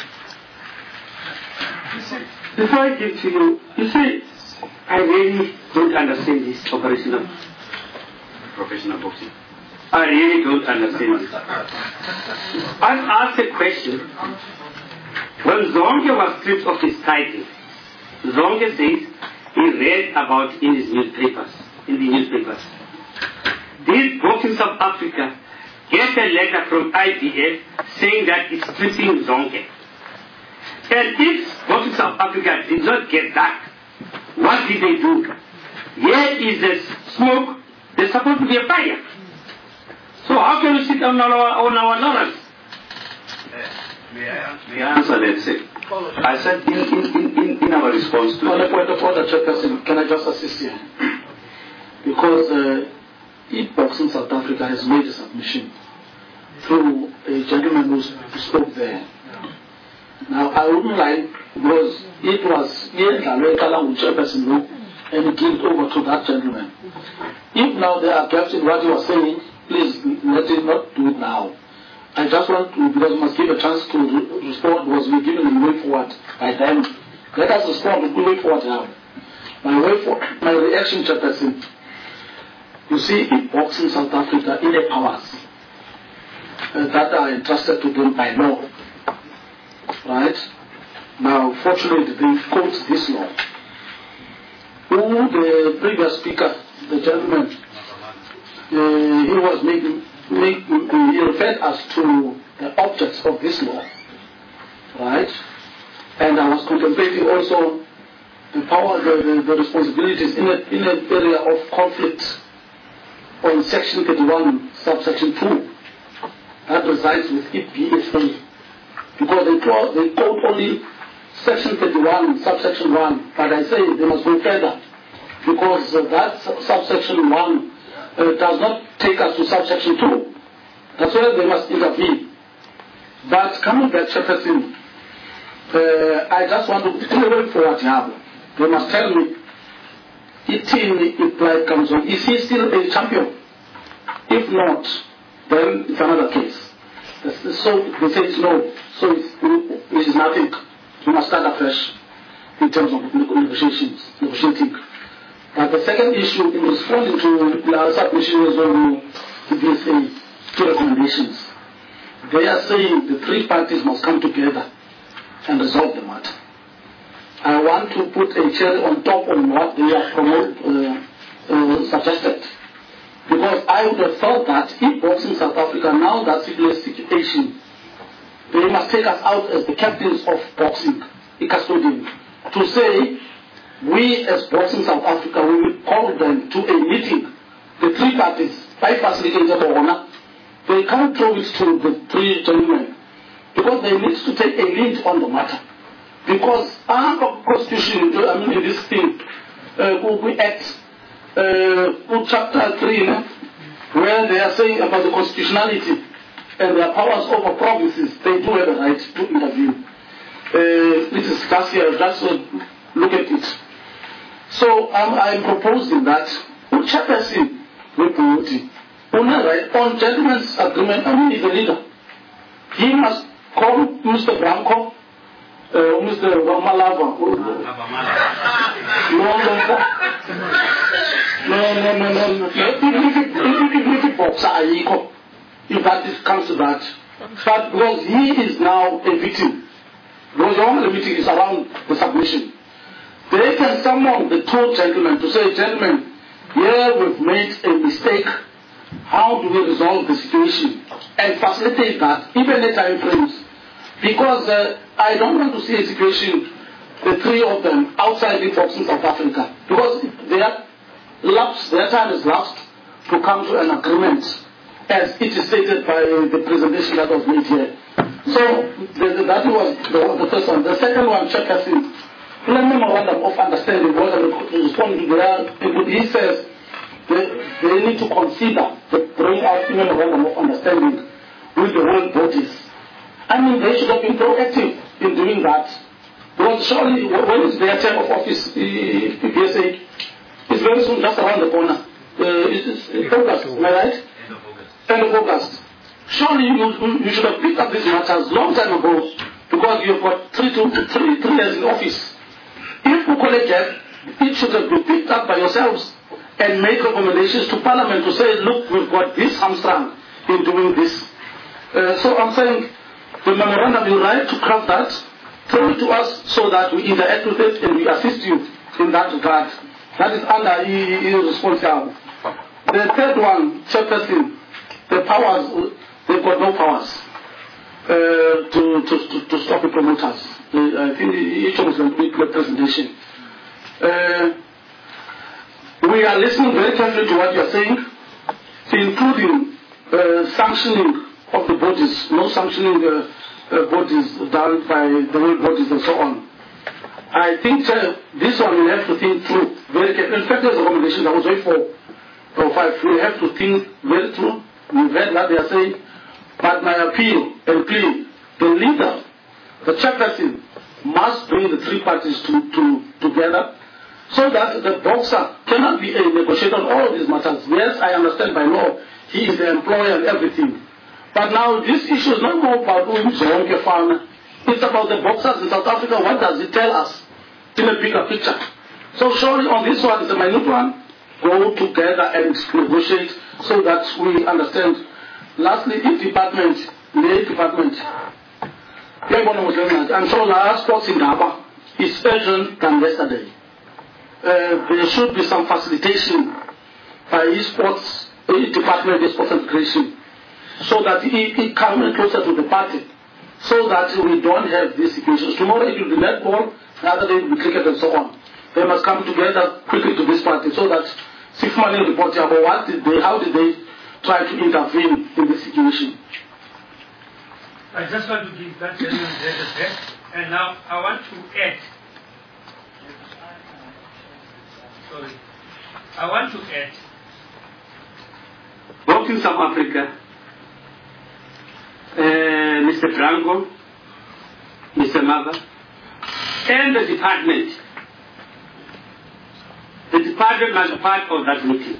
Before I get to you, you see, I really don't understand this operation of professional boxing. I really don't understand this. I've asked a question. When Zonke was stripped of his title, Zonke says he read about in his newspapers, in the newspapers. Did Boxing South Africa get a letter from I B F saying that it's stripping Zonke? And if Boxing South Africa did not get that, what did they do? Here is the smoke, there's supposed to be a fire. So how can we sit on our, on our laurels? May I, may I answer that, sir? I said in, in, in, in our response to... On the point of order, Chairperson, can I just assist here? Because uh, if Boxing South Africa has made a submission through a gentleman who spoke there. Now, I wouldn't like, because it was Ian Chairperson and give it over to that gentleman. If now there are gaps in what you are saying, please let it not do it now. I just want to, because we must give a chance to re- respond, because we're given a way forward by them. Let us respond, we way forward now. My way for, my reaction, Chairperson, you see, in Boxing South Africa, in the powers uh, that are entrusted to them by law, right? Now, fortunately, they quote this law. Who the previous speaker, the gentleman, uh, he was making, make, he referred us to the objects of this law, right? And I was contemplating also the power, the, the, the responsibilities in, a, in an area of conflict on Section thirty-one, subsection two, that resides with I B S A. Because they, quote, they quote only Section thirty-one, subsection one, but I say they must go further, because uh, that subsection one uh, does not take us to subsection two. That's where they must intervene. But coming back, Chairperson, uh, I just want to clear forward here. They must tell me, if Blight comes on, is he still a champion? If not, then it's another case. So they say it's no, so it's, it is nothing. We must start afresh in terms of negotiations, negotiating. But the second issue, in responding to the submission was on the B S A, two recommendations. They are saying the three parties must come together and resolve the matter. I want to put a cherry on top of what they have promote, uh, uh, suggested. Because I would have thought that if Boxing South Africa, now that serious situation, they must take us out as the captains of boxing, the custodian, to say, we as Boxing South Africa, we will call them to a meeting, the three parties, by facilitated honor. They can't throw it to the three gentlemen, because they need to take a lead on the matter. Because our constitution, I mean, in this thing, uh, we act, uh, chapter three, where they are saying about the constitutionality and their powers over provinces, they do have a right to intervene. Uh, this is last year, just uh, look at it. So um, I'm proposing that Chairperson Reputi, on gentleman's agreement, I mean, he's the leader. He must call Mister Branco, uh, Mister Ramalava. No, no, no, no, no, no. If it boxer, if that is, comes to that. But because he is now a victim, because the only victim is around the submission, they can summon the two gentlemen to say, gentlemen, here we've made a mistake. How do we resolve the situation and facilitate that, even the time frames? Because uh, I don't want to see a situation, the three of them, outside the boxing South Africa, because their lapse, their time is lapsed to come to an agreement, as it is stated by the presentation that was made here. So the, the, that was the, the first one. The second one, Chairperson, let me memorandum of understanding what I respond to the he says they, they need to consider the throwing out memorandum of understanding with the whole bodies. I mean, they should have been proactive in doing that. Because surely, when is their term of office, P P S A, it's very soon, just around the corner. Uh, it's, it's August, am I right? End of August. End of August. Surely you, you should have picked up these matters long time ago, because you've got three, to, three, three years in office. If you collect that, it should have been picked up by yourselves and make recommendations to Parliament to say, look, we've got this hamstrung in doing this. Uh, so I'm saying, the memorandum, you're right to craft that, throw it to us so that we interact with it and we assist you in that regard. That is under E E responsible. The third one, Chairperson, the powers, they've got no powers uh, to, to, to, to stop the promoters. Uh, I think each of us will make the presentation. Uh, we are listening very carefully to what you are saying, including uh, sanctioning of the bodies, no sanctioning uh, uh, bodies done by the way bodies and so on. I think uh, this one we have to think through very carefully. In fact, there's a recommendation that was very four or five. We have to think very through. We've heard what they are saying, but my appeal and plea, the leader, the chairperson, must bring the three parties to, to, together so that the boxer cannot be a negotiator on all of these matters. Yes, I understand by law, he is the employer and everything. But now this issue is not more about Uzonke Farmer. It's about the boxers in South Africa. What does it tell us in a bigger picture? So surely on this one, it's a minute one, go together and negotiate so that we understand. Lastly, if department, the department, I'm sure the sports in Gaba is urgent than yesterday. Uh, there should be some facilitation by esports uh, department, esports and recreation, so that it, it comes closer to the party. so that we don't have these situations. Tomorrow it will be netball, the other day it will be cricket and so on. They must come together quickly to this party so that six months report about what did they, how did they try to intervene in this situation. I just want to give that gentleman the best, and now I want to add. Sorry. I want to add. Boxing South Africa, uh, Mister Branco, Mister Mava, and the department. The department must be part of that meeting.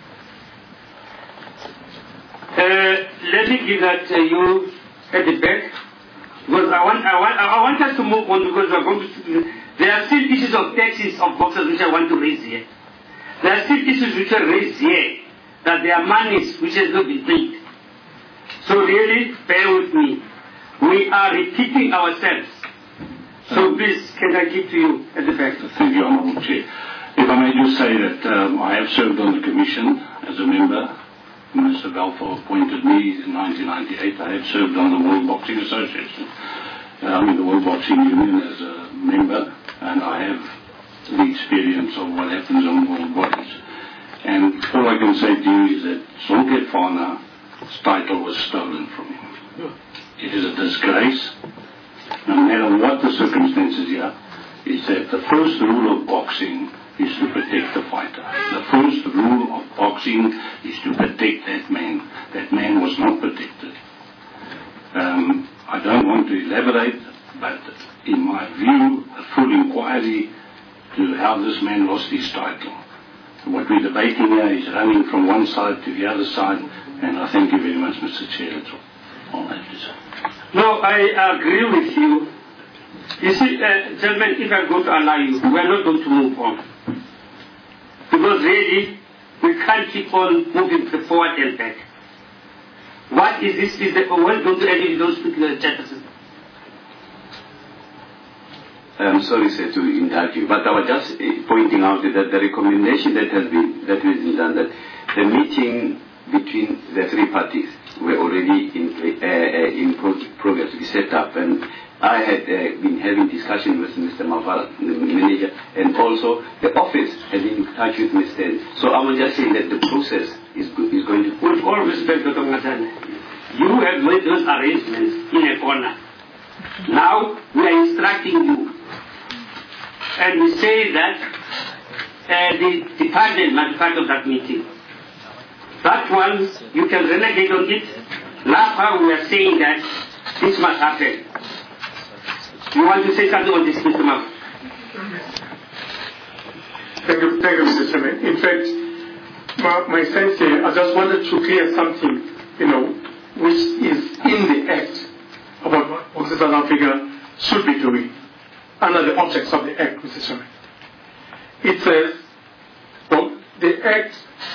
Uh, let me give that to you at the back, because I want, I want, I want us to move on, because we're going to. There are still issues of taxes of boxers which I want to raise here. There are still issues which are raised here, that there are monies which has not been paid. So really, bear with me. We are repeating ourselves. So please, can I give to you at the back? Thank you, Honourable Chair. If I may just say that um, I have served on the Commission as a member. Mister Balfour appointed me in nineteen ninety-eight. I have served on the World Boxing Association, uh, I mean the World Boxing Union as a member, and I have the experience of what happens on world bodies. And all I can say to you is that Zonke Fana's title was stolen from him. It is a disgrace, no matter what the circumstances here, is that the first rule of boxing is to protect the fighter. The first rule of boxing is to protect that man. That man was not protected. Um, I don't want to elaborate, but in my view, a full inquiry to how this man lost his title. What we're debating here is running from one side to the other side, and I thank you very much, Mister Chair. That's all I have to say. No, I agree with you. You see, uh, gentlemen, if I'm going to allow you, we're not going to move on. Because really, we can't keep on moving forward and back. What is this? Is that we're going to edit those particular chapters? I'm sorry, sir, to interrupt you, but I was just uh, pointing out that the recommendation that has been that has been done, that the meeting between the three parties were already in uh, uh, in pro- progress to be set up, and I had uh, been having discussion with Mister Mavala, the manager, and also the office had been in touch with Mister So I was just saying that the process is go- is going to. With all respect, Doctor Matane, you have made those arrangements in a corner. Now we are instructing you. And we say that uh, the department must be part of that meeting. That one, you can renegade on it. Last time we were saying that this must happen. You want to say something on this, Mister Mav? Thank you, thank you, Mister Chairman. In fact, my, my sense here, I just wanted to clear something, you know, which is in the Act about what Boxing South Africa should be doing under the objects of the Act, Mister Chairman. It says, well, the Act,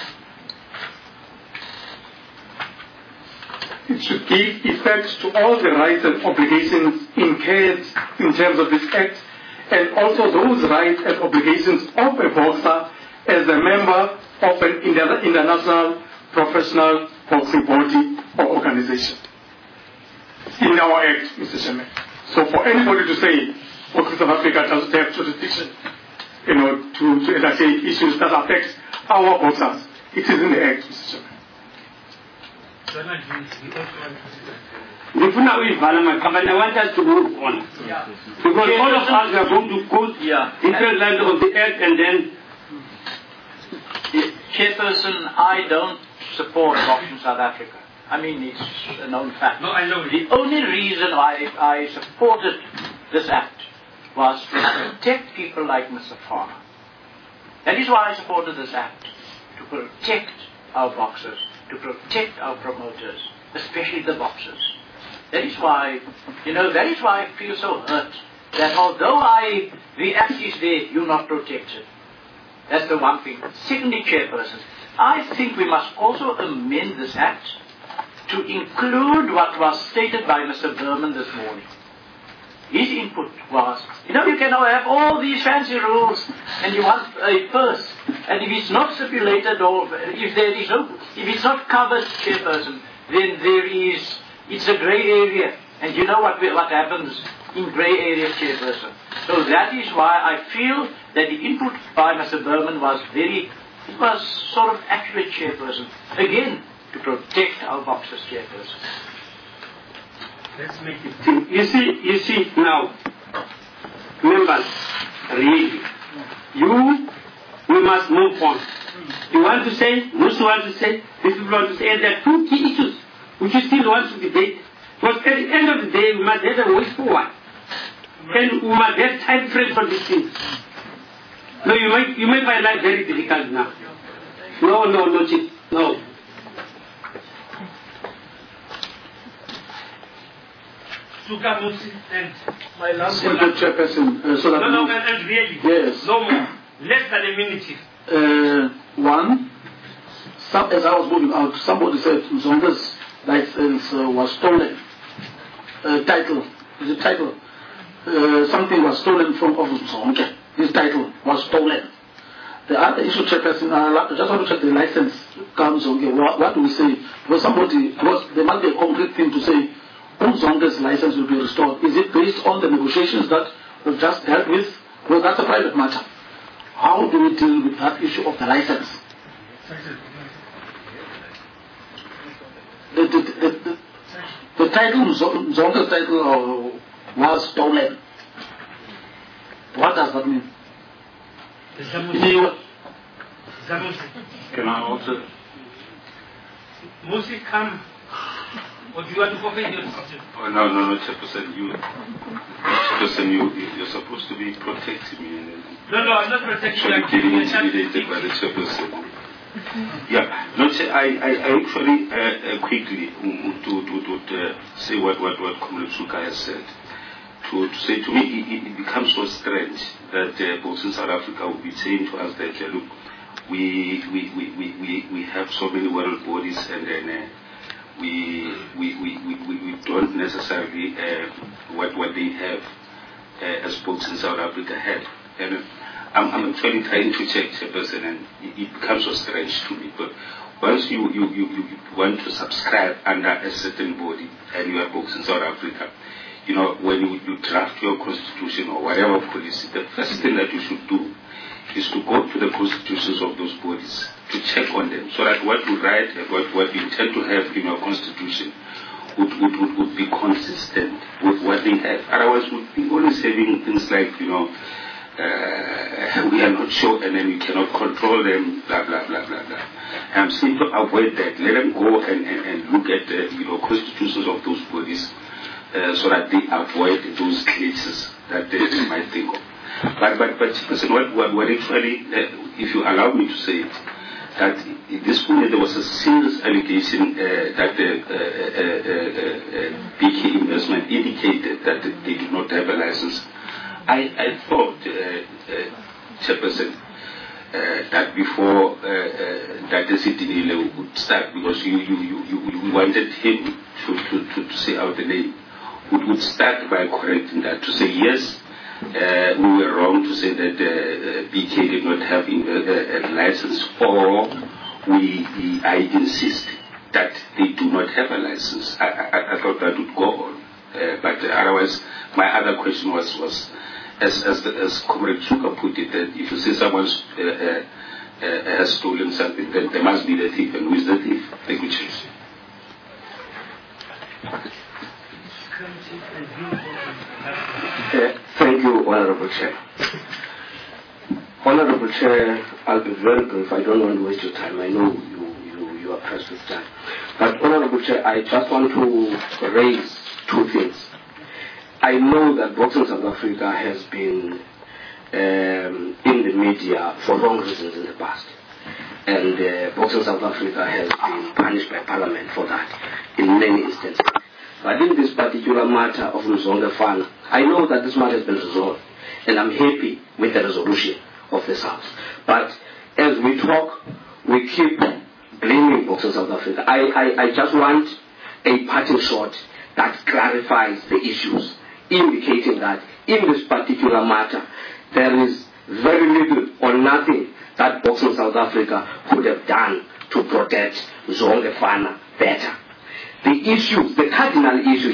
it should give effect to all the rights and obligations incurred in terms of this Act, and also those rights and obligations of a boxer as a member of an international professional boxing body or organization. In our Act, Mister Chairman. So for anybody to say, Boxing South Africa doesn't have jurisdiction, you know, to, to entertain issues that affect our boxers, it is in the Act, Mister Chairman. Before we I want us to move on. Yeah. Because all of us are going to quote yeah. different lines of the Act and then... Chairperson, I don't support Boxing South Africa. I mean, it's a known fact. No, I know. The only reason I, I supported this Act was to protect people like Mister Farmer. That is why I supported this Act. To protect our boxers, to protect our promoters, especially the boxers. That is why, you know, that is why I feel so hurt that although I, the Act is there, you're not protected. That's the one thing. Secondly, Chairperson, I think we must also amend this Act to include what was stated by Mister Berman this morning. His input was, you know, you can have all these fancy rules and you want a purse, and if it's not stipulated or if there is no, if it's not covered, Chairperson, then there is, it's a grey area. And you know what, we, what happens in grey areas, Chairperson. So that is why I feel that the input by Mister Berman was very, it was sort of accurate, Chairperson. Again, to protect our boxers, Chairperson. Let's make it think. You see, you see now, members, really, you, we must move on. You want to say, Musu want to say, these people want to say, and there are two key issues which you still want to debate. Because at the end of the day, we must have a way forward. And we must have time frame for these things. No, you make, you make my life very difficult now. No, no, no, Chief, no. Suka Musi and my last point, Chairperson. Uh, so that no, no, and, and really, yes. No more. Less than a minute. Uh, one, some, as I was moving out, somebody said Mzonga's license uh, was stolen. Uh, title, is it title? Uh, something was stolen from of Mzonga. This title was stolen. The other issue, Chairperson, I just want to check the license comes okay. What, what do we say? Because somebody, because there must be a concrete thing to say. Umzonga's license will be restored. Is it based on the negotiations that we've just dealt with? Well, that's a private matter. How do we deal with that issue of the license? The, the, the, the, the title, Mzonga's title uh, was stolen. What does that mean? Can I also? Musi, come. Or do you want to forfeit your decision? Oh, no, no, no, Chairperson, you, Chairperson, you, you're supposed to be protecting me. No, no, I'm not protecting you. I'm getting intimidated by the Chairperson. Yeah, no, I, I, I actually, uh, uh, quickly, um, to, to, to uh, say what, what, what Comrade Suka has said. To, to say to me, it, it becomes so strange that uh, both in South Africa will be saying to us that, uh, look, we, we, we, we, we, we have so many world bodies and then uh, we, we, we, we, we don't necessarily uh, what, what they have uh, as folks in South Africa have. And I'm, I'm actually trying to check the person and it, it becomes so strange to me. But once you, you, you, you want to subscribe under a certain body and you are folks in South Africa, you know, when you, you draft your constitution or whatever policy, the first thing that you should do is to go to the constitutions of those bodies, to check on them, so that what you write and what, what you intend to have in your constitution would, would, would, would be consistent with what they have. Otherwise, we'd be always having things like, you know, uh, we are not sure and then we cannot control them, blah, blah, blah, blah, blah. I'm saying to avoid that. Let them go and, and, and look at the you know, constitutions of those bodies uh, so that they avoid those glitches that they, they might think of. But, but, but, listen, what, what, what actually, uh, if you allow me to say it, that in this point there was a serious allegation uh, that the uh, uh, uh, uh, B K Investment indicated that they did not have a license. I, I thought, uh, uh, Chairperson, uh, that before uh, uh, that the city would start, because you, you, you, you, you wanted him to, to, to, to say out the name, would, would start by correcting that, to say yes, Uh, we were wrong to say that uh, B K did not have in, uh, a license, or we, I insist that they do not have a license. I, I, I thought that would go on. Uh, but otherwise, my other question was, was as, as, the, as Comrade Suka put it, that if you say someone uh, uh, uh, has stolen something, then there must be the thief. And who is the thief? Thank you, Chief. Uh, thank you, Honorable Chair. Honorable Chair, I'll be very brief. I don't want to waste your time. I know you, you, you are pressed with time. But, Honorable Chair, I just want to raise two things. I know that Boxing South Africa has been um, in the media for wrong reasons in the past. And uh, Boxing South Africa has been punished by Parliament for that in many instances. But in this particular matter of Mzonga Fana, I know that this matter has been resolved, and I'm happy with the resolution of this House. But as we talk, we keep blaming Boxing South Africa. I, I, I just want a parting shot that clarifies the issues, indicating that in this particular matter, there is very little or nothing that Boxing South Africa could have done to protect Mzonga Fana better. The issue, the cardinal issue here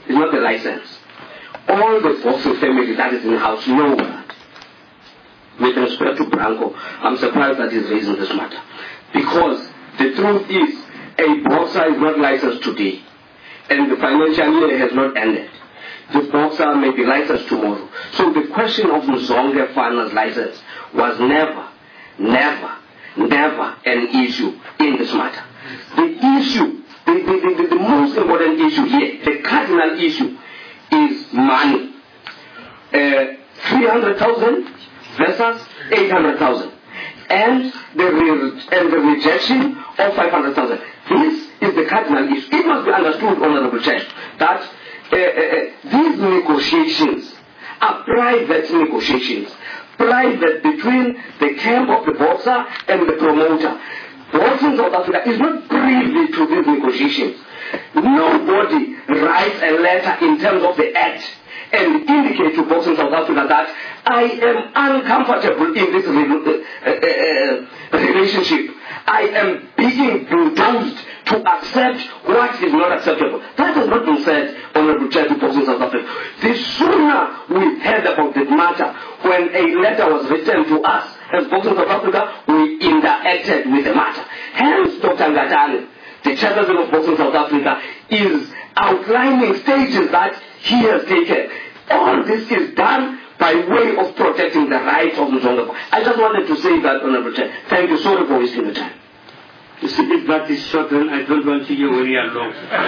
It's not the license. All the boxing family that is in the house know that. With respect to Branco, I'm surprised that he's raising this matter. Because the truth is, a boxer is not licensed today. And the financial year has not ended. The boxer may be licensed tomorrow. So the question of Mzonke Fana's license was never, never, never an issue in this matter. The issue, the, the, the, the most important issue here, the cardinal issue, is money. Uh, three hundred thousand versus eight hundred thousand. And the, re- and the rejection of five hundred thousand. This is the cardinal issue. It must be understood, Honorable Chair, that uh, uh, these negotiations are private negotiations. Private between the camp of the boxer and the promoter. Boxing South Africa is not privy to these negotiations. Nobody writes a letter in terms of the act and indicate to Boxing South Africa that I am uncomfortable in this re- uh, uh, uh, relationship. I am being bulldozed to accept what is not acceptable. That has not been said, Honorable Chair, to Boxing South Africa. The sooner we heard about the matter, when a letter was written to us as Boxing South Africa, we interacted with the matter. Hence, Doctor Ngatane, the chairperson of Boxing South Africa, is outlining stages that he has taken. All this is done by way of protecting the rights of Mzonke. I just wanted to say that, Honorable Chair. Thank you. Sorry for wasting the time. You see, if that is short, then I don't want to hear very long.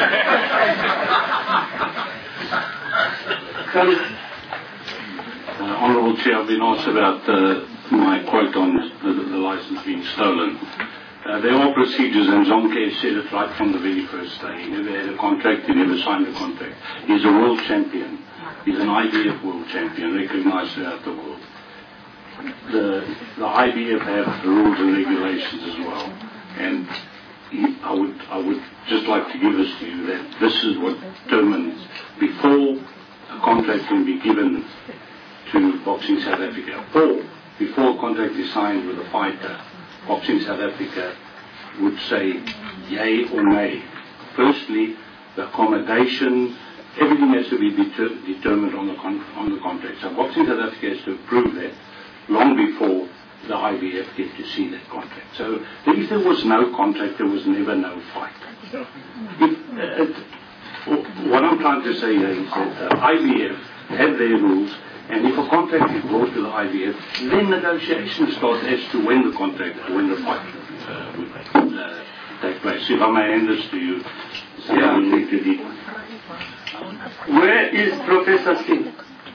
uh, Honourable Chair, I've been asked about uh, my quote on the, the license being stolen. Uh, there are procedures, and Zonke said it right from the very first day. He never had a contract, he never signed a contract. He's a world champion. He's an I B F world champion, recognized throughout the world. The, the I B F have rules and regulations as well. And he, I would I would just like to give this to you, that this is what determines, before a contract can be given to Boxing South Africa, or before a contract is signed with a fighter, Boxing South Africa would say yay or nay. Firstly, the accommodation, everything has to be deter- determined on the con- on the contract. So Boxing South Africa has to approve that long before the I B F get to see that contract. So if there was no contract, there was never no fight. If, uh, what I'm trying to say here is that the I B F have their rules, and if a contract is brought to the I B F, then negotiations start as to when the contract, when the fight uh, would uh, take place. If I may hand this to you, so yeah. We'll take the detail. Where is Professor Singh?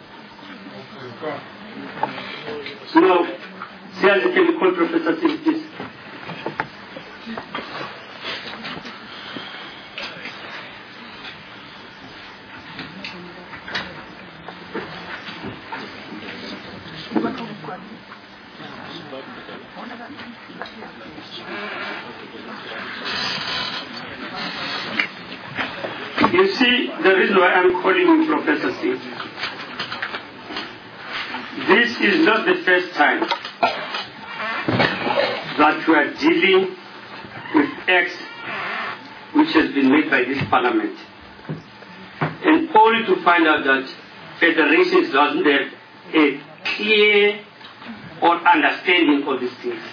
No. Siazi, can you call Professor Singh, please? You see, the reason why I'm calling him Professor Singh, this is not the first time that we are dealing with acts which has been made by this parliament, and only to find out that federations doesn't have a clear or understanding of these things.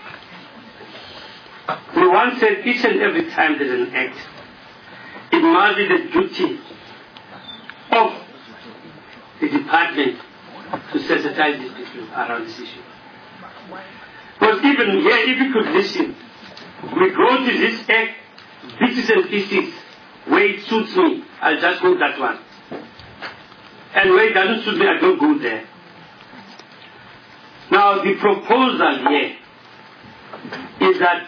We once said each and every time there's an act, it must be the duty of the department to sensitize these people around this issue. Because even here, if you could listen, we go to this act, bits and pieces, where it suits me, I'll just go that one. And where it doesn't suit me, I don't go there. Now, the proposal here is that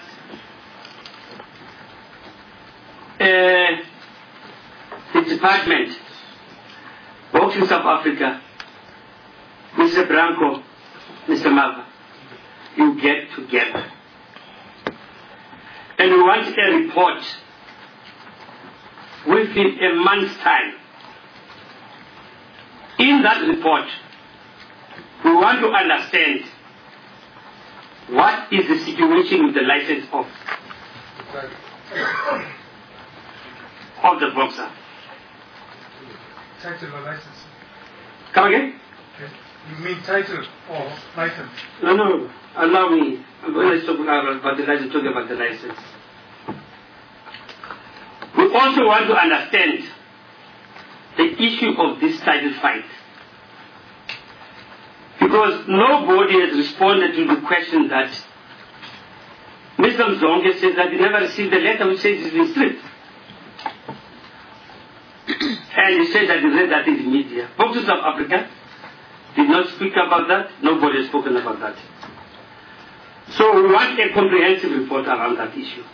uh, the department, Boxing South Africa, Mister Branco, Mister Mava, you get together. And we want a report within a month's time. In that report, we want to understand what is the situation with the license of, of the boxer. title or license? Come again? Okay. You mean title or license? No, no. Allow me. When I talk about the license, talking about the license. We also want to understand the issue of this title fight. Because nobody has responded to the question that Mister Mzonke says that he never received the letter which says he's been stripped. And he said that he read that in the media. Boxers of Africa did not speak about that. Nobody has spoken about that. So we want a comprehensive report around that issue.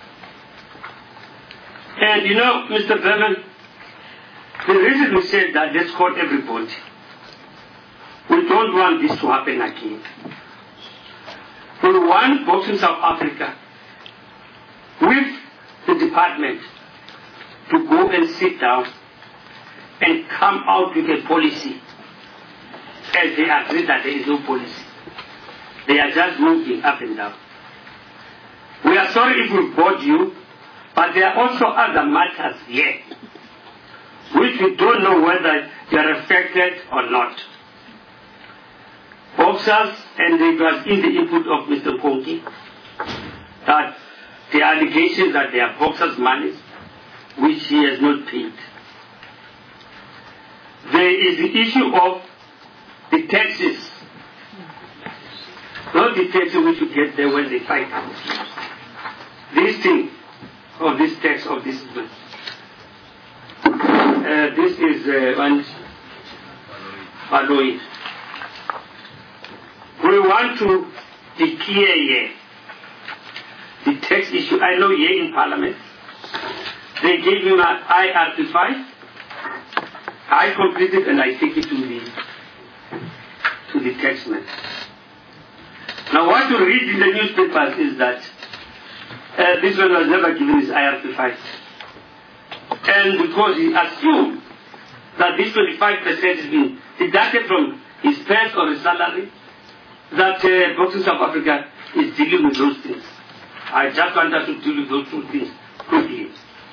And you know, Mister Berman, the reason we said that let's call everybody, we don't want this to happen again. We want Boxing South Africa with the department to go and sit down and come out with a policy, as they agree that there is no policy. They are just moving up and down. We are sorry if we bored you, but there are also other matters here, which we don't know whether they are affected or not. Boxers, and it was in the input of Mister Konki, that the allegations that they are boxers' money, which he has not paid. There is the issue of the taxes, not the taxes which you get there when they fight. This thing, of this tax, of this, uh, this is uh, one, Aloy. We want to declare here the tax issue. I know here in Parliament, they gave him an I R T five. I completed and I take it to the to the taxman. Now what you read in the newspapers is that uh, this one was never given his I R T five. And because he assumed that this twenty-five percent has been deducted from his pay or his salary, that uh, Boxing South Africa is dealing with those things. I just want us to deal with those two things quickly.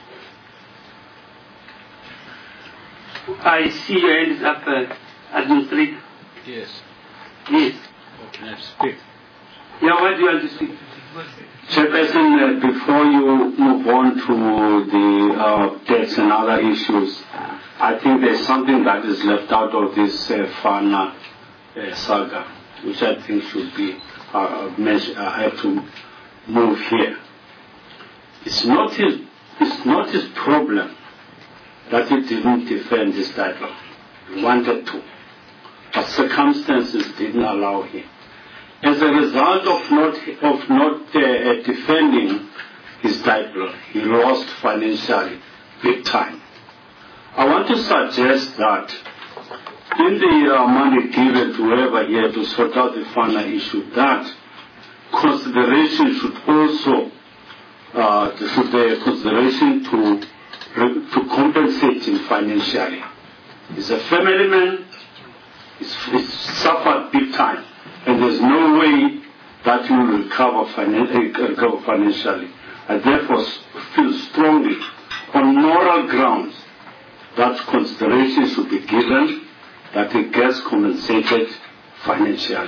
I see your hand is up, uh, Administrator. Yes. Yes. Oh, can I speak? Yeah, what do you want to speak? Chairperson, uh, before you move on to the uh, tax and other issues, I think there's something that is left out of this uh, FANA uh, saga, which I think should be uh, mentioned. I have to move here. It's not his, it's not his problem that he didn't defend his title. He wanted to, but circumstances didn't allow him. As a result of not of not uh, defending his title, he lost financially, big time. I want to suggest that in the uh, money given to whoever here to sort out the FANA issue, that consideration should also uh, should the consideration to to compensate him financially. He's a family man. He's, he's suffered big time. And there's no way that you will recover, finan- recover financially. I therefore feel strongly on moral grounds that consideration should be given, that he gets compensated financially.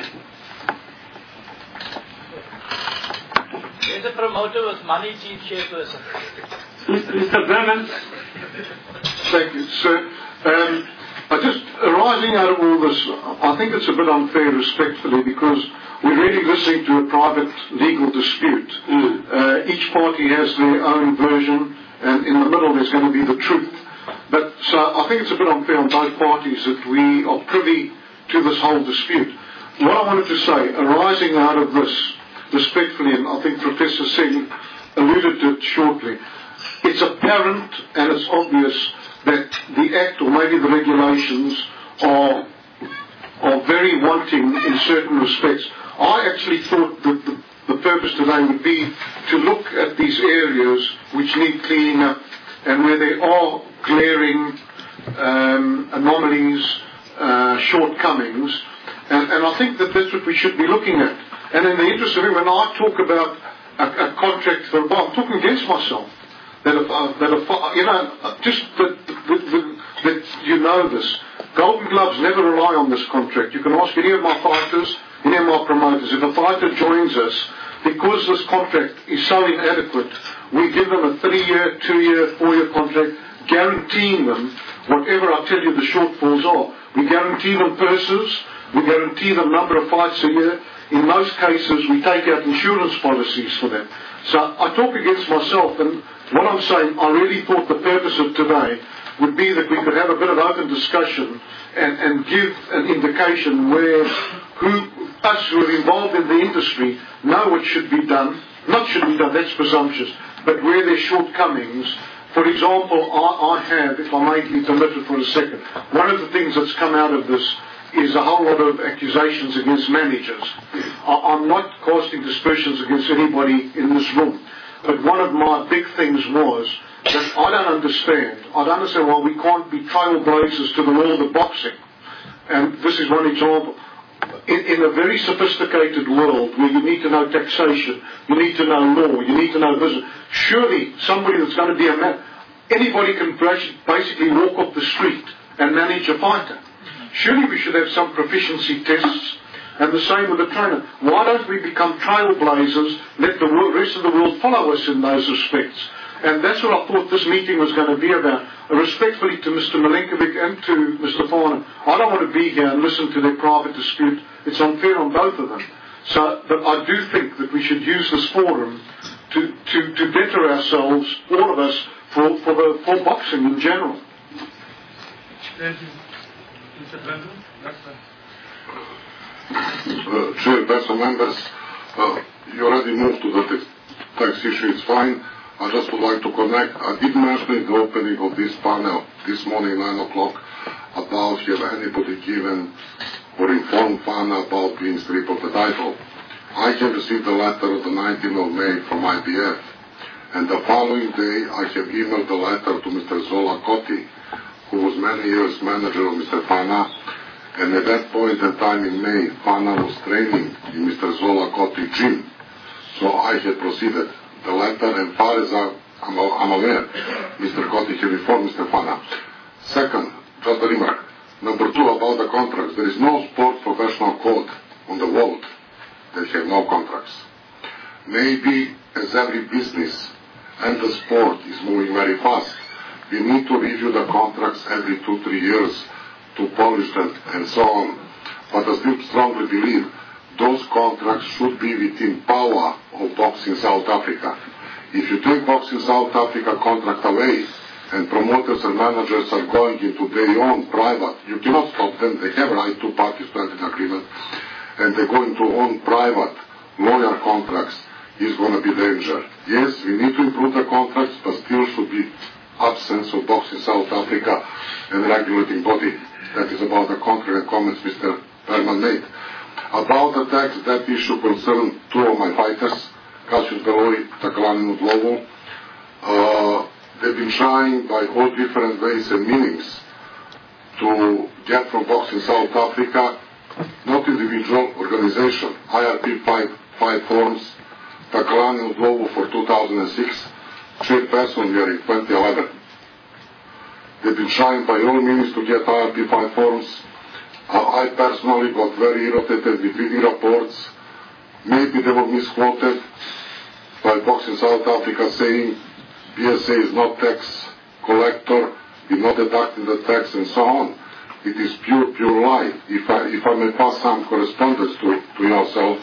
There's a promoter with money, chief chairperson. Mister Berman. Thank you, sir. Um, I just, arising out of all this, I think it's a bit unfair, respectfully, because we're really listening to a private legal dispute. Mm. Uh, each party has their own version, and in the middle there's going to be the truth. But so I think it's a bit unfair on both parties that we are privy to this whole dispute. What I wanted to say, arising out of this, respectfully, and I think Professor Singh alluded to it shortly, it's apparent and it's obvious that the Act or maybe the regulations are are very wanting in certain respects. I actually thought that the, the purpose today would be to look at these areas which need cleaning up and where there are glaring um, anomalies, uh, shortcomings, and, and I think that that's what we should be looking at. And in the interest of it, when I talk about a, a contract for a bar, I'm talking against myself. that, if, uh, that if, uh, you know, uh, just that, that, that, that you know this. Golden Gloves never rely on this contract. You can ask any of my fighters, any of my promoters. If a fighter joins us, because this contract is so inadequate, we give them a three-year, two-year, four-year contract, guaranteeing them whatever I tell you the shortfalls are. We guarantee them purses, we guarantee them number of fights a year. In most cases, we take out insurance policies for them. So I talk against myself, and what I'm saying, I really thought the purpose of today would be that we could have a bit of open discussion and, and give an indication where who, us who are involved in the industry know what should be done. Not should be done, that's presumptuous, but where there's shortcomings. For example, I, I have, if I may be permitted for a second, one of the things that's come out of this is a whole lot of accusations against managers. I, I'm not casting dispersions against anybody in this room, but one of my big things was that I don't understand. I don't understand why we can't be trailblazers to the world of boxing. And this is one example. In, in a very sophisticated world where you need to know taxation, you need to know law, you need to know business, surely somebody that's going to be a man, anybody can basically walk off the street and manage a fighter. Surely we should have some proficiency tests, and the same with the trainer. Why don't we become trailblazers, let the world, rest of the world follow us in those respects? And that's what I thought this meeting was going to be about. Respectfully to Mister Milenkovic and to Mister Farner, I don't want to be here and listen to their private dispute. It's unfair on both of them. So but I do think that we should use this forum to, to, to better ourselves, all of us, for, for, the, for boxing in general. Thank you. Mister Brandon, Uh, Chairperson, members, uh, you already moved to the tax issue, it's fine. I just would like to connect. I did mention in the opening of this panel this morning, nine o'clock, about have anybody given or informed Fana about being stripped of the title. I have received a letter on the nineteenth of May from I B F, and the following day I have emailed the letter to Mister Zola Cotti, who was many years manager of Mister Fana, and at that point in time in May, Fana was training in Mister Zola Cotti gym. So I had proceeded the letter, and far as I, I'm, I'm aware, Mister Cotti had informed Mister Fana. Second, just a remark. Number two, about the contracts. There is no sport professional code on the world that have no contracts. Maybe as every business and the sport is moving very fast, we need to review the contracts every two, three years to polish them and so on. But I still strongly believe those contracts should be within power of Boxing South Africa. If you take Boxing South Africa contract away and promoters and managers are going into their own private, you cannot stop them. They have right, two parties to enter an agreement, and they go into own private lawyer contracts, is going to be danger. Yes, we need to improve the contracts, but still should be absence of Boxing South Africa and regulating body. That is about the contract and comments Mister Berman made. About the tax, that issue concerned two of my fighters, Cassius Beloi, Taklani Nudlovo. Uh, they've been trying by all different ways and meanings to get from Boxing South Africa, not individual, organization, I R P five, five forms, Taklani Nudlovo for two thousand six, chairperson we are in twenty eleven. They've been trying by all means to get I R P five forms. Uh, I personally got very irritated with reading reports. Maybe they were misquoted by Boxing South Africa saying B S A is not tax collector, we're not deducting the tax and so on. It is pure, pure lie. If I, if I may pass some correspondence to, to yourself,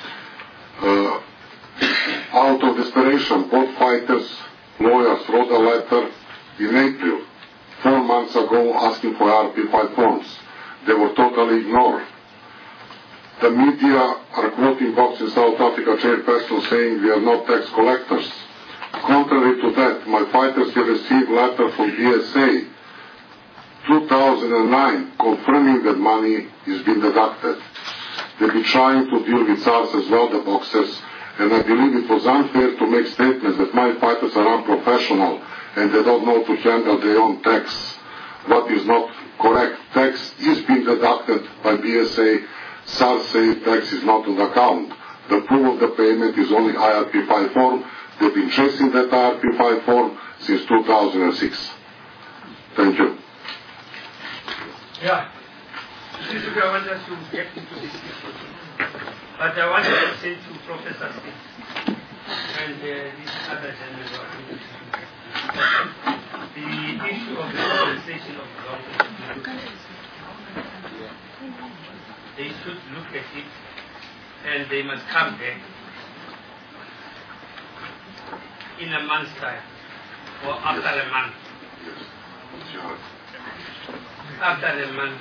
uh, out of desperation, both fighters, lawyers wrote a letter in April, four months ago, asking for I R P five forms. They were totally ignored. The media are quoting Boxing South Africa chairperson saying we are not tax collectors. Contrary to that, my fighters have received letter from B S A two thousand nine confirming that money is being deducted. They've been trying to deal with SARS as well, the boxers, and I believe it was unfair to make statements that my fighters are unprofessional and they don't know to handle their own tax. What is not correct. Tax is being deducted by B S A. SARS says tax is not on the account. The proof of the payment is only I R P five form. They've been chasing that R P five form since two thousand six. Thank you. Yeah. This is where I want us to get into this issue. But I want to say to Professor Singh and uh, this other gentleman who are in the issue of the compensation of long they should look at it and they must come back in a month's time or after a month. After a month.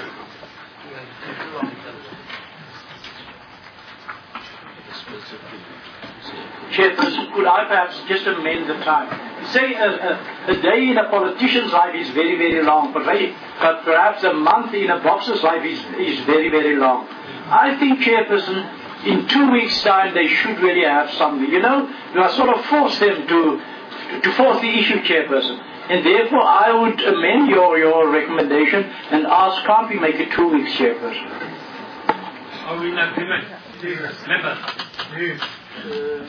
Chairperson, could I perhaps just amend the time? Say a, a, a day in a politician's life is very, very long, but, very, but perhaps a month in a boxer's life is, is very, very long. I think, Chairperson, in two weeks' time they should really have something. You know, you are sort of force them to, to force the issue, Chairperson. And therefore I would amend your, your recommendation and ask, can't we make it two weeks, Chairperson? Are we in agreement? Members? Uh,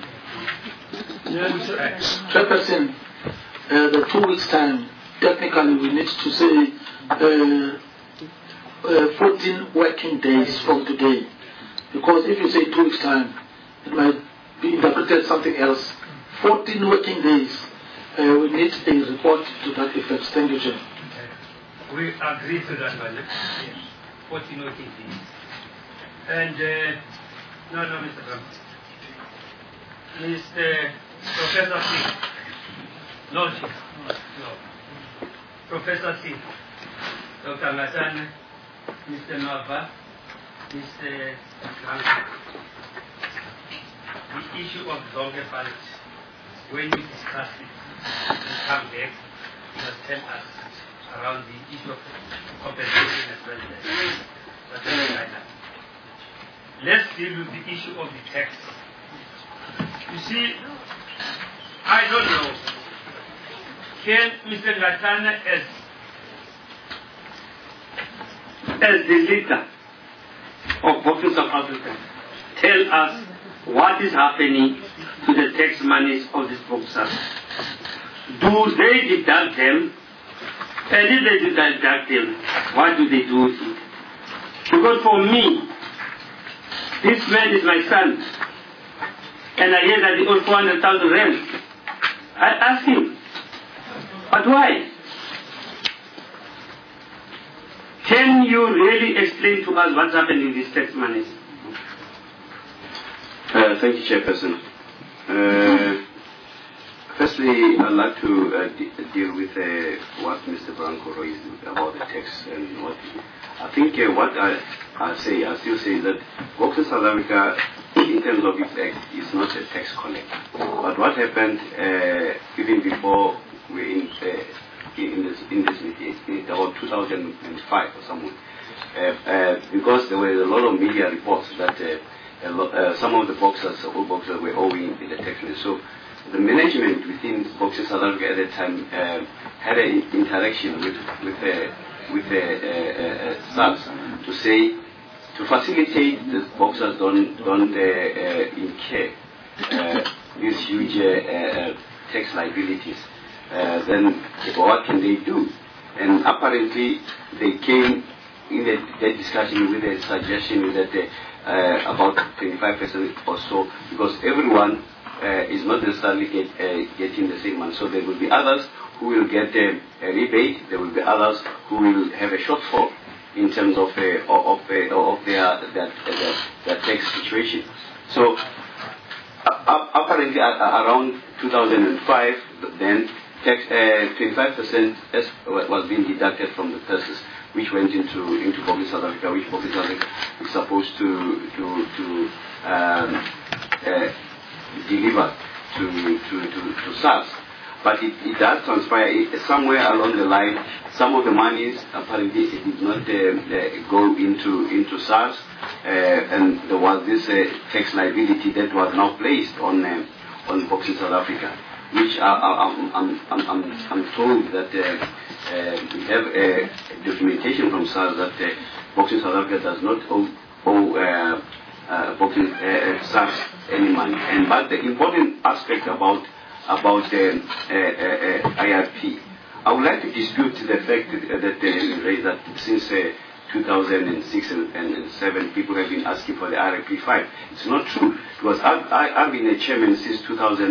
Chairperson, uh, the two weeks time, technically we need to say uh, uh, fourteen working days from today. Because if you say two weeks time, it might be interpreted something else. fourteen working days, uh, we need a report to that effect. Thank you, Chair. Okay. We agree to that one. Yes. fourteen working days. And, uh, no, no, Mister Brown. Mister Professor Singh. No, Chief. No. Professor Singh. Doctor Ngatana, Mister Mava, Mister Frank. The issue of Zonke Funds, when we discuss it, we come back, you must tell us around the issue of compensation as well. That's right now. Let's deal with the issue of the tax. You see, I don't know, can Mister Ngatana, as, as the leader of Boxing South Africa, tell us what is happening to the tax monies of these boxers? Do they deduct them? And if they deduct them, what do they do with it? Because for me, this man is my son, and I hear that he owes four hundred thousand rand. I ask him, but why? Can you really explain to us what's happening with these tax monies? Uh, thank you, Chairperson. Uh, firstly, I'd like to uh, de deal with uh, what Mister Branco raised about the tax and what I think uh, what I, I say, I still say that Boxing South Africa, in terms of its act, is not a tax collector. But what happened uh, even before we in, uh, in this in this in about two thousand five or somewhere, uh, uh, because there were a lot of media reports that uh, a lot, uh, some of the boxers, all boxers, were owing the tax money. So the management within Boxing South Africa at that time uh, had an interaction with with uh, with the uh, uh, SARS to say, to facilitate the boxers don't don't uh, uh, incur uh, these huge uh, uh, tax liabilities. Uh, then what can they do? And apparently they came in that, that discussion with a suggestion that uh, uh, about twenty-five percent or so, because everyone uh, is not necessarily get, uh, getting the same one. So there will be others who will get a, a rebate. There will be others who will have a shortfall in terms of uh, of, uh, of their, their, their, their tax situation. So uh, apparently uh, around two thousand five, then tax uh, twenty-five percent was being deducted from the purses, which went into into Boxing South Africa, which Boxing South Africa is supposed to to to um, uh, deliver to to to, to SARS. But it, it does transpire it, somewhere along the line. Some of the monies apparently it did not uh, uh, go into into SARS, uh, and there was this uh, tax liability that was now placed on uh, on Boxing South Africa, which I, I, I'm, I'm, I'm, I'm told that uh, uh, we have uh, documentation from SARS that uh, Boxing South Africa does not owe, owe uh, uh, boxing uh, SARS any money. And but the important aspect about about the uh, uh, uh, I R P, I would like to dispute the fact that, that, uh, that since uh, two thousand six and, and seven, people have been asking for the I R P five. It's not true, because I've, I, I've been a chairman since two thousand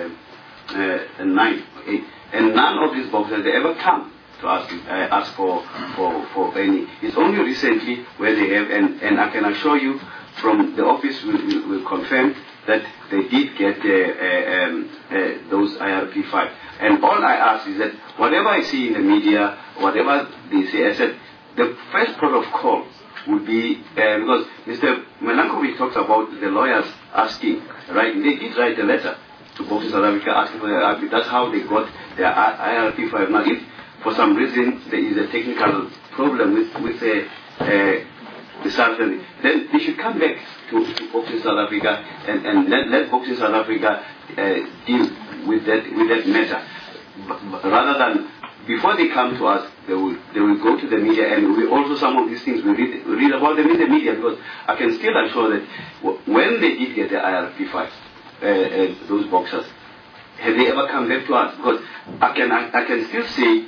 nine, and none of these boxers they ever come to ask, uh, ask for, for, for any. It's only recently where they have, and, and I can assure you from the office will, will, will confirm that they did get uh, uh, um, uh, those I R P five. And all I ask is that whatever I see in the media, whatever they say, I said, the first port of call would be, uh, because Mister Melankovic talks about the lawyers asking, right? They did write a letter to Boxing South Africa asking for the I R P. That's how they got their I R P five. Now, if for some reason there is a technical problem with, with uh, uh, the SARS, then they should come back to, to Boxing South Africa and, and let, let Boxing South Africa uh, deal with that, with that matter. But, but rather than before they come to us, they will they will go to the media, and we also some of these things we read, we read about them in the media, because I can still assure that when they did get the I R P five, uh, uh, those boxers, have they ever come back to us? Because I can I, I can still say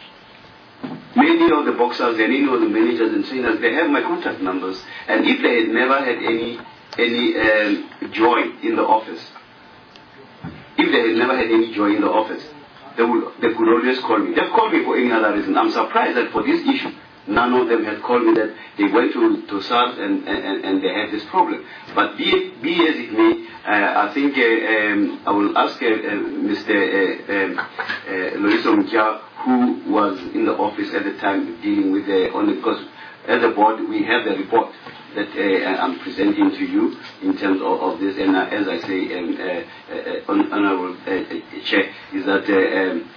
many of the boxers and any of the managers and trainers, they have my contact numbers, and if they had never had any any um, joy in the office, if they had never had any joy in the office, They, will, they could always call me. They've called me for any other reason. I'm surprised that for this issue, none of them had called me that they went to, to SARS and, and, and they had this problem. But be, it, be as it may, uh, I think uh, um, I will ask uh, uh, Mister Uh, um, uh, Loyiso Mkia, who was in the office at the time dealing with the, only because as a board we have the report that uh, I'm presenting to you in terms of, of this, and uh, as I say, um, uh, uh, Honorable uh, uh, Chair, is that uh, um,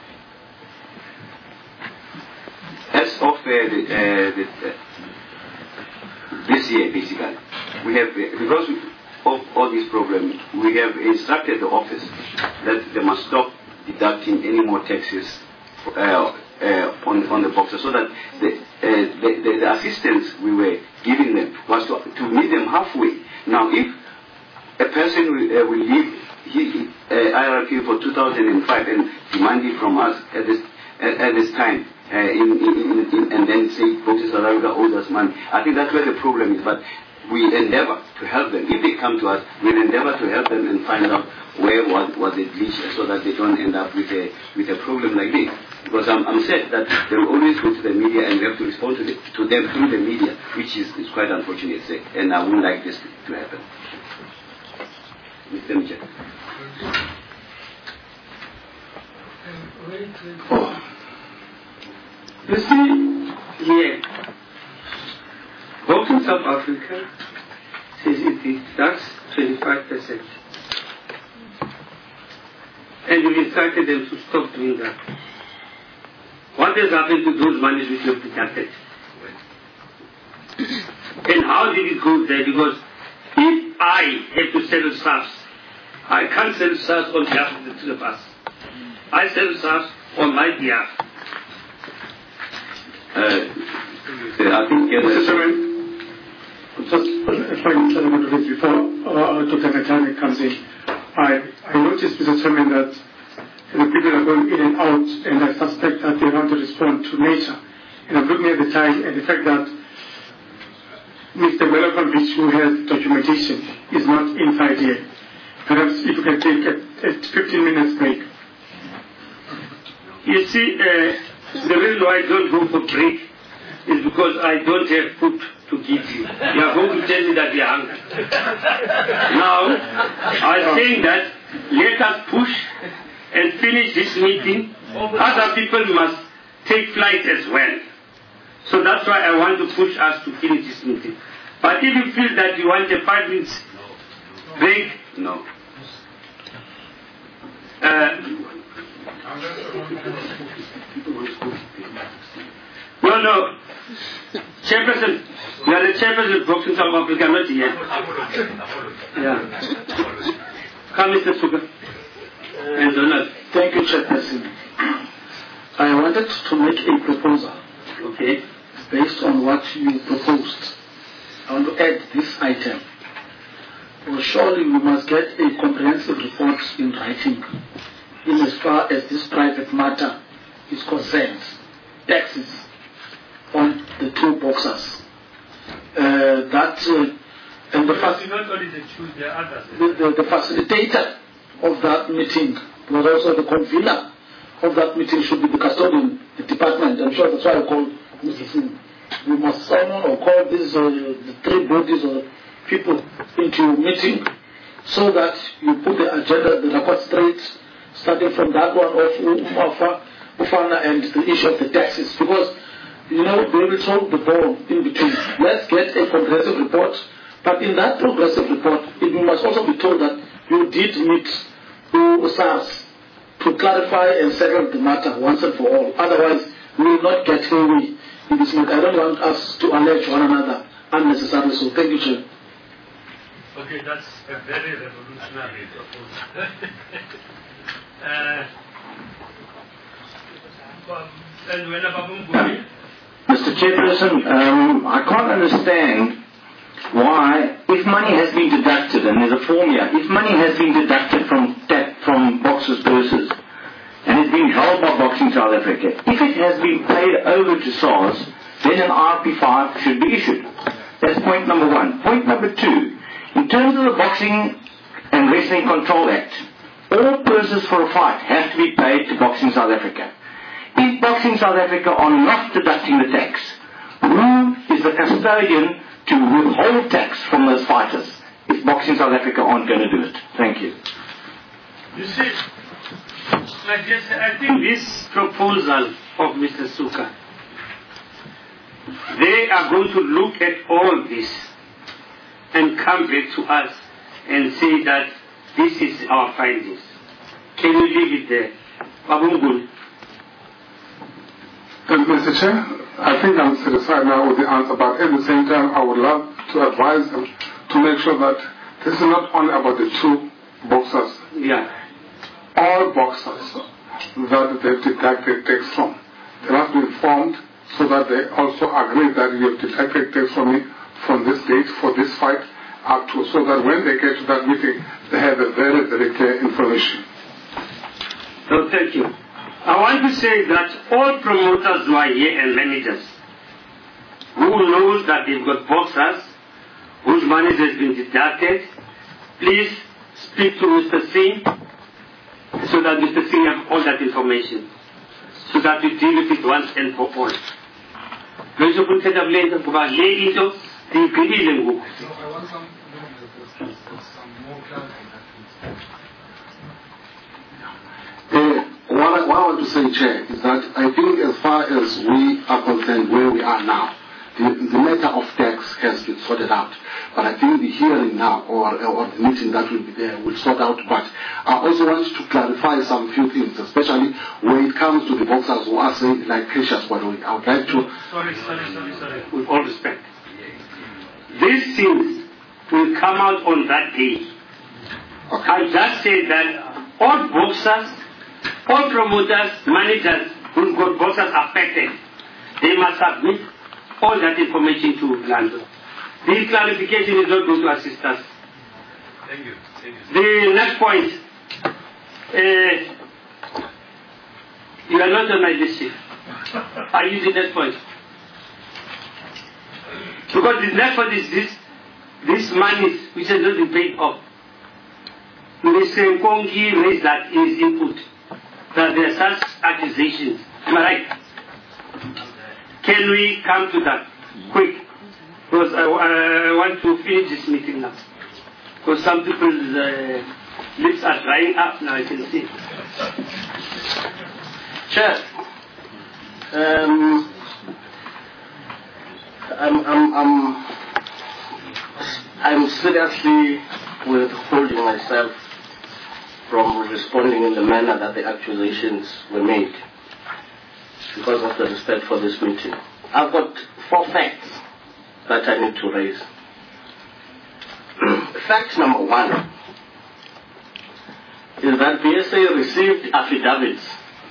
as of uh, the, uh, the, uh, this year, basically, we have, uh, because of all these problems, we have instructed the office that they must stop deducting any more taxes uh, Uh, on, on the boxers, so that the, uh, the, the, the assistance we were giving them was to, to meet them halfway. Now, if a person will, uh, will leave his uh, I R P for two thousand five and demand it from us at this, at, at this time, uh, in, in, in, in, and then say, Boxing South Africa owes us money, I think that's where the problem is. But we endeavor to help them. If they come to us, we'll endeavor to help them and find out where was, was it glitch, so that they don't end up with a, with a problem like this. Because I'm, I'm sad that they will always go to the media and we have to respond to, the, to them through the media, which is, is quite unfortunate, say, and I wouldn't like this to, to happen. Mister Mija. Oh. You see, here, Boxing South Africa says it deducts twenty-five percent. And we instructed them to stop doing that. What has happened to those monies which were deducted? And how did it go there? Because if I have to settle SARS, I can't settle SARS on behalf of the three of us. I settle SARS on my behalf. Uh, I think, uh, Mister Chairman, just if I can tell you a bit before uh, Doctor Natani comes in, I, I noticed, Mister Chairman, that the people are going in and out, and I suspect that they want to respond to nature. And I'm looking at the time and the fact that Mister Melankovic, who has documentation, is not inside here. Perhaps if you can take a, a fifteen minutes break. You see, uh, the reason why I don't go for break is because I don't have food to give you. You are going to tell me that you are hungry. Now, I was saying that let us push and finish this meeting. Other people must take flight as well. So that's why I want to push us to finish this meeting. But if you feel that you want a five minutes break, no. Uh, no, no. Chairperson, you are the chairperson of Boxing South Africa, not here. Yeah. Come, Mister Sugar. And Donald. Thank you, Chairperson. I wanted to make a proposal. Okay. Based on what you proposed. I want to add this item well, surely we must get a comprehensive report in writing in as far as this private matter is concerned. Taxes on the two boxers. Uh, that uh, and the, fac- not only the two, there are others. the, the, the facilitator of that meeting was also the convener of that meeting should be the custodian, the department. I'm sure that's why I called Mister Singh. We must summon or call these uh, the three bodies or people into a meeting so that you put the agenda, the record straight, starting from that one of Umafa, Ufana and the issue of the taxes. Because, you know, they will solve the ball in between. Let's get a progressive report. But in that progressive report, it must also be told that you did meet U SARS to clarify and settle the matter once and for all. Otherwise, we will not get away in this matter. I don't want us to allege one another unnecessarily. So thank you, Chair. Okay, that's a very revolutionary proposal. uh, and when about Mister Chairperson, um, I can't understand why, if money has been deducted, and there's a form here, if money has been deducted from ta- from boxers' purses, and it's been held by Boxing South Africa, if it has been paid over to SARS, then an R P five should be issued. That's point number one. Point number two, in terms of the Boxing and Wrestling Control Act, all purses for a fight have to be paid to Boxing South Africa. If Boxing South Africa are not deducting the tax, who is the custodian to withhold tax from those fighters if Boxing South Africa aren't going to do it? Thank you. You see, I, just, I think this proposal of Mister Suka, they are going to look at all this and come back to us and say that this is our findings. Can you leave it there? Babungul. And Mister Chair, I think I'm satisfied now with the answer, but at the same time, I would love to advise them to make sure that this is not only about the two boxers. Yeah. All boxers that they've deducted tax from, they must be informed so that they also agree that you have deducted tax from me from this date for this fight up to, so that when they get to that meeting, they have a very, very clear information. So thank you. I want to say that all promoters who are here and managers who knows that they've got boxers whose money has been deducted, please speak to Mister Singh so that Mister Singh has all that information, so that we deal with it once and for all. Lezo kuthetha kulenza kuba le into ndiyigqibile ngoku. Uh, what, I, what I want to say, Chair, is that I think as far as we are concerned where we are now, the, the matter of tax has been sorted out. But I think the hearing now, or, or the meeting that will be there, will sort out. But I also want to clarify some few things, especially when it comes to the boxers who are saying, like Precious Wadoi. I would like to... Sorry, sorry, sorry, sorry. With all respect. These things will come out on that day. Okay. I just say that all boxers, all promoters, managers who've got boxers affected, they must submit all that information to Lando. This clarification is not going to assist us. Thank you. Thank you. The next point, uh, you are not on my list, Chief. I use the next point. Because the next point is this, this money which has not been paid off. Mister Nkongi raised that in his input, that there are such accusations. Am I right? Can we come to that quick? Because I, I want to finish this meeting now. Because some people's uh, lips are drying up now, I can see. Chair, um, I'm, I'm, I'm, I'm seriously withholding myself from responding in the manner that the accusations were made because of the respect for this meeting. I've got four facts that I need to raise. Fact number one is that B S A received affidavits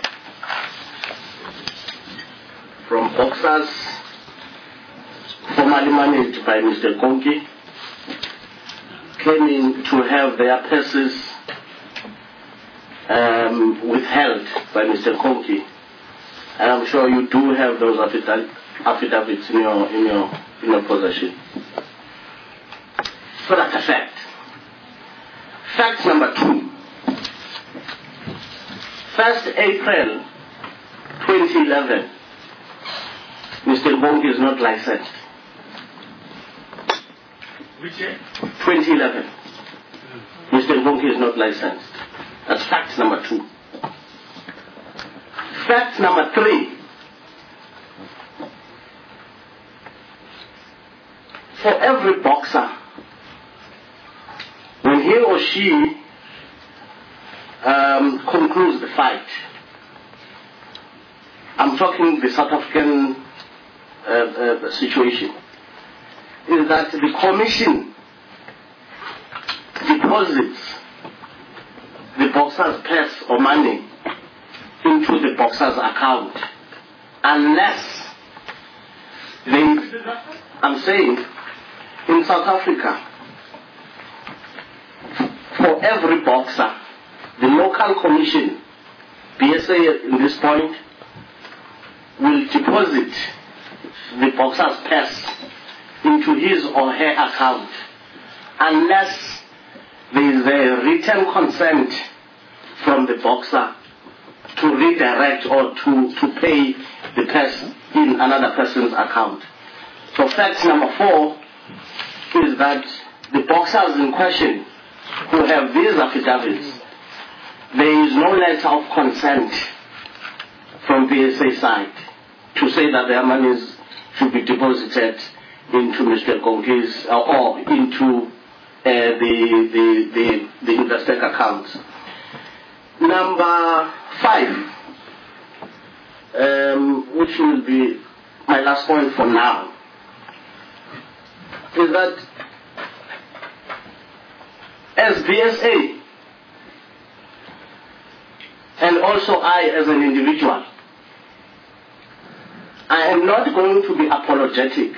from boxers formerly managed by Mister Konki, came in to have their purses um, withheld by Mister Konki, and I'm sure you do have those affidavits affidavits in your in your in your possession. So that's a fact. Fact number two. First April twenty eleven, Mister Bongi is not licensed. Which year? twenty eleven. Mister Bongi is not licensed. That's fact number two. Fact number three. For every boxer, when he or she um, concludes the fight, I'm talking the South African uh, uh, situation, is that the commission deposits the boxer's purse or money into the boxer's account unless they, I'm saying, in South Africa, for every boxer, the local commission, B S A in this point, will deposit the boxer's purse into his or her account unless there is a written consent from the boxer to redirect or to, to pay the purse in another person's account. So fact number four is that the boxers in question who have these affidavits, there is no letter of consent from B S A side to say that their monies should be deposited into Mister Konki's uh, or into uh, the, the, the, the investor accounts. Number five, um, which will be my last point for now, is that as B S A and also I as an individual, I am not going to be apologetic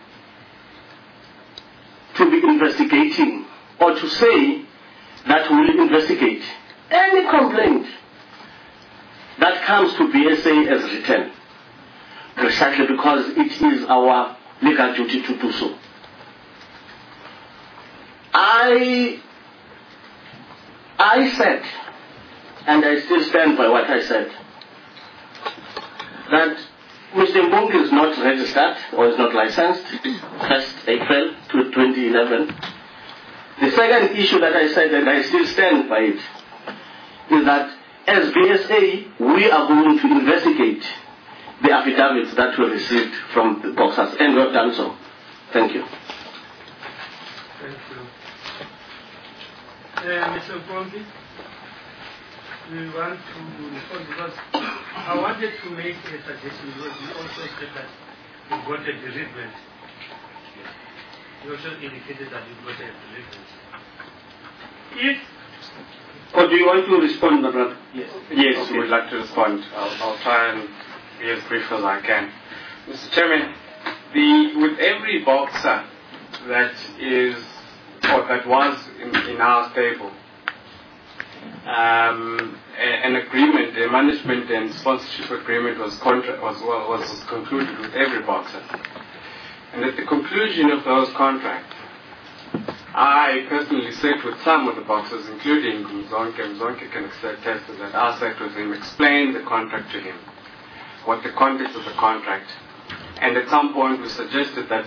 to be investigating or to say that we will investigate any complaint that comes to B S A as written, precisely because it is our legal duty to do so. I, I said, and I still stand by what I said, that Mister Mbongi is not registered or is not licensed, first April twenty eleven. The second issue that I said, and I still stand by it, is that as B S A, we are going to investigate the affidavits that were received from the boxers, and we have done so. Thank you. Thank you. Uh, Mister Mbongi, we want to respond because I wanted to make a suggestion because you also said that you got a bereavement. You also indicated that you got a bereavement. If Or do you want to respond, my brother? Yes. Yes, we would like to respond. I'll, I'll try and be as brief as I can. Mister Chairman, the, with every boxer that is, or that was in, in our stable, um, a, an agreement, a management and sponsorship agreement was, contra- was, was, was concluded with every boxer. And at the conclusion of those contracts, I personally sat with some of the boxers, including Mzonke. Mzonke can attest to that. I sat with him, explained the contract to him, what the context of the contract. And at some point we suggested that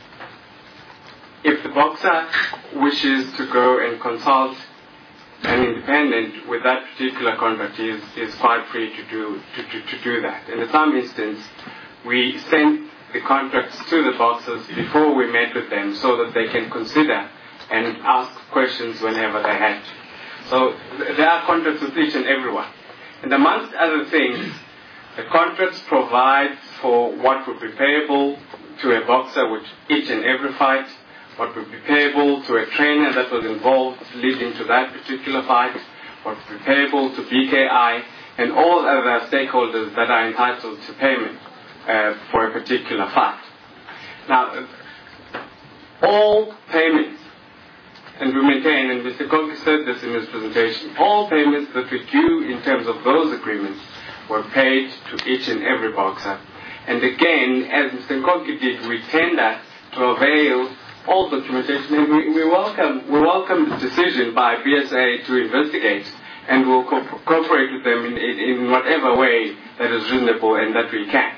if the boxer wishes to go and consult an independent with that particular contract, he is, is quite free to do, to, to, to do that. And in some instance, we sent the contracts to the boxers before we met with them so that they can consider and ask questions whenever they had to. So th- there are contracts with each and everyone. And amongst other things, the contracts provide for what would be payable to a boxer with each and every fight, what would be payable to a trainer that was involved leading to that particular fight, what would be payable to B K I, and all other stakeholders that are entitled to payment uh, for a particular fight. Now, all payments and we maintain, and Mister Konki said this in his presentation, all payments that were due in terms of those agreements were paid to each and every boxer. And again, as Mister Konki did, we tender to avail all documentation, and we, we welcome we welcome the decision by B S A to investigate, and we'll co- cooperate with them in, in, in whatever way that is reasonable and that we can.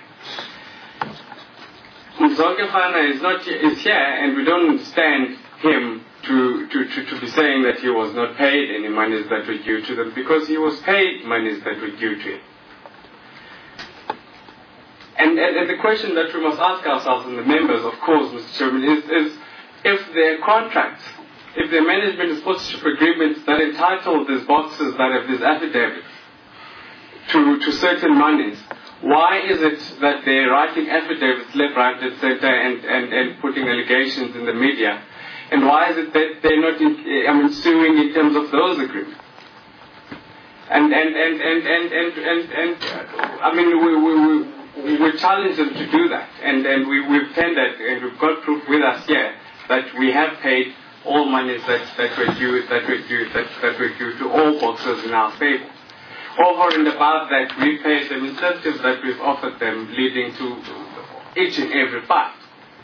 Mzonke Fana is not is here, and we don't understand him to, to, to, to be saying that he was not paid any monies that were due to them, because he was paid monies that were due to him. And, and, and the question that we must ask ourselves and the members, of course, Mister Chairman, is, is if their contracts, if their management and sponsorship agreements that entitle these boxes that have these affidavits to, to certain monies, why is it that they're writing affidavits left, right, and center and, and, and putting allegations in the media? And why is it that they're not in, I mean, suing in terms of those agreements? And, and, and, and, and, and, and, and uh, I mean, we, we, we, we challenge them to do that. And, and we, we've tendered, and we've got proof with us here, that we have paid all monies that, that were due, that were due, that, that were due to all boxers in our stable. Over and above that, we paid them incentives that we've offered them, leading to each and every fight.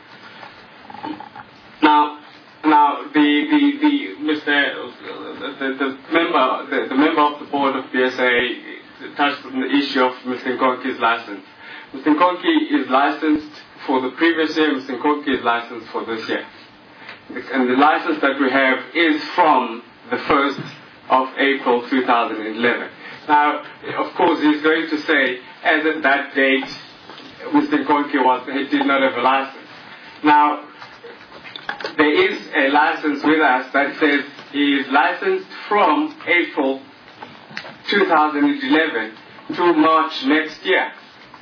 Now, now the the the Mister the, the, the member the, the member of the board of B S A touched on the issue of Mister Nkonki's license. Mister Nkonki is licensed for the previous year. Mister Nkonki is licensed for this year, and the license that we have is from the first of April two thousand eleven. Now, of course, he's going to say, as at that date, Mister Nkonki was, he did not have a license. Now, there is a license with us that says he is licensed from April two thousand eleven to March next year.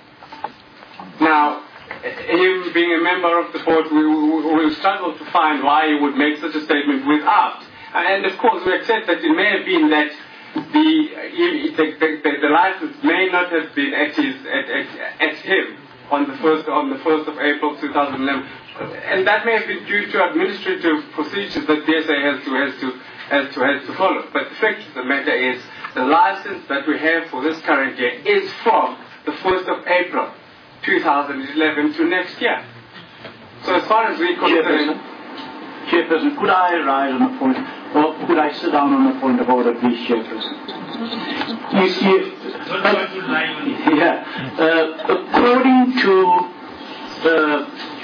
Now, him being a member of the board, we will struggle to find why he would make such a statement without. And of course, we accept that it may have been that The, the, the, the license may not have been at, his, at, at, at him on the first on the first of April two thousand eleven, and that may have been due to administrative procedures that B S A has to has to has to has to follow. But the fact of the matter is, the license that we have for this current year is from the first of April two thousand eleven to next year. So as far as we concerned, Chairperson, could I rise on a point, or could I sit down on a point of order, please, Chairperson? You see, uh, yeah, uh, according to uh,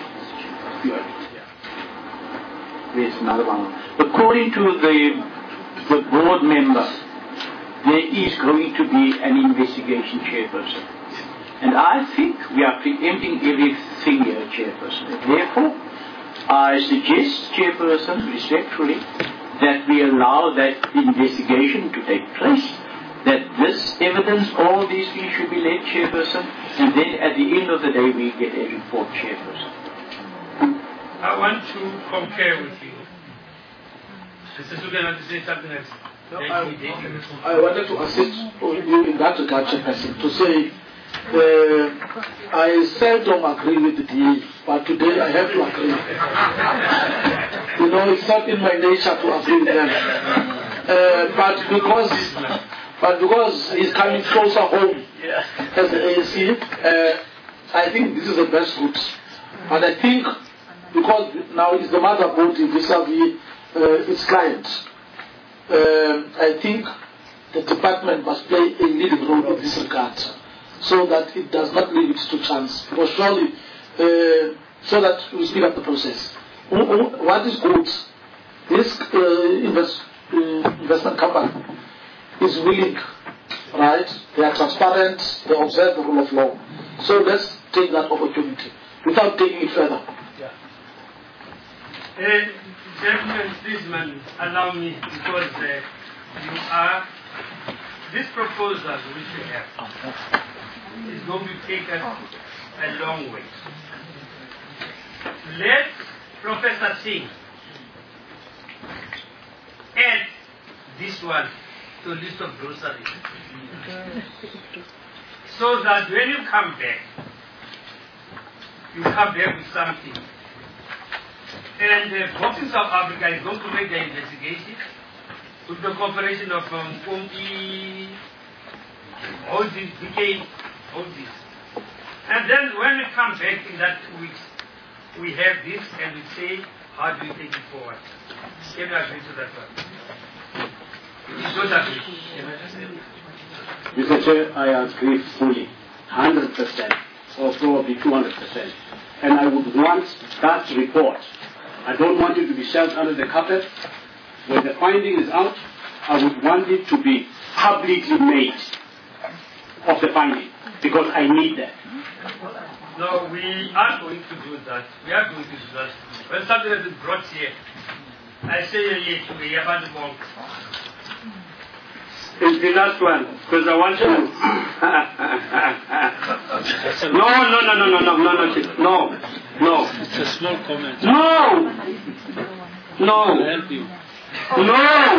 where's another one? According to the the board member, there is going to be an investigation, Chairperson, and I think we are preempting everything here, Chairperson. Therefore, I suggest, Chairperson, respectfully, that we allow that investigation to take place, that this evidence, all these things should be laid, Chairperson, and then at the end of the day we get a report, Chairperson. I want to concur with you. Mister Sugan, want to say something else? No, I, I wanted to assist you in that regard, Chairperson, to say Uh, I seldom agree with the D A, but today I have to agree. You know, it's not in my nature to agree with them. Uh, but because but because he's coming closer home as the A N C, uh, I think this is the best route. But I think because now it's the motherboard vis-a-vis uh, its client, uh, I think the department must play a leading role in this regard, so that it does not leave it to chance. Because surely, uh, so that we speed up the process. What is good? This uh, invest, uh, investment company is willing, right? They are transparent, they observe the rule of law. So let's take that opportunity without taking it further. Yeah. Uh, gentlemen, please, man, allow me, because uh, you are, this proposal which we have is going to take us a long way. Let Professor Singh add this one to a list of groceries, so that when you come back, you come back with something And uh, Boxing South Africa is going to make the investigation with the cooperation of um, Konki, all these, B K, all this. And then when we come back in that two weeks, we have this and we say, how do we take it forward? Can you agree to that one? You don't agree? Mister Chair, I agree fully, one hundred percent, or probably two hundred percent. And I would want that report. I don't want it to be shoved under the carpet. When the finding is out, I would want it to be publicly made of the finding, because I need that. No, we are going to do that. We are going to do that. When something has been brought here, I say yes to the Yaban Monk. It's the last one, because I want to. no, no, no, no, no, no, no, no, no, no. It's a small comment. No! No! I'll help you. No!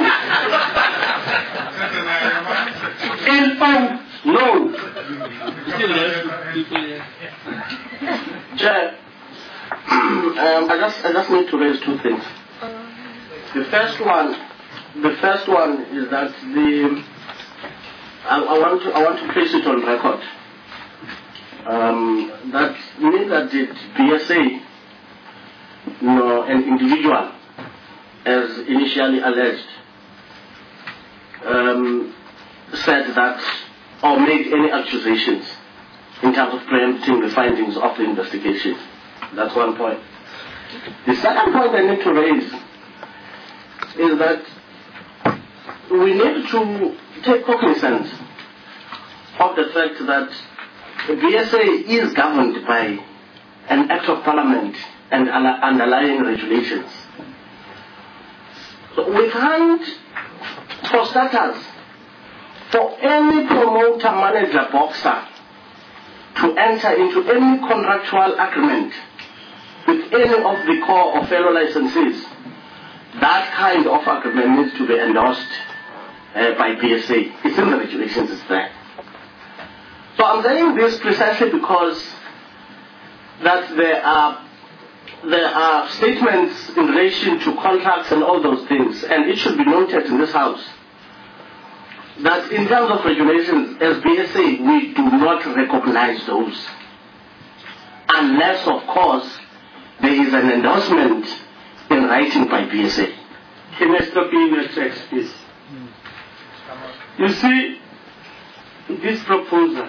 In fact, no. Still there's people here. Chair, um, I just I just need to raise two things. The first one, the first one is that the I, I want to I want to place it on record. Um, that neither did B S A nor an individual, as initially alleged, um, said that or made any accusations in terms of preempting the findings of the investigation. That's one point. The second point I need to raise is that we need to take cognizance of the fact that B S A is governed by an Act of Parliament and underlying regulations. So we can't, for starters, for any promoter, manager, boxer to enter into any contractual agreement with any of the core or fellow licensees, that kind of agreement needs to be endorsed uh, by B S A. It's in the regulations, it's there. So I'm saying this precisely because that there are there are statements in relation to contracts and all those things, and it should be noted in this House that in terms of regulations, as B S A, we do not recognize those. Unless, of course, there is an endorsement in writing by B S A. Can I stop you in your tracks, please? You see, this proposal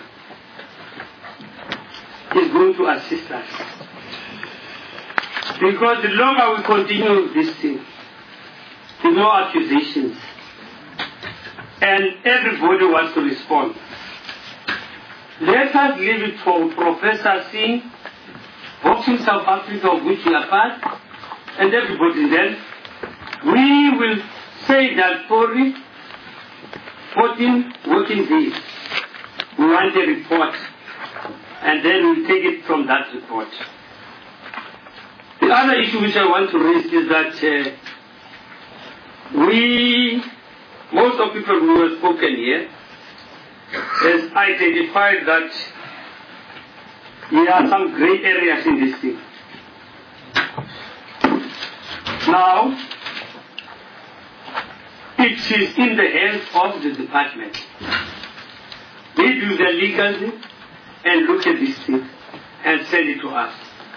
is going to assist us. Because the longer we continue this thing, the more accusations. And everybody wants to respond. Let us leave it for Professor Singh, Boxing South Africa, of which we are part, and everybody then. We will say that for fourteen working days, we want a report, and then we'll take it from that report. The other issue which I want to raise is that uh, we, most of people who have spoken here, has identified that there are some gray areas in this thing. Now, it is in the hands of the department. They do the legal thing and look at this thing and send it to us.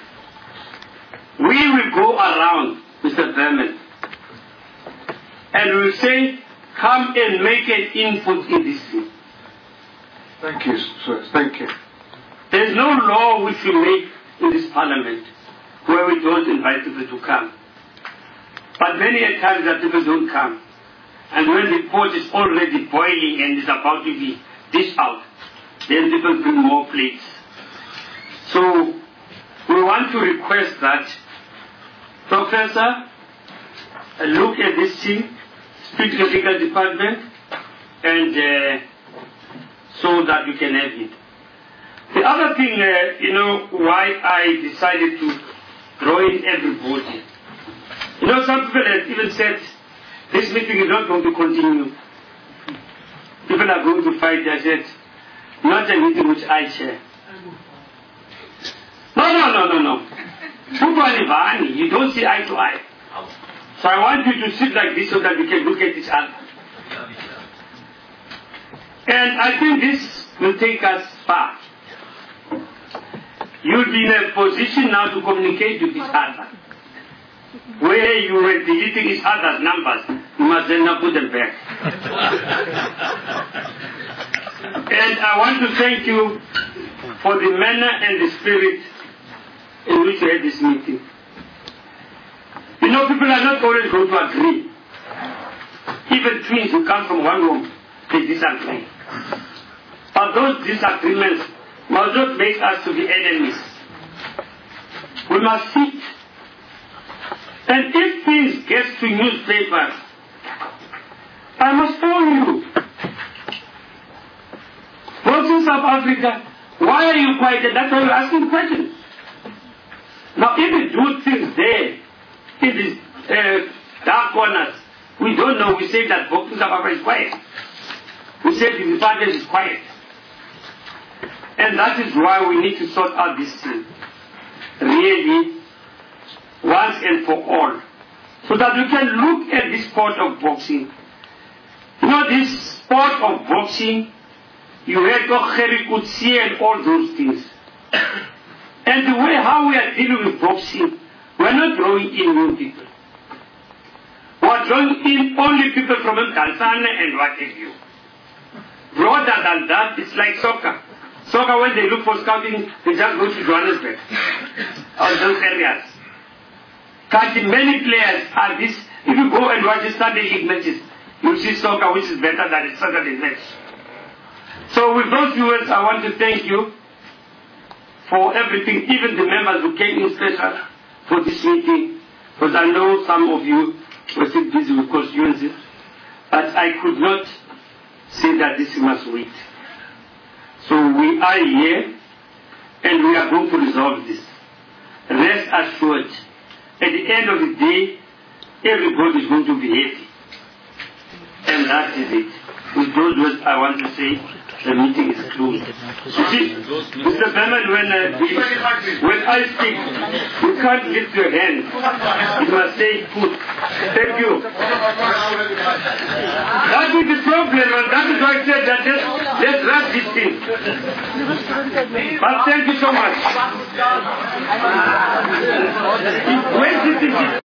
We will go around, Mister Berman, and we will say, come and make an input in this thing. Thank you, sir. Thank you. There is no law which we make in this parliament where we don't invite people to come. But many a times that people don't come. And when the pot is already boiling and is about to be dished out, then people bring more plates. So we want to request that Professor uh, look at this thing, speak to the legal department, and uh, so that we can have it. The other thing, uh, you know, why I decided to draw in everybody. You know, some people have even said, this meeting is not going to continue. People are going to fight. I said, not a meeting which I chair. No, no, no, no, no. You don't see eye to eye. So I want you to sit like this so that we can look at each other. And I think this will take us far. You'll be in a position now to communicate with each other. Where you were deleting each other's numbers, you must then now put them back. And I want to thank you for the manner and the spirit in which you had this meeting. You know, people are not always going to agree. Even twins who come from one home, they disagree. But those disagreements must not make us to be enemies. We must sit. And if things get to newspapers, I must warn you. Boxing South Africa, why are you quiet? That's why you're asking questions. Now, if we do things there, in these uh, dark corners, we don't know. We say that Boxing South Africa is quiet. We say the department is quiet. And that is why we need to sort out this thing. Really, once and for all. So that we can look at this sport of boxing. You know, this sport of boxing, you had Gerrie Coetzee and all those things. And the way how we are dealing with boxing, we are not drawing in new people. We are drawing in only people from Tanzania and what have you. Broader than that, it's like soccer. Soccer, when they look for scouting, they just go to Johannesburg or those areas. Because many players are this. If you go and watch the Sunday league matches, you'll see soccer which is better than the Saturday match. So with those viewers, I want to thank you for everything, even the members who came in special for this meeting, because I know some of you were still busy with constituencies, but I could not say that this must wait. So we are here, and we are going to resolve this. Rest assured, at the end of the day, everybody is going to be happy. And that is it. With those words, I want to say, the meeting is closed. You see, Mister Berman, when, uh, when I speak, you can't lift your hand. You must say, put. Thank you. That is the problem, and that is why I said that let's, let's rush this thing. But thank you so much. When did this